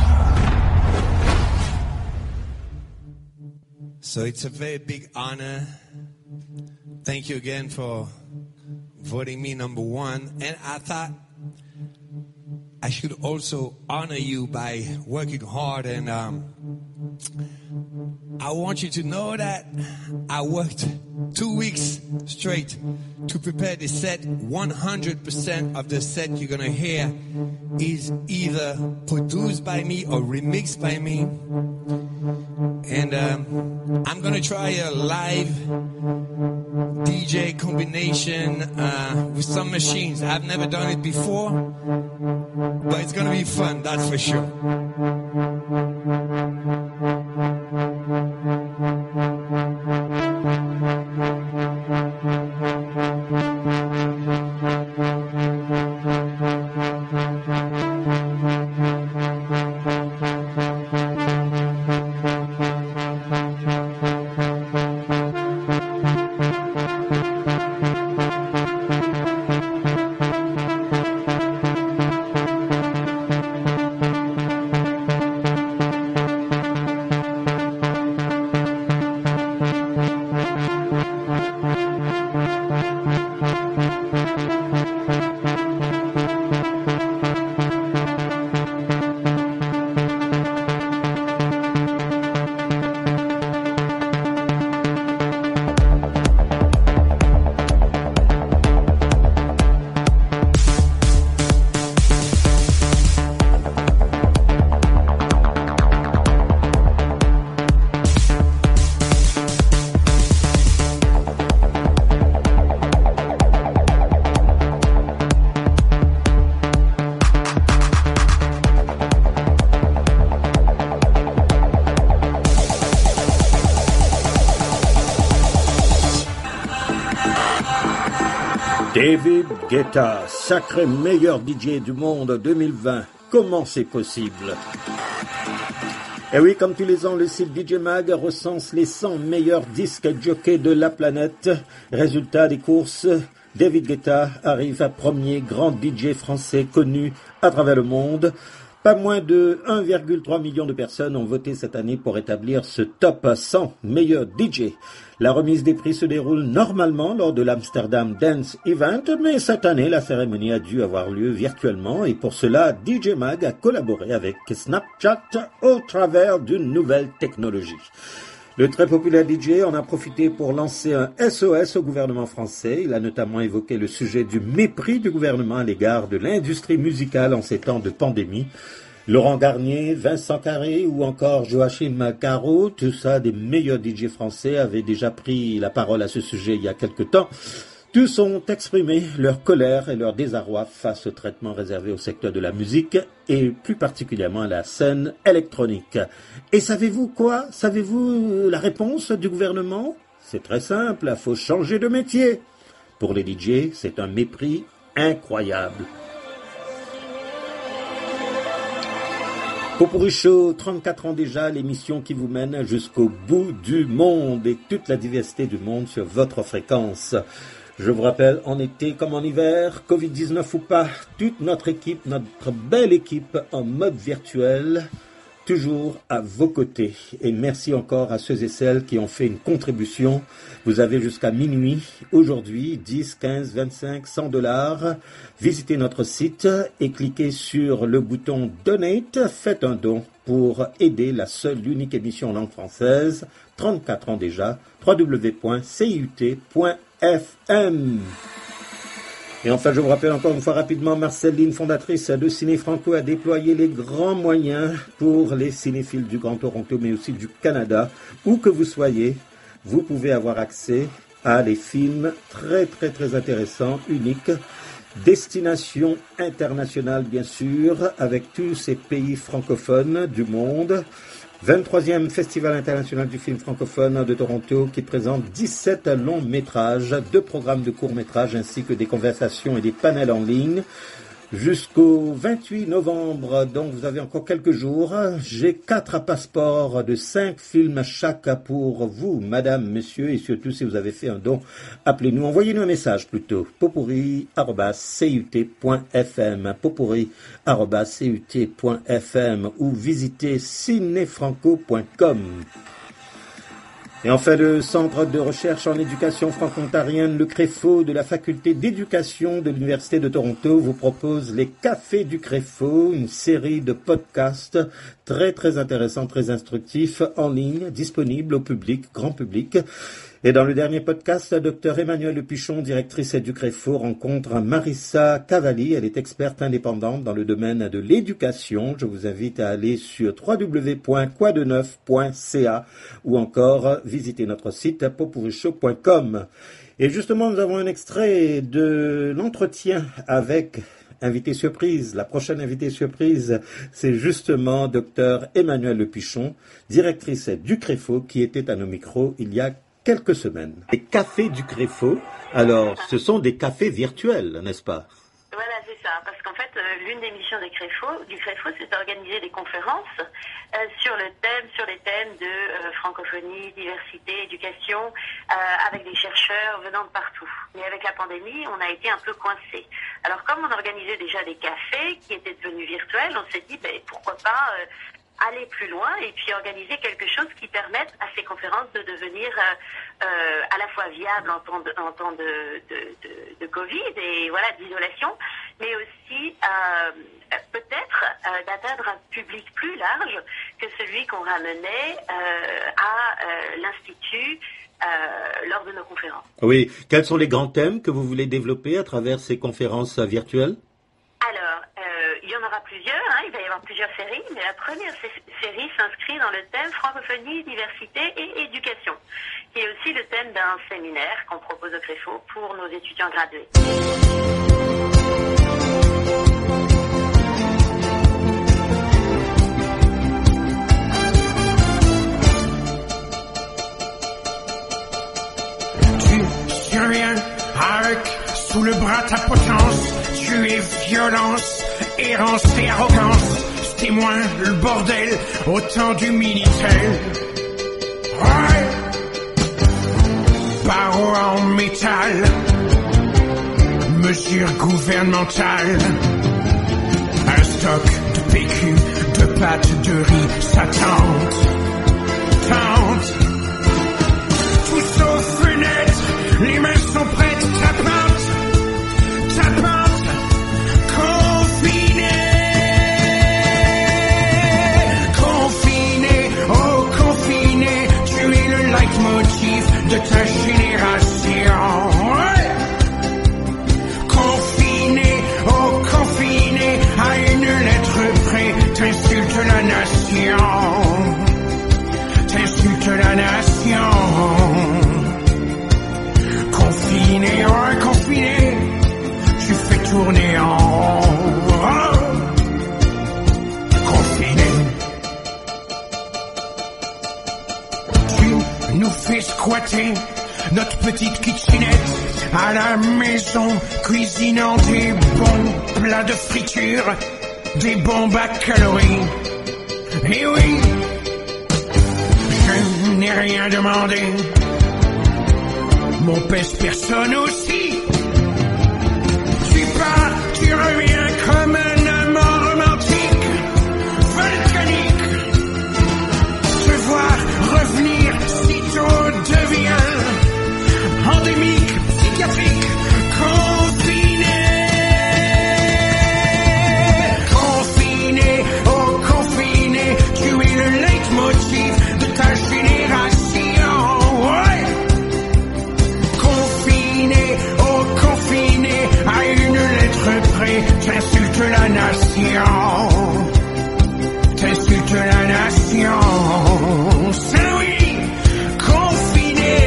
So it's a very big honor. Thank you again for voting me number one. And I thought I should also honor you by working hard. And um, I want you to know that I worked two weeks straight to prepare the set. one hundred percent of the set you're going to hear is either produced by me or remixed by me. And um, I'm going to try a live D J combination uh, with some machines. I've never done it before, but it's going to be fun, that's for sure. David Guetta, sacré meilleur D J du monde deux mille vingt. Comment c'est possible? Et oui, comme tous les ans, le site D J Mag recense les cent meilleurs disques jockeys de la planète. Résultat des courses, David Guetta arrive à premier grand D J français connu à travers le monde. Pas moins de un virgule trois million de personnes ont voté cette année pour établir ce top cent meilleurs D J. La remise des prix se déroule normalement lors de l'Amsterdam Dance Event, mais cette année, la cérémonie a dû avoir lieu virtuellement et pour cela, D J Mag a collaboré avec Snapchat au travers d'une nouvelle technologie. Le très populaire D J en a profité pour lancer un S O S au gouvernement français. Il a notamment évoqué le sujet du mépris du gouvernement à l'égard de l'industrie musicale en ces temps de pandémie. Laurent Garnier, Vincent Carré ou encore Joachim Caro, tout ça des meilleurs D J français, avaient déjà pris la parole à ce sujet il y a quelque temps. Tous ont exprimé leur colère et leur désarroi face au traitement réservé au secteur de la musique et plus particulièrement à la scène électronique. Et savez-vous quoi? Savez-vous la réponse du gouvernement? C'est très simple, il faut changer de métier. Pour les D J, c'est un mépris incroyable. Popurrí Show, trente-quatre ans déjà, l'émission qui vous mène jusqu'au bout du monde et toute la diversité du monde sur votre fréquence. Je vous rappelle, en été comme en hiver, covid dix-neuf ou pas, toute notre équipe, notre belle équipe en mode virtuel, toujours à vos côtés. Et merci encore à ceux et celles qui ont fait une contribution. Vous avez jusqu'à minuit, aujourd'hui, dix, quinze, vingt-cinq, cent dollars. Visitez notre site et cliquez sur le bouton Donate. Faites un don pour aider la seule, l'unique émission en langue française, trente-quatre ans déjà, w w w point c u t point f m. Et enfin, je vous rappelle encore une fois rapidement, Marceline, fondatrice de Ciné Franco, a déployé les grands moyens pour les cinéphiles du Grand Toronto, mais aussi du Canada. Où que vous soyez, vous pouvez avoir accès à des films très, très, très intéressants, uniques. Destination internationale, bien sûr, avec tous ces pays francophones du monde. vingt-troisième Festival international du film francophone de Toronto qui présente dix-sept longs métrages, deux programmes de courts métrages ainsi que des conversations et des panels en ligne. Jusqu'au vingt-huit novembre, donc vous avez encore quelques jours. J'ai quatre passeports de cinq films chaque pour vous, madame, monsieur, et surtout si vous avez fait un don, appelez-nous, envoyez-nous un message plutôt, popurrí arobase c u t point f m, popurrí arobase c u t point f m ou visitez cinéfranco point com. Et enfin, le Centre de recherche en éducation franco-ontarienne, le Créfo de la Faculté d'éducation de l'Université de Toronto, vous propose les Cafés du Créfo, une série de podcasts très très intéressants, très instructifs, en ligne, disponibles au public, grand public. Et dans le dernier podcast, Dr Emmanuelle Lepichon, directrice du Créfo, rencontre Marissa Cavalli. Elle est experte indépendante dans le domaine de l'éducation. Je vous invite à aller sur w w w point quoi de neuf point c a ou encore visiter notre site popurrí show point com. Et justement, nous avons un extrait de l'entretien avec invité surprise. La prochaine invitée surprise, c'est justement Dr Emmanuelle Lepichon, directrice du Créfo, qui était à nos micros il y a quelques semaines. Les cafés du Créfo, alors ce sont des cafés virtuels, n'est-ce pas? Voilà, c'est ça. Parce qu'en fait, euh, l'une des missions des Créfo, du Créfo, c'est d'organiser des conférences euh, sur le thème, sur les thèmes de euh, francophonie, diversité, éducation, euh, avec des chercheurs venant de partout. Mais avec la pandémie, on a été un peu coincés. Alors, comme on organisait déjà des cafés qui étaient devenus virtuels, on s'est dit, ben, pourquoi pas euh, aller plus loin et puis organiser quelque chose qui permette à ces conférences de devenir euh, euh, à la fois viables en temps de, en temps de, de, de, de Covid et voilà d'isolation, mais aussi euh, peut-être euh, d'atteindre un public plus large que celui qu'on ramenait euh, à euh, l'Institut euh, lors de nos conférences. Oui, quels sont les grands thèmes que vous voulez développer à travers ces conférences virtuelles? Alors, euh, il y en aura plusieurs, hein, il va y avoir plusieurs séries, mais la première sé- série s'inscrit dans le thème francophonie, diversité et éducation, qui est aussi le thème d'un séminaire qu'on propose au Créfo pour nos étudiants gradués. Tu surviens avec sous le bras ta potence. Tu es violence, errance et arrogance, témoin le bordel au temps du Minitel. Ouais. Barreaux en métal, mesures gouvernementales, un stock de P Q, de pâtes de riz, ça tente, tente. Tout sauf fenêtre, les mains sont prêtes, ta pinte, ta pinte. De ta génération, ouais. Confiné, oh confiné, à une lettre près, t'insultes la nation, t'insultes la nation. Confiné, oh confiné, tu fais tourner en rond, confiné. Nous fait squatter notre petite kitchenette à la maison, cuisinant des bons plats de friture, des bombes à calories. Et oui, je n'ai rien demandé. Mon pèse personne aussi. Tu pars, tu reviens comme un amant romantique, volcanique. Te voir revenir sitôt devient endémique, psychiatrique, confiné. Confiné, oh confiné, tu es le leitmotiv de ta génération. Ouais. Confiné, oh confiné, à une lettre près, t'insultes la nation. T'insultes la nation. C'est oui, confiné,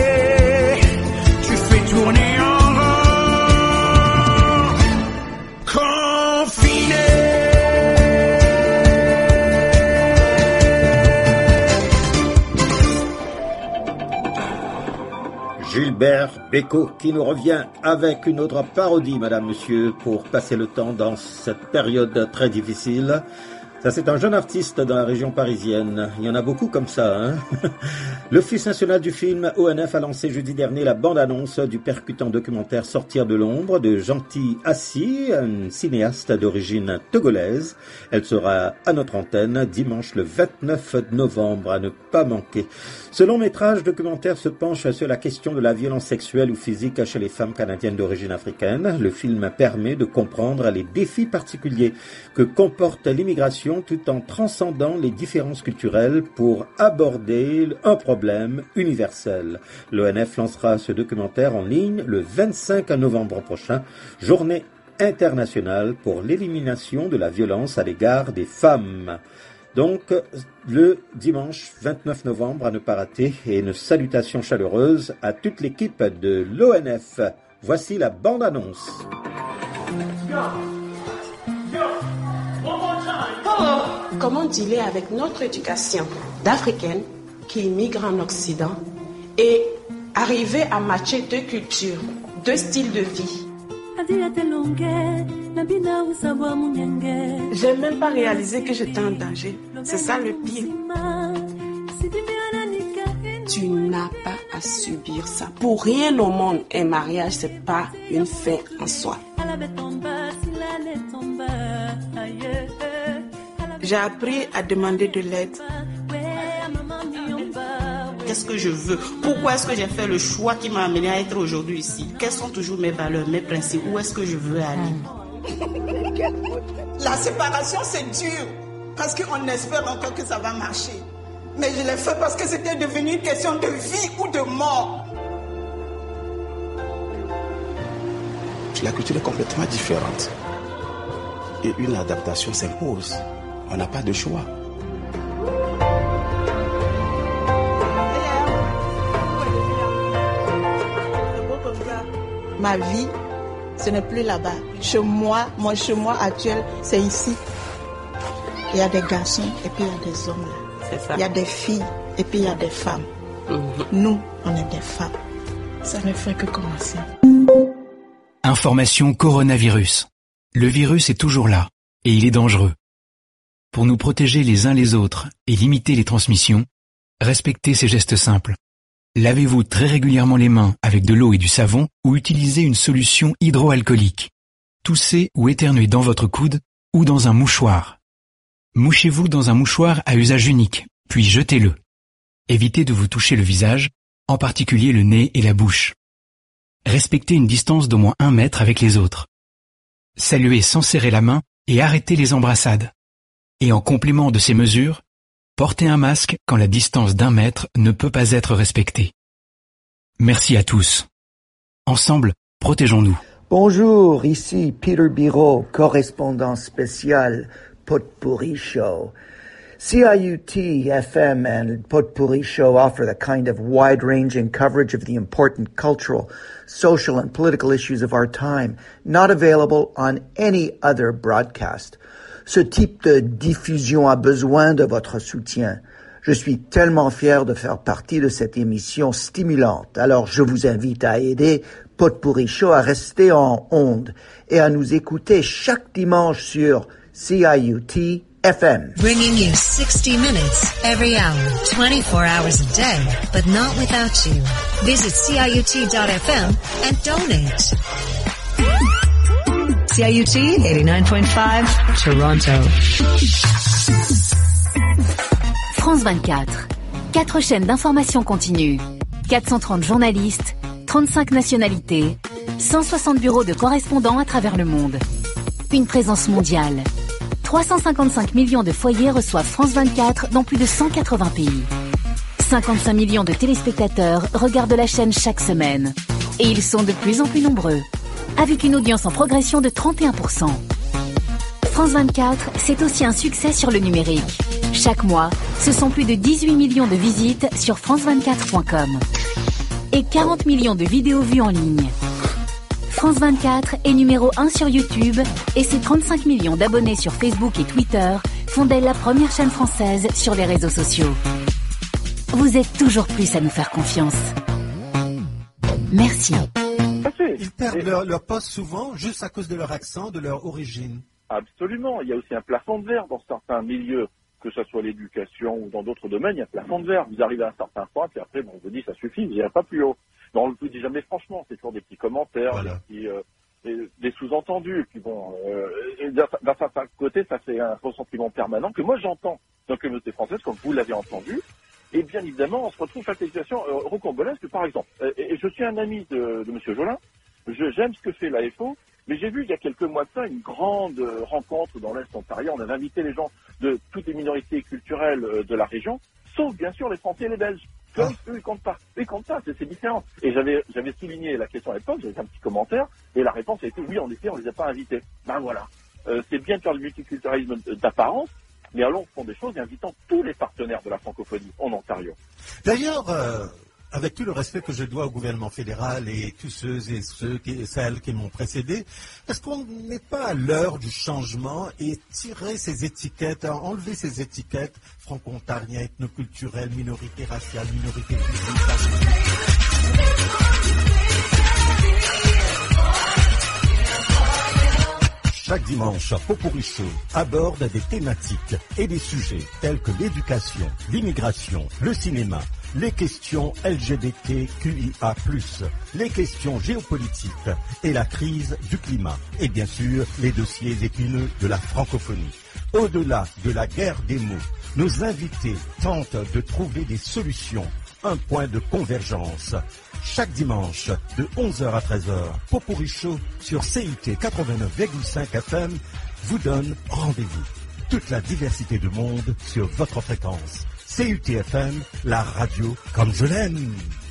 tu fais tourner en rond. Confiné. Gilbert Bécaud qui nous revient avec une autre parodie, madame, monsieur, pour passer le temps dans cette période très difficile. Ça, c'est un jeune artiste dans la région parisienne. Il y en a beaucoup comme ça, hein. L'Office national du film, O N F, a lancé jeudi dernier la bande-annonce du percutant documentaire Sortir de l'ombre de Gentil Assis, une cinéaste d'origine togolaise. Elle sera à notre antenne dimanche le vingt-neuf novembre, à ne pas manquer. Ce long métrage documentaire se penche sur la question de la violence sexuelle ou physique chez les femmes canadiennes d'origine africaine. Le film permet de comprendre les défis particuliers que comporte l'immigration tout en transcendant les différences culturelles pour aborder un problème universel. L'O N F lancera ce documentaire en ligne le vingt-cinq novembre prochain, journée internationale pour l'élimination de la violence à l'égard des femmes. Donc, le dimanche vingt-neuf novembre, à ne pas rater, et une salutation chaleureuse à toute l'équipe de l'O N F. Voici la bande-annonce. Oh, comment dealer avec notre éducation d'Africaines qui immigrent en Occident et arriver à matcher deux cultures, deux styles de vie. J'ai même pas réalisé que j'étais en danger. C'est ça le pire. Tu n'as pas à subir ça. Pour rien au monde, un mariage, c'est pas une fin en soi. J'ai appris à demander de l'aide. Qu'est-ce que je veux? Pourquoi est-ce que j'ai fait le choix qui m'a amené à être aujourd'hui ici? Quelles sont toujours mes valeurs, mes principes? Où est-ce que je veux aller? La séparation, c'est dur. Parce qu'on espère encore que ça va marcher. Mais je l'ai fait parce que c'était devenu une question de vie ou de mort. La culture est complètement différente. Et une adaptation s'impose. On n'a pas de choix. Ma vie, ce n'est plus là-bas. Chez moi, mon chez moi actuel, c'est ici. Il y a des garçons et puis il y a des hommes là. C'est ça. Il y a des filles et puis il y a des femmes. Mm-hmm. Nous, on est des femmes. Ça ne fait que commencer. Information coronavirus. Le virus est toujours là et il est dangereux. Pour nous protéger les uns les autres et limiter les transmissions, respectez ces gestes simples. Lavez-vous très régulièrement les mains avec de l'eau et du savon ou utilisez une solution hydroalcoolique. Toussez ou éternuez dans votre coude ou dans un mouchoir. Mouchez-vous dans un mouchoir à usage unique, puis jetez-le. Évitez de vous toucher le visage, en particulier le nez et la bouche. Respectez une distance d'au moins un mètre avec les autres. Saluez sans serrer la main et arrêtez les embrassades. Et en complément de ces mesures, portez un masque quand la distance d'un mètre ne peut pas être respectée. Merci à tous. Ensemble, protégeons-nous. Bonjour, ici Peter Biro, correspondant spécial Potpourri Show. C I U T F M and Potpourri Show offer the kind of wide-ranging coverage of the important cultural, social and political issues of our time, not available on any other broadcast. Ce type de diffusion a besoin de votre soutien. Je suis tellement fier de faire partie de cette émission stimulante. Alors je vous invite à aider Potpourri Show à rester en ondes et à nous écouter chaque dimanche sur C I U T F M. Bringing you sixty minutes every hour, twenty-four hours a day, but not without you. Visit C I U T dot F M and donate. C I U T eighty-nine point five, Toronto. France vingt-quatre. Quatre chaînes d'information continue. quatre cent trente journalistes, trente-cinq nationalités, cent soixante bureaux de correspondants à travers le monde. Une présence mondiale. trois cent cinquante-cinq millions de foyers reçoivent France vingt-quatre dans plus de cent quatre-vingts pays. cinquante-cinq millions de téléspectateurs regardent la chaîne chaque semaine. Et ils sont de plus en plus nombreux, avec une audience en progression de trente et un pour cent. France vingt-quatre, c'est aussi un succès sur le numérique. Chaque mois, ce sont plus de dix-huit millions de visites sur france vingt-quatre point com et quarante millions de vidéos vues en ligne. France vingt-quatre est numéro un sur YouTube et ses trente-cinq millions d'abonnés sur Facebook et Twitter font d'elle la première chaîne française sur les réseaux sociaux. Vous êtes toujours plus à nous faire confiance. Merci. Ils perdent leur, leur poste souvent juste à cause de leur accent, de leur origine. Absolument. Il y a aussi un plafond de verre dans certains milieux, que ce soit l'éducation ou dans d'autres domaines, il y a un plafond de verre. Vous arrivez à un certain point, puis après, bon, on vous dit ça suffit, vous n'irez pas plus haut. Mais on ne vous dit jamais franchement, c'est toujours des petits commentaires, voilà. des, petits, euh, des, des sous-entendus. Et puis bon, euh, d'un certain côté, ça c'est un ressentiment permanent que moi j'entends dans la communauté française, comme vous l'avez entendu. Et bien évidemment, on se retrouve face à des situations euh, rocambolesques, par exemple. Euh, et je suis un ami de, de M. Jolin, je, j'aime ce que fait l'A F O, mais j'ai vu il y a quelques mois de ça une grande euh, rencontre dans l'Est ontarien. On avait invité les gens de toutes les minorités culturelles euh, de la région, sauf bien sûr les Français et les Belges. Eux, eux, ils comptent pas. Eux, ils comptent pas, c'est, c'est différent. Et j'avais, j'avais souligné la question à l'époque, j'avais fait un petit commentaire, et la réponse a été oui, en effet, on les a pas invités. Ben voilà. Euh, c'est bien de faire le multiculturalisme d'apparence, mais allons au fond des choses et invitons tous les partenaires de la francophonie en Ontario. D'ailleurs, euh, avec tout le respect que je dois au gouvernement fédéral et tous ceux et ceux qui, celles qui m'ont précédé, est-ce qu'on n'est pas à l'heure du changement et tirer ces étiquettes, enlever ces étiquettes franco-ontariens, ethnoculturels, minorité raciale, minorité physique? Chaque dimanche, Popurrí Show aborde des thématiques et des sujets tels que l'éducation, l'immigration, le cinéma, les questions L G B T Q I A plus, les questions géopolitiques et la crise du climat, et bien sûr les dossiers épineux de la francophonie. Au-delà de la guerre des mots, nos invités tentent de trouver des solutions, un point de convergence. Chaque dimanche, de onze heures à treize heures, Popurrí Show sur C I T quatre-vingt-neuf virgule cinq F M vous donne rendez-vous. Toute la diversité du monde sur votre fréquence. C U T F M, la radio comme je l'aime.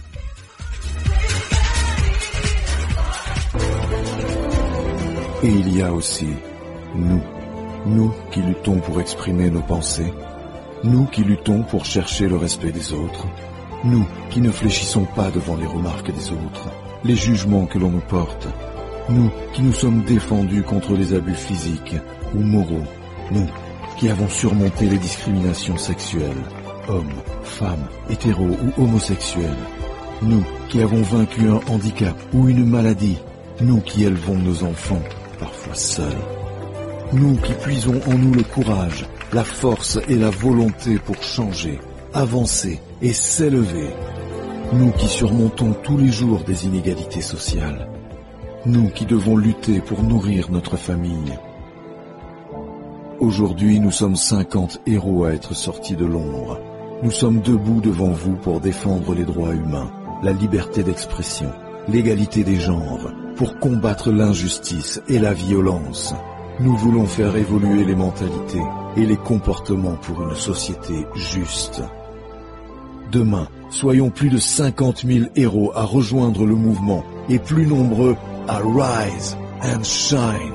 Et il y a aussi nous, nous qui luttons pour exprimer nos pensées, nous qui luttons pour chercher le respect des autres, nous qui ne fléchissons pas devant les remarques des autres, les jugements que l'on nous porte, nous qui nous sommes défendus contre les abus physiques ou moraux, nous qui avons surmonté les discriminations sexuelles, hommes, femmes, hétéros ou homosexuels, nous qui avons vaincu un handicap ou une maladie, nous qui élevons nos enfants, parfois seuls, nous qui puisons en nous le courage, la force et la volonté pour changer, avancer et s'élever, nous qui surmontons tous les jours des inégalités sociales, nous qui devons lutter pour nourrir notre famille. Aujourd'hui, nous sommes cinquante héros à être sortis de l'ombre. Nous sommes debout devant vous pour défendre les droits humains, la liberté d'expression, l'égalité des genres, pour combattre l'injustice et la violence. Nous voulons faire évoluer les mentalités et les comportements pour une société juste. Demain, soyons plus de cinquante mille héros à rejoindre le mouvement et plus nombreux à rise and shine.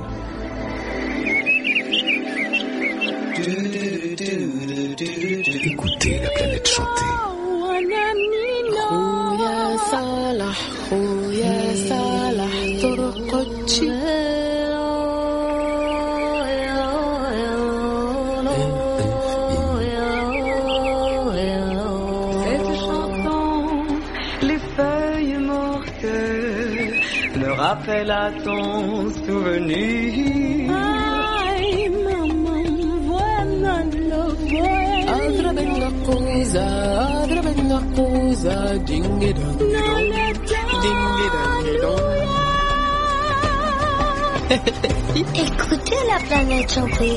Écoutez la planète chanter. Rappelle à ton souvenir. Ay, maman, voilà. narcosa, dreben narcosa, ding dong ding dong. Écoutez la planète chanter.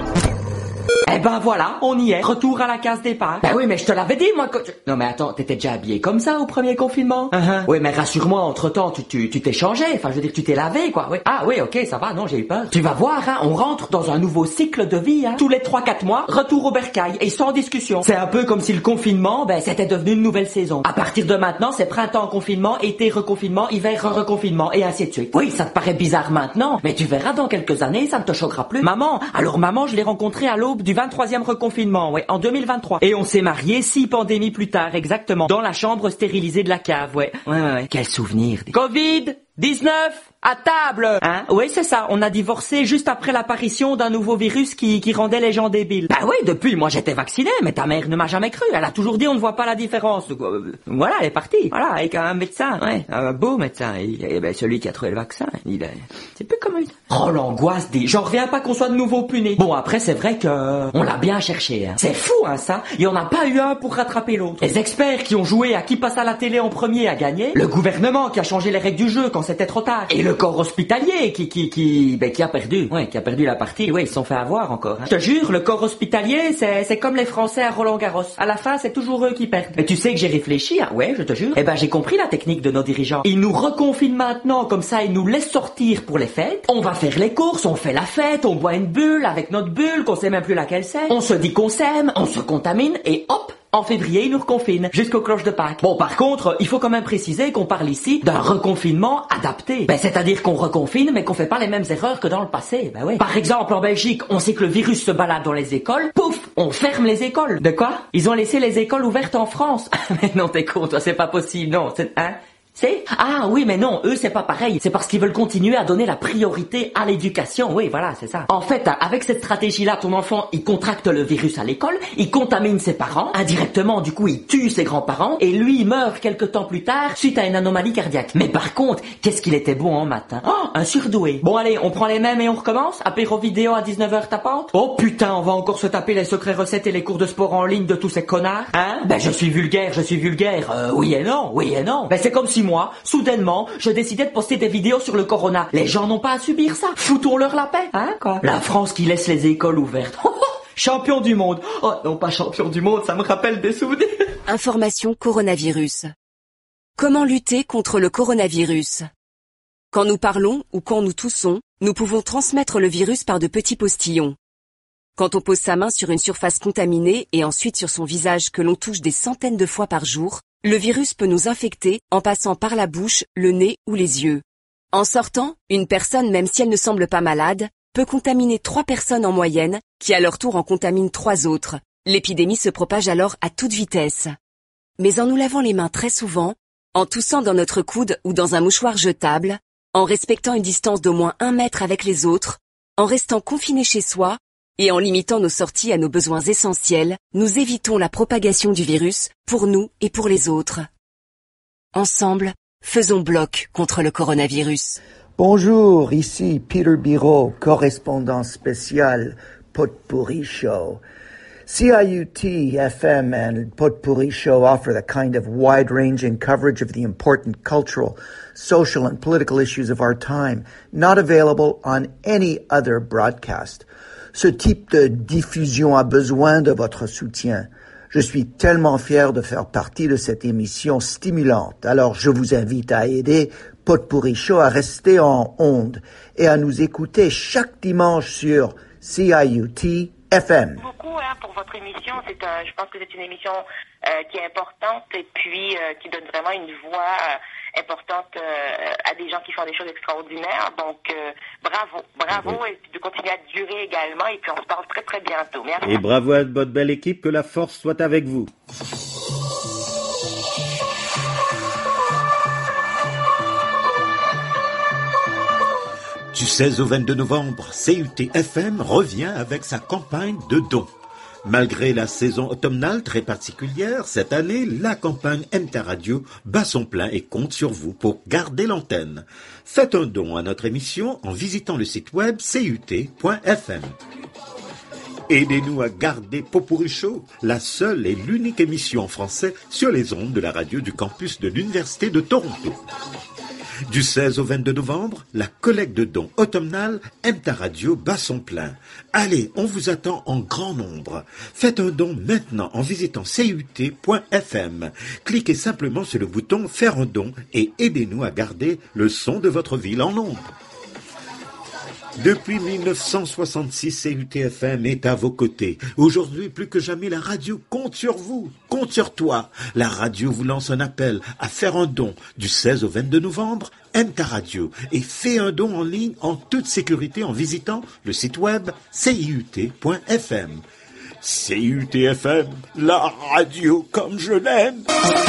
Eh ben voilà, on y est. Retour à la case départ. Ben oui, mais je te l'avais dit, moi. Que... Non mais attends, t'étais déjà habillé comme ça au premier confinement? uh-huh. Oui, mais rassure-moi, entre-temps, tu tu tu t'es changé. Enfin, je veux dire, tu t'es lavé, quoi. Oui. Ah oui, ok, ça va. Non, j'ai eu peur. Tu vas voir, hein, on rentre dans un nouveau cycle de vie. Hein. Tous les trois quatre mois, retour au bercail et sans discussion. C'est un peu comme si le confinement, ben, c'était devenu une nouvelle saison. À partir de maintenant, c'est printemps confinement, été reconfinement, hiver reconfinement et ainsi de suite. Oui, ça te paraît bizarre maintenant, mais tu verras dans quelques années, ça ne te choquera plus. Maman, alors maman, je l'ai rencontrée à l'aube du vingt-troisième reconfinement, ouais, en deux mille vingt-trois. Et on s'est mariés six pandémies plus tard, exactement, dans la chambre stérilisée de la cave, ouais. Ouais, ouais, ouais. Quel souvenir. covid dix-neuf à table. Hein? Oui, c'est ça. On a divorcé juste après l'apparition d'un nouveau virus qui, qui rendait les gens débiles. Bah oui, depuis, moi j'étais vacciné, mais ta mère ne m'a jamais cru. Elle a toujours dit on ne voit pas la différence. Voilà, elle est partie. Voilà, avec un médecin, ouais, un beau médecin. Et, et ben, celui qui a trouvé le vaccin, il est... C'est plus comme une... Oh, l'angoisse des... J'en reviens pas qu'on soit de nouveau punis. Bon, après, c'est vrai que... On l'a bien cherché, hein. C'est fou, hein, ça. Il y en a pas eu un pour rattraper l'autre. Les experts qui ont joué à qui passe à la télé en premier a gagné. Le gouvernement qui a changé les règles du jeu quand c'était trop tard. Et le corps hospitalier qui qui qui ben qui a perdu, ouais, qui a perdu la partie, ouais, ils se sont fait avoir encore. Hein. Je te jure, le corps hospitalier, c'est c'est comme les Français à Roland-Garros. À la fin, c'est toujours eux qui perdent. Mais tu sais que j'ai réfléchi, hein, ouais, je te jure. Eh ben, j'ai compris la technique de nos dirigeants. Ils nous reconfinent maintenant, comme ça, ils nous laissent sortir pour les fêtes. On va faire les courses, on fait la fête, on boit une bulle avec notre bulle qu'on sait même plus laquelle c'est. On se dit qu'on s'aime, on se contamine et hop. En février, ils nous reconfinent, jusqu'aux cloches de Pâques. Bon, par contre, il faut quand même préciser qu'on parle ici d'un reconfinement adapté. Ben, c'est-à-dire qu'on reconfine, mais qu'on fait pas les mêmes erreurs que dans le passé. Ben oui. Par exemple, en Belgique, on sait que le virus se balade dans les écoles. Pouf, on ferme les écoles. De quoi? Ils ont laissé les écoles ouvertes en France. Mais non, t'es con, toi, c'est pas possible, non. C'est, hein? C'est? Ah oui, mais non, eux c'est pas pareil. C'est parce qu'ils veulent continuer à donner la priorité à l'éducation. Oui, voilà, c'est ça. En fait, avec cette stratégie-là, ton enfant, il contracte le virus à l'école, il contamine ses parents, indirectement, du coup, il tue ses grands-parents, et lui, il meurt quelque temps plus tard suite à une anomalie cardiaque. Mais par contre, qu'est-ce qu'il était bon en matin? Oh, un surdoué. Bon, allez, on prend les mêmes et on recommence? Apéro vidéo à dix-neuf heures tapante? Oh putain, on va encore se taper les secrets recettes et les cours de sport en ligne de tous ces connards? Hein? Ben, je suis vulgaire, je suis vulgaire. Euh, oui et non, oui et non. Ben, c'est comme si moi, soudainement, je décidais de poster des vidéos sur le corona. Les gens n'ont pas à subir ça. Foutons-leur la paix, hein, quoi. La France qui laisse les écoles ouvertes. Champion du monde. Oh, non, pas champion du monde, ça me rappelle des souvenirs. Information coronavirus. Comment lutter contre le coronavirus? Quand nous parlons ou quand nous toussons, nous pouvons transmettre le virus par de petits postillons. Quand on pose sa main sur une surface contaminée et ensuite sur son visage que l'on touche des centaines de fois par jour, le virus peut nous infecter en passant par la bouche, le nez ou les yeux. En sortant, une personne, même si elle ne semble pas malade, peut contaminer trois personnes en moyenne, qui à leur tour en contaminent trois autres. L'épidémie se propage alors à toute vitesse. Mais en nous lavant les mains très souvent, en toussant dans notre coude ou dans un mouchoir jetable, en respectant une distance d'au moins un mètre avec les autres, en restant confiné chez soi, et en limitant nos sorties à nos besoins essentiels, nous évitons la propagation du virus pour nous et pour les autres. Ensemble, faisons bloc contre le coronavirus. Bonjour, ici Peter Biro, correspondant spécial Potpourri Show. C I U T F M and Potpourri Show offer the kind of wide-ranging coverage of the important cultural, social and political issues of our time, not available on any other broadcast. Ce type de diffusion a besoin de votre soutien. Je suis tellement fier de faire partie de cette émission stimulante. Alors je vous invite à aider Potpourri Show à rester en ondes et à nous écouter chaque dimanche sur C I U T F M. Beaucoup hein, pour votre émission. C'est un, je pense que c'est une émission euh, qui est importante et puis euh, qui donne vraiment une voix euh, importante euh, à des gens qui font des choses extraordinaires. Donc euh, bravo, bravo et de continuer à durer également. Et puis on se parle très très bientôt. Merci. Et bravo à votre belle équipe. Que la force soit avec vous. Du seize au vingt-deux novembre, C U T F M revient avec sa campagne de dons. Malgré la saison automnale très particulière, cette année, la campagne M T Radio bat son plein et compte sur vous pour garder l'antenne. Faites un don à notre émission en visitant le site web C U T point F M. Aidez-nous à garder Potpourri Show, la seule et l'unique émission en français sur les ondes de la radio du campus de l'Université de Toronto. Du seize au vingt-deux novembre, la collecte de dons automnale M T A Radio bat son plein. Allez, on vous attend en grand nombre. Faites un don maintenant en visitant C U T point F M. Cliquez simplement sur le bouton Faire un don et aidez-nous à garder le son de votre ville en ondes. Depuis mille neuf cent soixante-six, C U T F M est à vos côtés. Aujourd'hui, plus que jamais, la radio compte sur vous, compte sur toi. La radio vous lance un appel à faire un don du seize au vingt-deux novembre, M T A Radio, et fais un don en ligne en toute sécurité en visitant le site web C U T point F M. C U T F M, la radio comme je l'aime.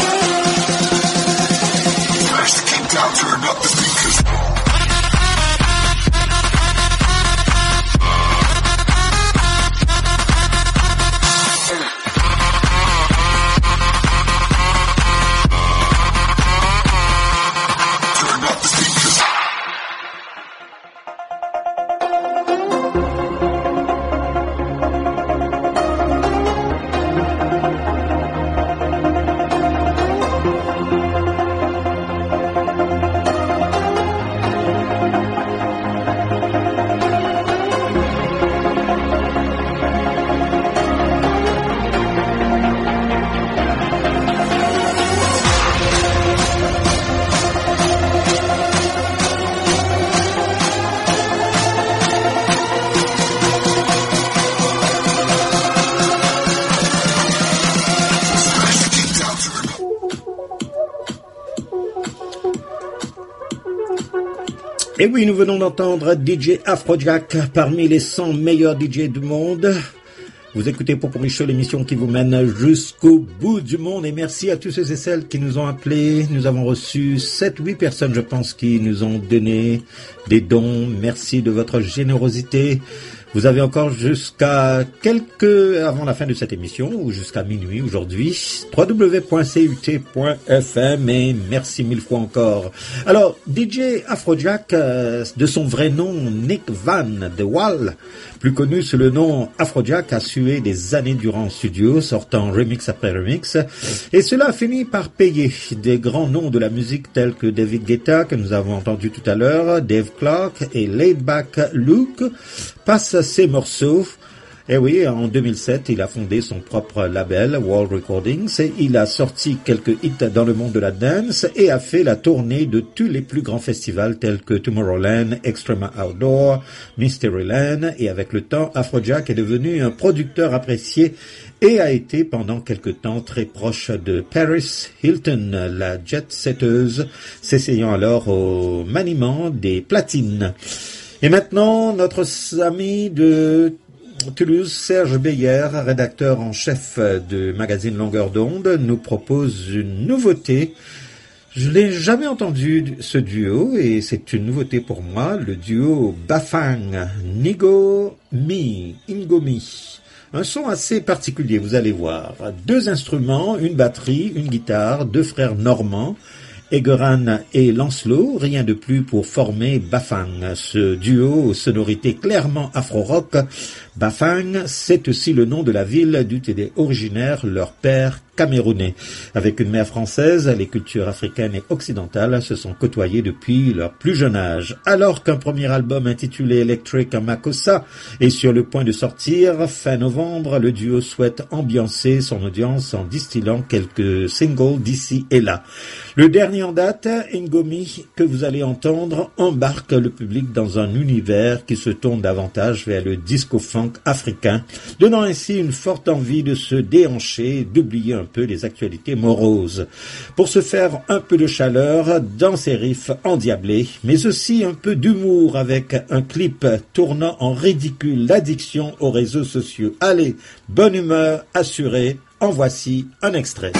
Et oui, nous venons d'entendre D J Afrojack parmi les cent meilleurs D J du monde. Vous écoutez Potpourri Show, l'émission qui vous mène jusqu'au bout du monde. Et merci à tous ceux et celles qui nous ont appelés. Nous avons reçu sept huit personnes, je pense, qui nous ont donné des dons. Merci de votre générosité. Vous avez encore jusqu'à quelques, avant la fin de cette émission, ou jusqu'à minuit aujourd'hui, w w w point c u t point f m, et merci mille fois encore. Alors, D J Afrojack, euh, de son vrai nom, Nick Van de Waal, plus connu sous le nom Afrojack, a sué des années durant en studio, sortant remix après remix, et cela a fini par payer. Des grands noms de la musique tels que David Guetta, que nous avons entendu tout à l'heure, Dave Clark et Laid Back Luke, passent ses morceaux. Et oui, en deux mille sept, il a fondé son propre label, World Recordings, et il a sorti quelques hits dans le monde de la dance et a fait la tournée de tous les plus grands festivals tels que Tomorrowland, Extrema Outdoor, Mysteryland, et avec le temps, Afrojack est devenu un producteur apprécié et a été pendant quelque temps très proche de Paris Hilton, la jet-setteuse, s'essayant alors au maniement des platines. Et maintenant, notre ami de Toulouse, Serge Beyer, rédacteur en chef de magazine Longueur d'onde, nous propose une nouveauté. Je n'ai jamais entendu ce duo et c'est une nouveauté pour moi, le duo Bafang, Nigo Mi, Ngomi. Un son assez particulier, vous allez voir. Deux instruments, une batterie, une guitare, deux frères normands, Egeran et Lancelot, rien de plus pour former Bafang. Ce duo aux sonorités clairement afro-rock, Bafang, c'est aussi le nom de la ville d'où était originaire leur père camerounais. Avec une mère française, les cultures africaines et occidentales se sont côtoyées depuis leur plus jeune âge. Alors qu'un premier album intitulé Electric Makossa est sur le point de sortir, fin novembre, le duo souhaite ambiancer son audience en distillant quelques singles d'ici et là. Le dernier en date, Ngomi, que vous allez entendre, embarque le public dans un univers qui se tourne davantage vers le disco-funk africain, donnant ainsi une forte envie de se déhancher et d'oublier un peu les actualités moroses. Pour se faire un peu de chaleur dans ses riffs endiablés, mais aussi un peu d'humour avec un clip tournant en ridicule l'addiction aux réseaux sociaux. Allez, bonne humeur assurée, en voici un extrait.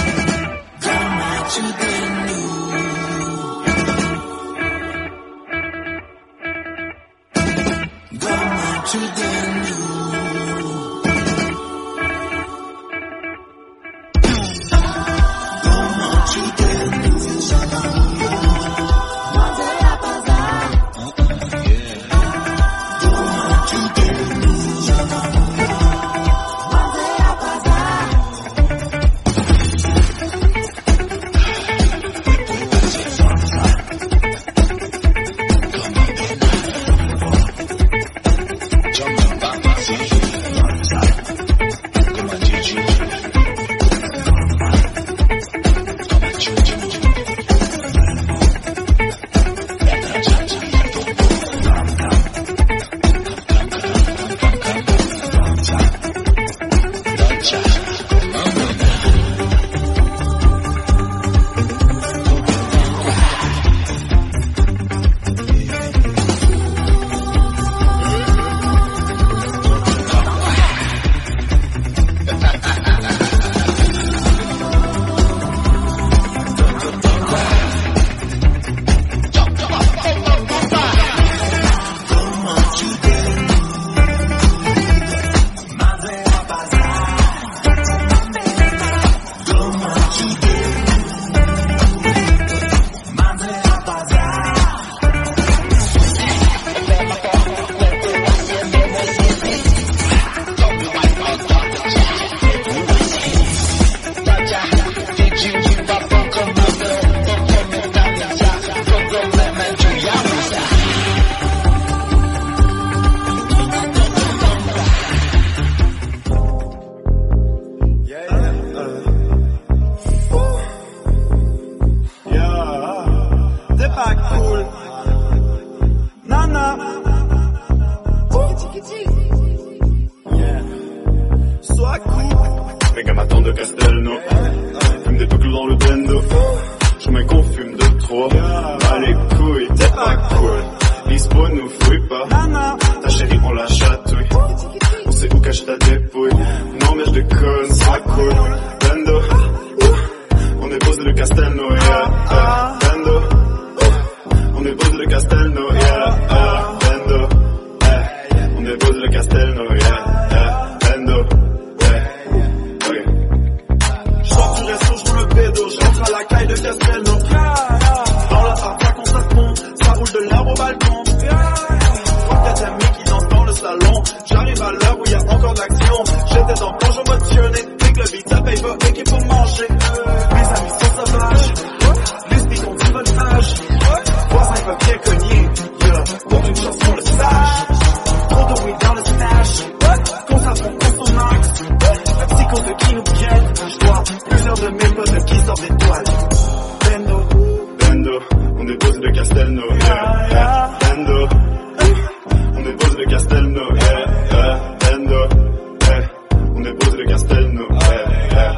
de Castelno. Fume des toclos dans le bendo. Je mets qu'on fume de trop. Pas les couilles, t'es pas cool. Lispo nous fouille pas. Ta chérie on la chatouille. On sait où cache ta dépouille. Non mais je déconne, c'est cool. Bendo, on est posé de Castelno, yeah, yeah. Bendo, on est posé de Castelno, yeah, yeah. Bendo, yeah. On est posé de Castelno, yeah, yeah. Bendo, yeah. Okay. J'sors du resto, j'roule le pédo, j'entre à la caille de Castelno. Dans la barbaque on s'affronte, ça roule de l'herbe au balcon. Trois quatre amis qui dansent dans le salon. J'arrive à l'heure où y'a encore de l'action. J'étais dans le plongeon motionné. Dès que le beat à paye va et qu'il faut manger. Mes amis sont sauvages. Les speaks ont du bon âge. Voisins ils peuvent bien cogner. Yeah, pour une chanson le sage. Trop de weed dans le stash. Qu'on s'affronte, qu'on s'en max. La psychose qui nous guette. J'vois plusieurs de mes potes qui sortent des toiles. Bendo, Bendo, on est posé de Castelno, yeah, yeah. Bendo, on est posé de Castelno, yeah, yeah. Bendo, yeah. On est posé de Castelno, yeah, yeah.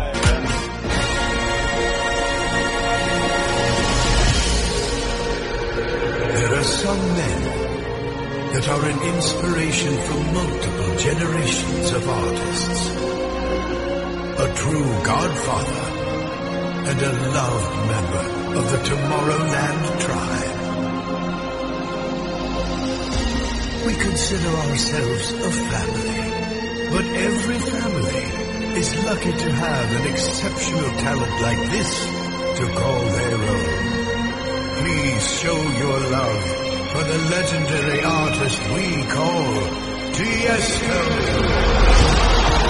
There are some men that are an inspiration for multiple generations of artists. A true godfather and a loved member of the Tomorrowland tribe. We consider ourselves a family, but every family is lucky to have an exceptional talent like this to call their own. Please show your love for the legendary artist we call Tiesto.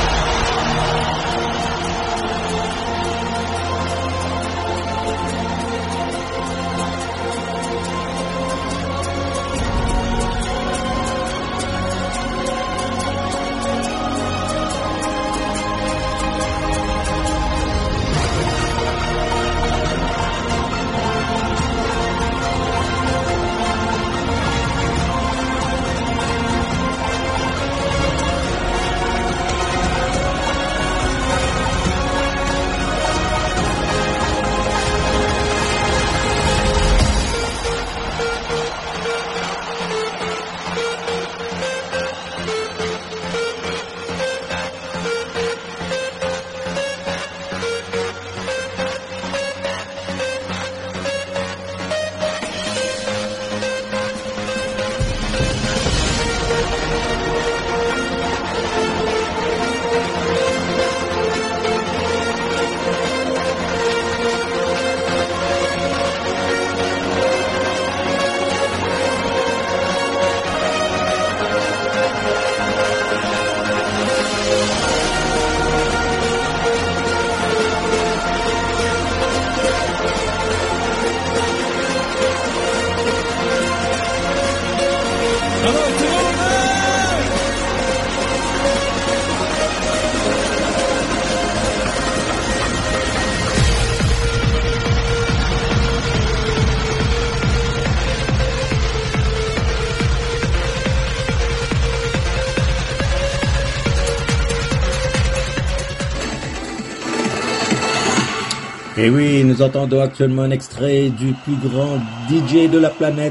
Et oui, nous entendons actuellement un extrait du plus grand D J de la planète,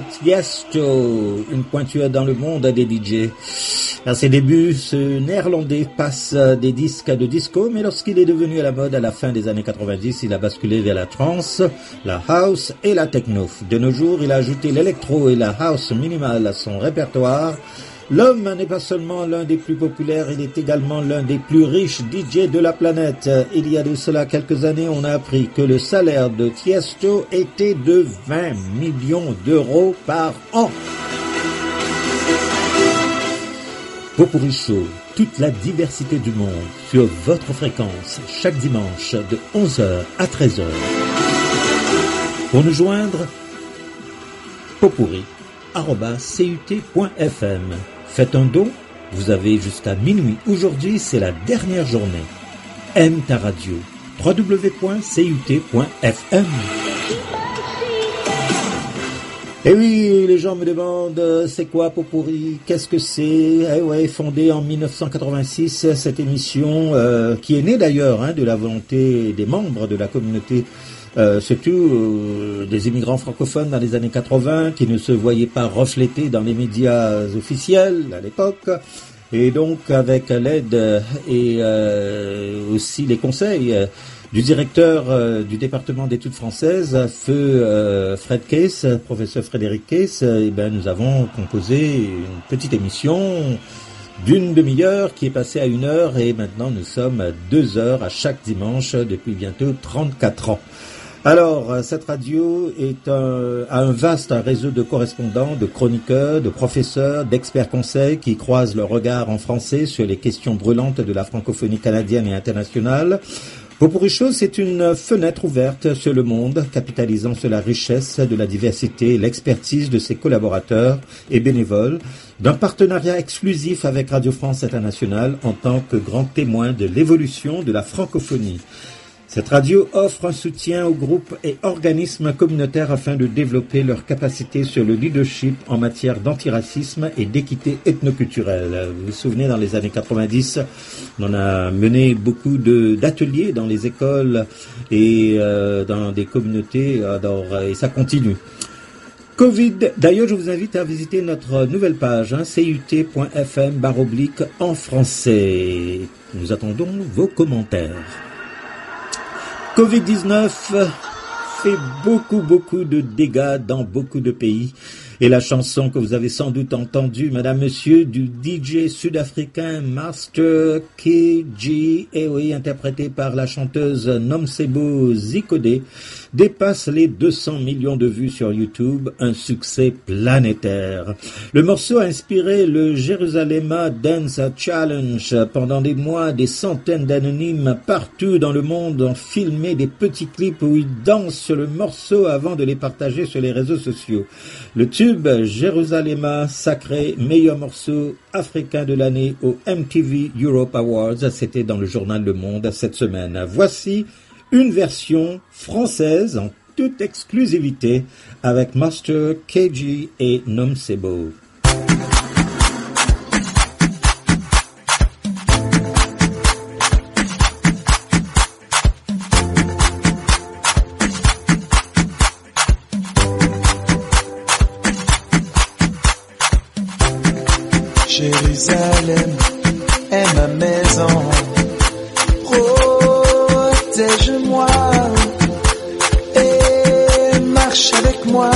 Tiesto, une pointure dans le monde des D J. À ses débuts, ce néerlandais passe des disques de disco, mais lorsqu'il est devenu à la mode à la fin des années quatre-vingt-dix, il a basculé vers la trance, la house et la techno. De nos jours, il a ajouté l'électro et la house minimale à son répertoire. L'homme n'est pas seulement l'un des plus populaires, il est également l'un des plus riches D J de la planète. Il y a de cela quelques années, on a appris que le salaire de Tiesto était de vingt millions d'euros par an. Popurrí Show, toute la diversité du monde sur votre fréquence, chaque dimanche de onze heures à treize heures. Pour nous joindre, popurrí arobase c u t point f m. Faites un don, vous avez jusqu'à minuit. Aujourd'hui, c'est la dernière journée. Aime ta radio. w w w point c u t point f m. Et oui, les gens me demandent, c'est quoi Pot-Pourri? Qu'est-ce que c'est? Eh ouais, fondée en mille neuf cent quatre-vingt-six, cette émission, euh, qui est née d'ailleurs hein, de la volonté des membres de la communauté, euh, surtout euh, des immigrants francophones dans les années quatre-vingts, qui ne se voyaient pas reflétés dans les médias officiels à l'époque. Et donc, avec l'aide et euh, aussi les conseils euh, du directeur euh, du département d'études françaises, feu euh, Fred Case, professeur Frédéric Case, eh ben, nous avons composé une petite émission d'une demi-heure qui est passée à une heure et maintenant nous sommes à deux heures à chaque dimanche depuis bientôt trente-quatre ans. Alors, cette radio est un, a un vaste réseau de correspondants, de chroniqueurs, de professeurs, d'experts conseils qui croisent leur regard en français sur les questions brûlantes de la francophonie canadienne et internationale. Pot-Pourri Show, c'est une fenêtre ouverte sur le monde, capitalisant sur la richesse de la diversité et l'expertise de ses collaborateurs et bénévoles, d'un partenariat exclusif avec Radio France Internationale en tant que grand témoin de l'évolution de la francophonie. Cette radio offre un soutien aux groupes et organismes communautaires afin de développer leur capacité sur le leadership en matière d'antiracisme et d'équité ethnoculturelle. Vous vous souvenez, dans les années quatre-vingt-dix, on a mené beaucoup de, d'ateliers dans les écoles et euh, dans des communautés, alors, et ça continue. Covid, d'ailleurs je vous invite à visiter notre nouvelle page, hein, C U T point F M barre oblique en français. Nous attendons vos commentaires. covid dix-neuf fait beaucoup, beaucoup de dégâts dans beaucoup de pays. Et la chanson que vous avez sans doute entendue, madame, monsieur, du D J sud-africain Master K G, et oui, interprétée par la chanteuse Nomcebo Zikode, dépasse les deux cents millions de vues sur YouTube, un succès planétaire. Le morceau a inspiré le Jerusalema Dance Challenge. Pendant des mois, des centaines d'anonymes partout dans le monde ont filmé des petits clips où ils dansent sur le morceau avant de les partager sur les réseaux sociaux. Le tube Jerusalema sacré meilleur morceau africain de l'année au M T V Europe Awards, c'était dans le journal Le Monde cette semaine. Voici une version française en toute exclusivité avec Master K G et Nomcebo. Jérusalem est ma maison, protège-moi et marche avec moi,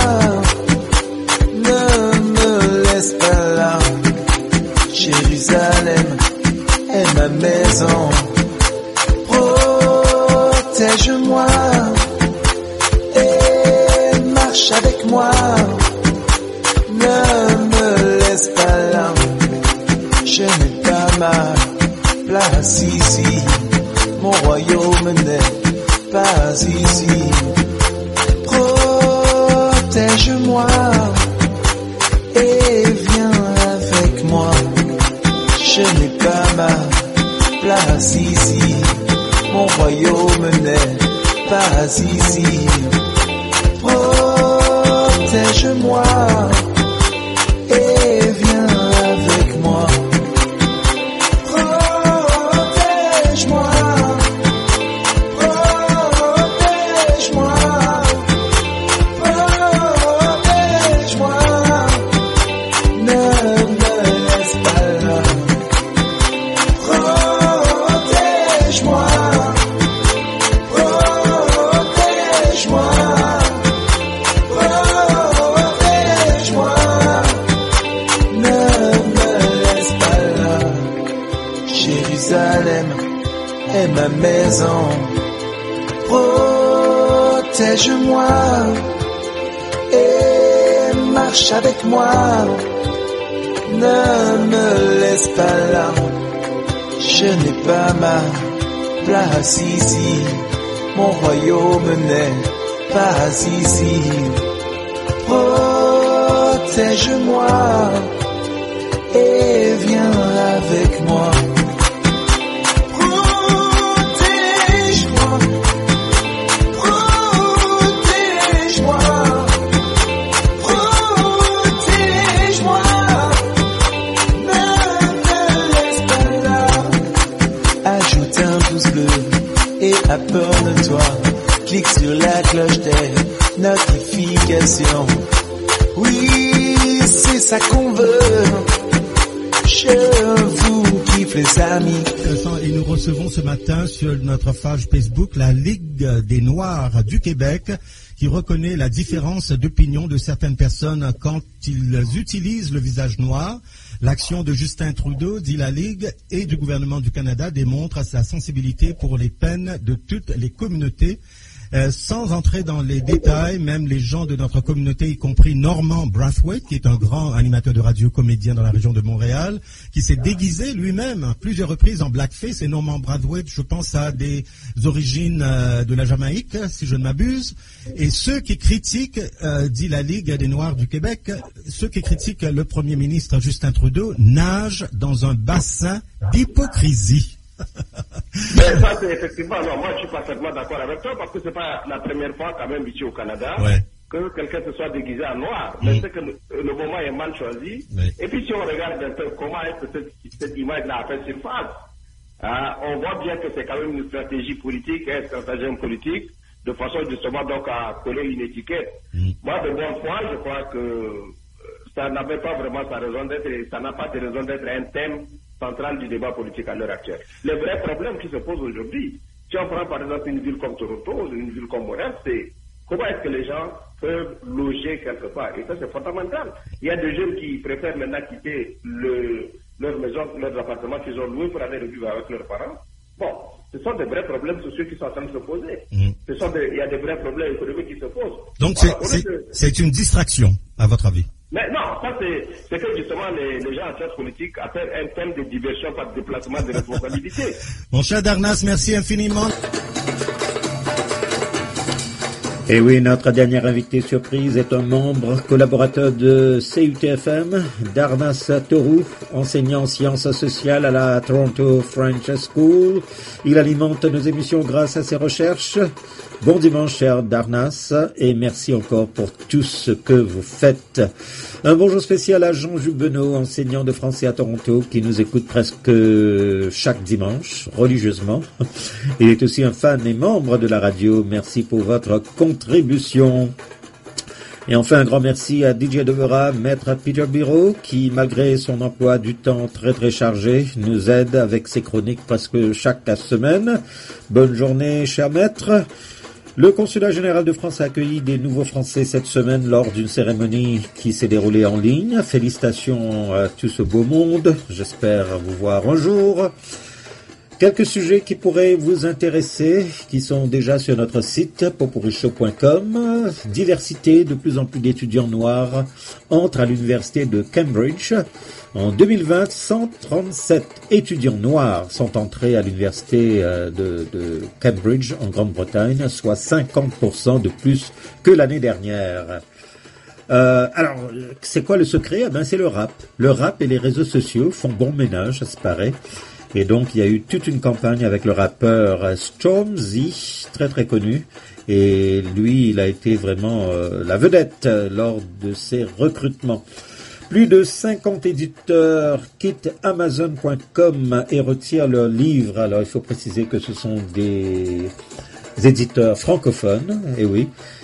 ne me laisse pas là. Jérusalem est ma maison, protège-moi et marche avec moi, ne me laisse pas là. Je n'ai pas ma place ici, mon royaume n'est pas ici. Protège-moi et viens avec moi. Je n'ai pas ma place ici, mon royaume n'est pas ici. Protège-moi et viens avec moi. Ma maison, protège-moi et marche avec moi, ne me laisse pas là. Je n'ai pas ma place ici, mon royaume n'est pas ici. Protège-moi et viens avec moi. Protège-moi, abonne-toi, clique sur la cloche des notifications. Oui, c'est ça qu'on veut. Je vous kiffe les amis. Et nous recevons ce matin sur notre page Facebook la Ligue des Noirs du Québec qui reconnaît la différence d'opinion de certaines personnes quand ils utilisent le visage noir. L'action de Justin Trudeau, dit la Ligue, et du gouvernement du Canada démontre sa sensibilité pour les peines de toutes les communautés. Euh, sans entrer dans les détails, même les gens de notre communauté, y compris Norman Brathwaite, qui est un grand animateur de radio comédien dans la région de Montréal, qui s'est déguisé lui-même à plusieurs reprises en blackface. Et Norman Brathwaite, je pense, a des origines euh, de la Jamaïque, si je ne m'abuse. Et ceux qui critiquent, euh, dit la Ligue des Noirs du Québec, ceux qui critiquent le premier ministre Justin Trudeau nagent dans un bassin d'hypocrisie. Mais ça, c'est effectivement, non, moi je suis parfaitement d'accord avec toi parce que c'est pas la première fois quand même ici au Canada ouais. que quelqu'un se soit déguisé en noir. Mmh. Mais c'est que le, le moment est mal choisi. Oui. Et puis si on regarde un peu comment est-ce que cette, cette image-là a fait surface, hein, on voit bien que c'est quand même une stratégie politique, un stratagème politique, de façon justement donc à coller une étiquette. Mmh. Moi, de bonne foi, je crois que ça n'avait pas vraiment sa raison d'être, et ça n'a pas de raison d'être un thème centrale du débat politique à l'heure actuelle. Le vrai problème qui se pose aujourd'hui, si on prend par exemple une ville comme Toronto, une ville comme Montréal, c'est comment est-ce que les gens peuvent loger quelque part. Et ça, c'est fondamental. Il y a des jeunes qui préfèrent maintenant quitter le, leur maison, leurs appartements qu'ils ont loués pour aller vivre avec leurs parents. Bon, ce sont des vrais problèmes sociaux qui sont en train de se poser. Mmh. Ce sont des, il y a des vrais problèmes économiques qui se posent. Donc, c'est, c'est, que... c'est une distraction, à votre avis? Mais non, ça c'est, c'est que justement les, les gens en classe politique appellent un thème de diversion par déplacement de responsabilité. Mon cher Darnas, merci infiniment. Et oui, notre dernier invité surprise est un membre collaborateur de C U T F M, Darnas Toru, enseignant en sciences sociales à la Toronto French School. Il alimente nos émissions grâce à ses recherches. Bon dimanche, cher Darnas, et merci encore pour tout ce que vous faites. Un bonjour spécial à Jean Jubenot, enseignant de français à Toronto, qui nous écoute presque chaque dimanche, religieusement. Il est aussi un fan et membre de la radio. Merci pour votre contribution. Et enfin, un grand merci à D J Devera, maître Peter Biro, qui, malgré son emploi du temps très très chargé, nous aide avec ses chroniques presque chaque semaine. Bonne journée, cher maître. Le consulat général de France a accueilli des nouveaux Français cette semaine lors d'une cérémonie qui s'est déroulée en ligne. Félicitations à tout ce beau monde. J'espère vous voir un jour. Quelques sujets qui pourraient vous intéresser, qui sont déjà sur notre site popurichow point com. Diversité, de plus en plus d'étudiants noirs entrent à l'université de Cambridge. En deux mille vingt, cent trente-sept étudiants noirs sont entrés à l'université de, de Cambridge en Grande-Bretagne, soit cinquante pour cent de plus que l'année dernière. Euh, alors, c'est quoi le secret? Eh ben, c'est le rap. Le rap et les réseaux sociaux font bon ménage, ça se paraît. Et donc, il y a eu toute une campagne avec le rappeur Stormzy, très très connu. Et lui, il a été vraiment euh, la vedette euh, lors de ses recrutements. Plus de cinquante éditeurs quittent Amazon point com et retirent leurs livres. Alors, il faut préciser que ce sont des éditeurs francophones, et oui.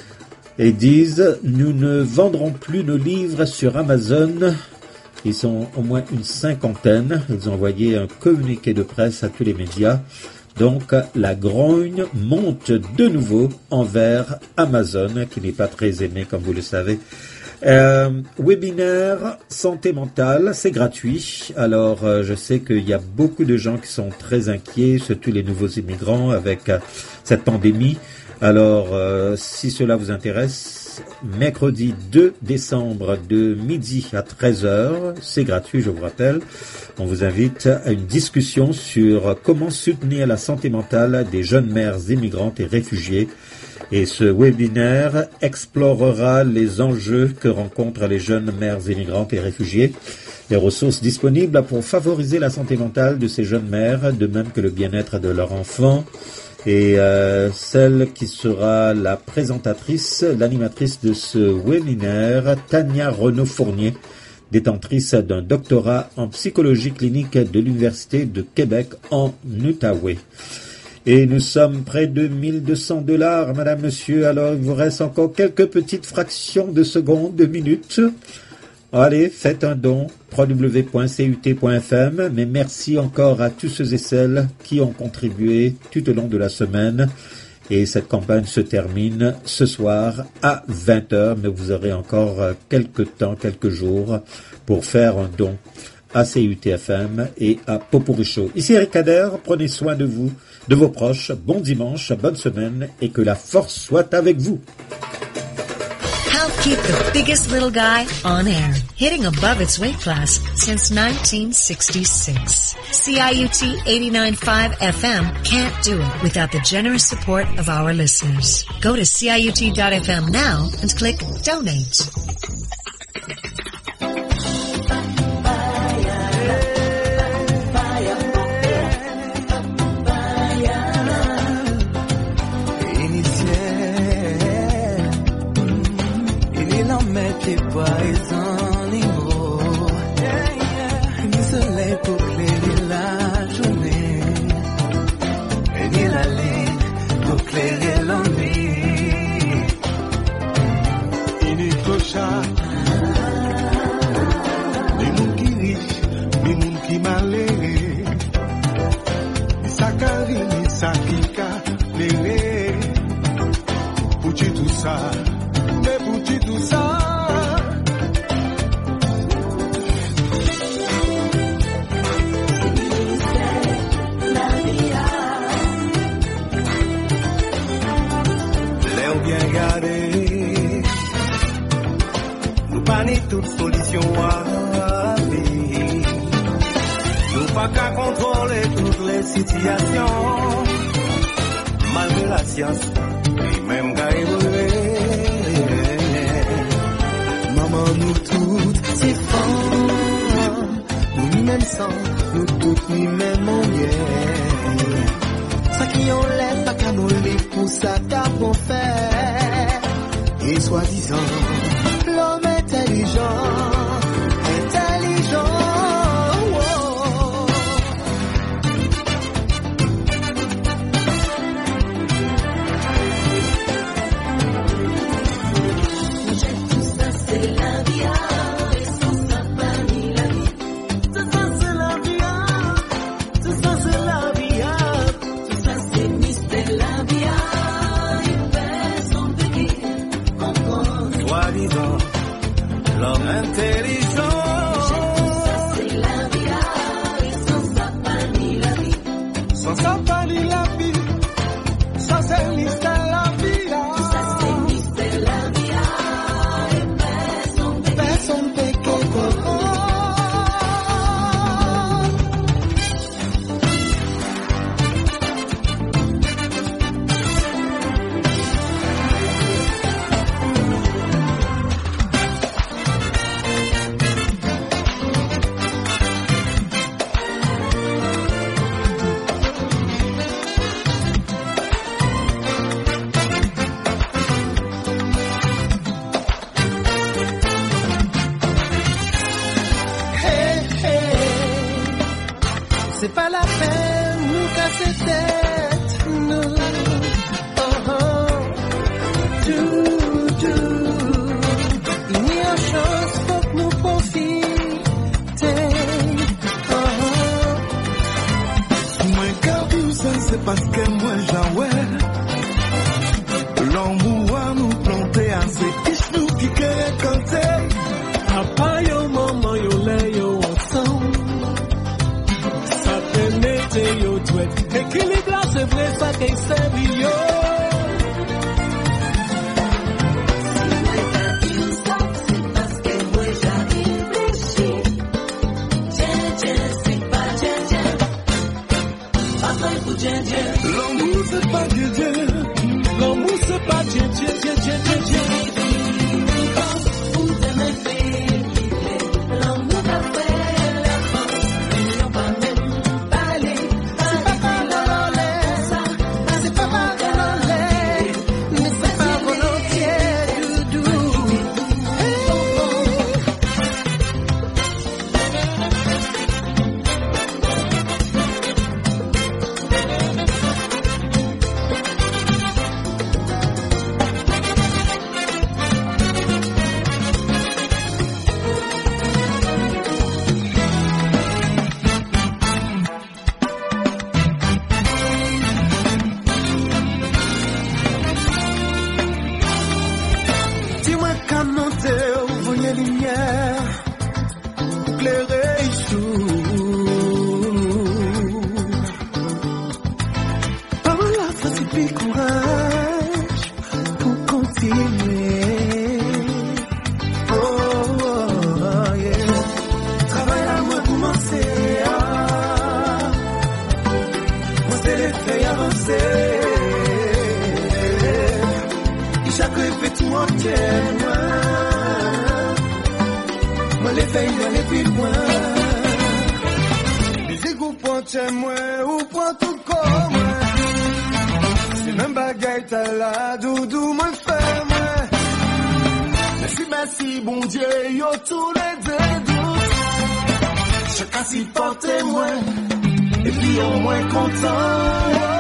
Et disent, nous ne vendrons plus nos livres sur Amazon. Ils sont au moins une cinquantaine. Ils ont envoyé un communiqué de presse à tous les médias. Donc, la grogne monte de nouveau envers Amazon, qui n'est pas très aimé, comme vous le savez. Euh, webinaire santé mentale, c'est gratuit. Alors, euh, je sais qu'il y a beaucoup de gens qui sont très inquiets, surtout les nouveaux immigrants avec euh, cette pandémie. Alors, euh, si cela vous intéresse, mercredi deux décembre de midi à treize heures, c'est gratuit, je vous rappelle. On vous invite à une discussion sur comment soutenir la santé mentale des jeunes mères immigrantes et réfugiées. Et ce webinaire explorera les enjeux que rencontrent les jeunes mères immigrantes et réfugiées, les ressources disponibles pour favoriser la santé mentale de ces jeunes mères, de même que le bien-être de leurs enfants. Et euh, celle qui sera la présentatrice, l'animatrice de ce webinaire, Tania Renaud-Fournier, détentrice d'un doctorat en psychologie clinique de l'Université de Québec en Outaouais. Et nous sommes près de mille deux cents dollars, madame, monsieur. Alors, il vous reste encore quelques petites fractions de secondes, de minutes. Allez, faites un don, w w w point c u t point f m. Mais merci encore à tous ceux et celles qui ont contribué tout au long de la semaine. Et cette campagne se termine ce soir à vingt heures. Mais vous aurez encore quelques temps, quelques jours pour faire un don à C U T F M et à Popurrí Show. Ici Eric Kader, prenez soin de vous, de vos proches. Bon dimanche, bonne semaine et que la force soit avec vous. Help keep the biggest little guy on air, hitting above its weight class since nineteen sixty-six. C I U T eighty-nine point five F M can't do it without the generous support of our listeners. Go to C I U T dot F M now and click Donate. Qui poison niveau, ni soleil pour éclairer la journée, et ni la lune pour éclairer l'ennui. Il est trop chat, ni moun qui riche, ni moun qui malheureux, ni sakari, ni sakika, léré, pour tout ça, mais pour tout ça. Ni toute solution à vie. Nous pas qu'à contrôler toutes les situations. Malgré la science, et même qu'à évoluer. Maman, nous toutes, c'est fort. Nous ni même sang, nous toutes ni même en bien. Ça qui on lève pas qu'à nous livre pour ça qu'à bon faire. Et soi-disant, l'homme intelligent, intelligent. Oh. Tout ça c'est la vie, et sans ça pas ni la vie. Tout ça c'est la vie, tout ça c'est la vie, tout ça c'est mystère la vie. Il fait son petit, comprendre. Soi-disant. L'homme intelligent. Ça c'est la vie, et sans ça pas ni la vie. Sans ça pas ni la vie. Ça c'est mystère la vie. Ça c'est mystère la vie. Et personne peut personne peut comprendre. C'est pas la peine nous casser tête, nous. Oh oh, tout, tout. Il n'y a chance pour que nous profiter. Oh oh. Moi quand ça c'est parce que moi j'en l'amour à nous planter à ces fiches nous qui querent compter. Papa yo maman yo lè yo ensemble. Yo douette, équilibre c'est vrai ça qu'est sérieux. C'est parce que moi j'arrive réfléchi. Tiens, tiens, c'est pas tiens, tiens. Pas vrai pour tiens, tiens. L'amour c'est pas tiens, tiens. L'amour c'est pas tiens, tiens, tiens, tiens, tiens, tiens. Papa moi. Moi les fais aller plus loin. Musique ou point moi ou point tout comme moi. C'est même bagaille t'as la doudou moi fait moi. Merci merci bon Dieu yo tous les deux. Je casse porter moi et puis au moins content.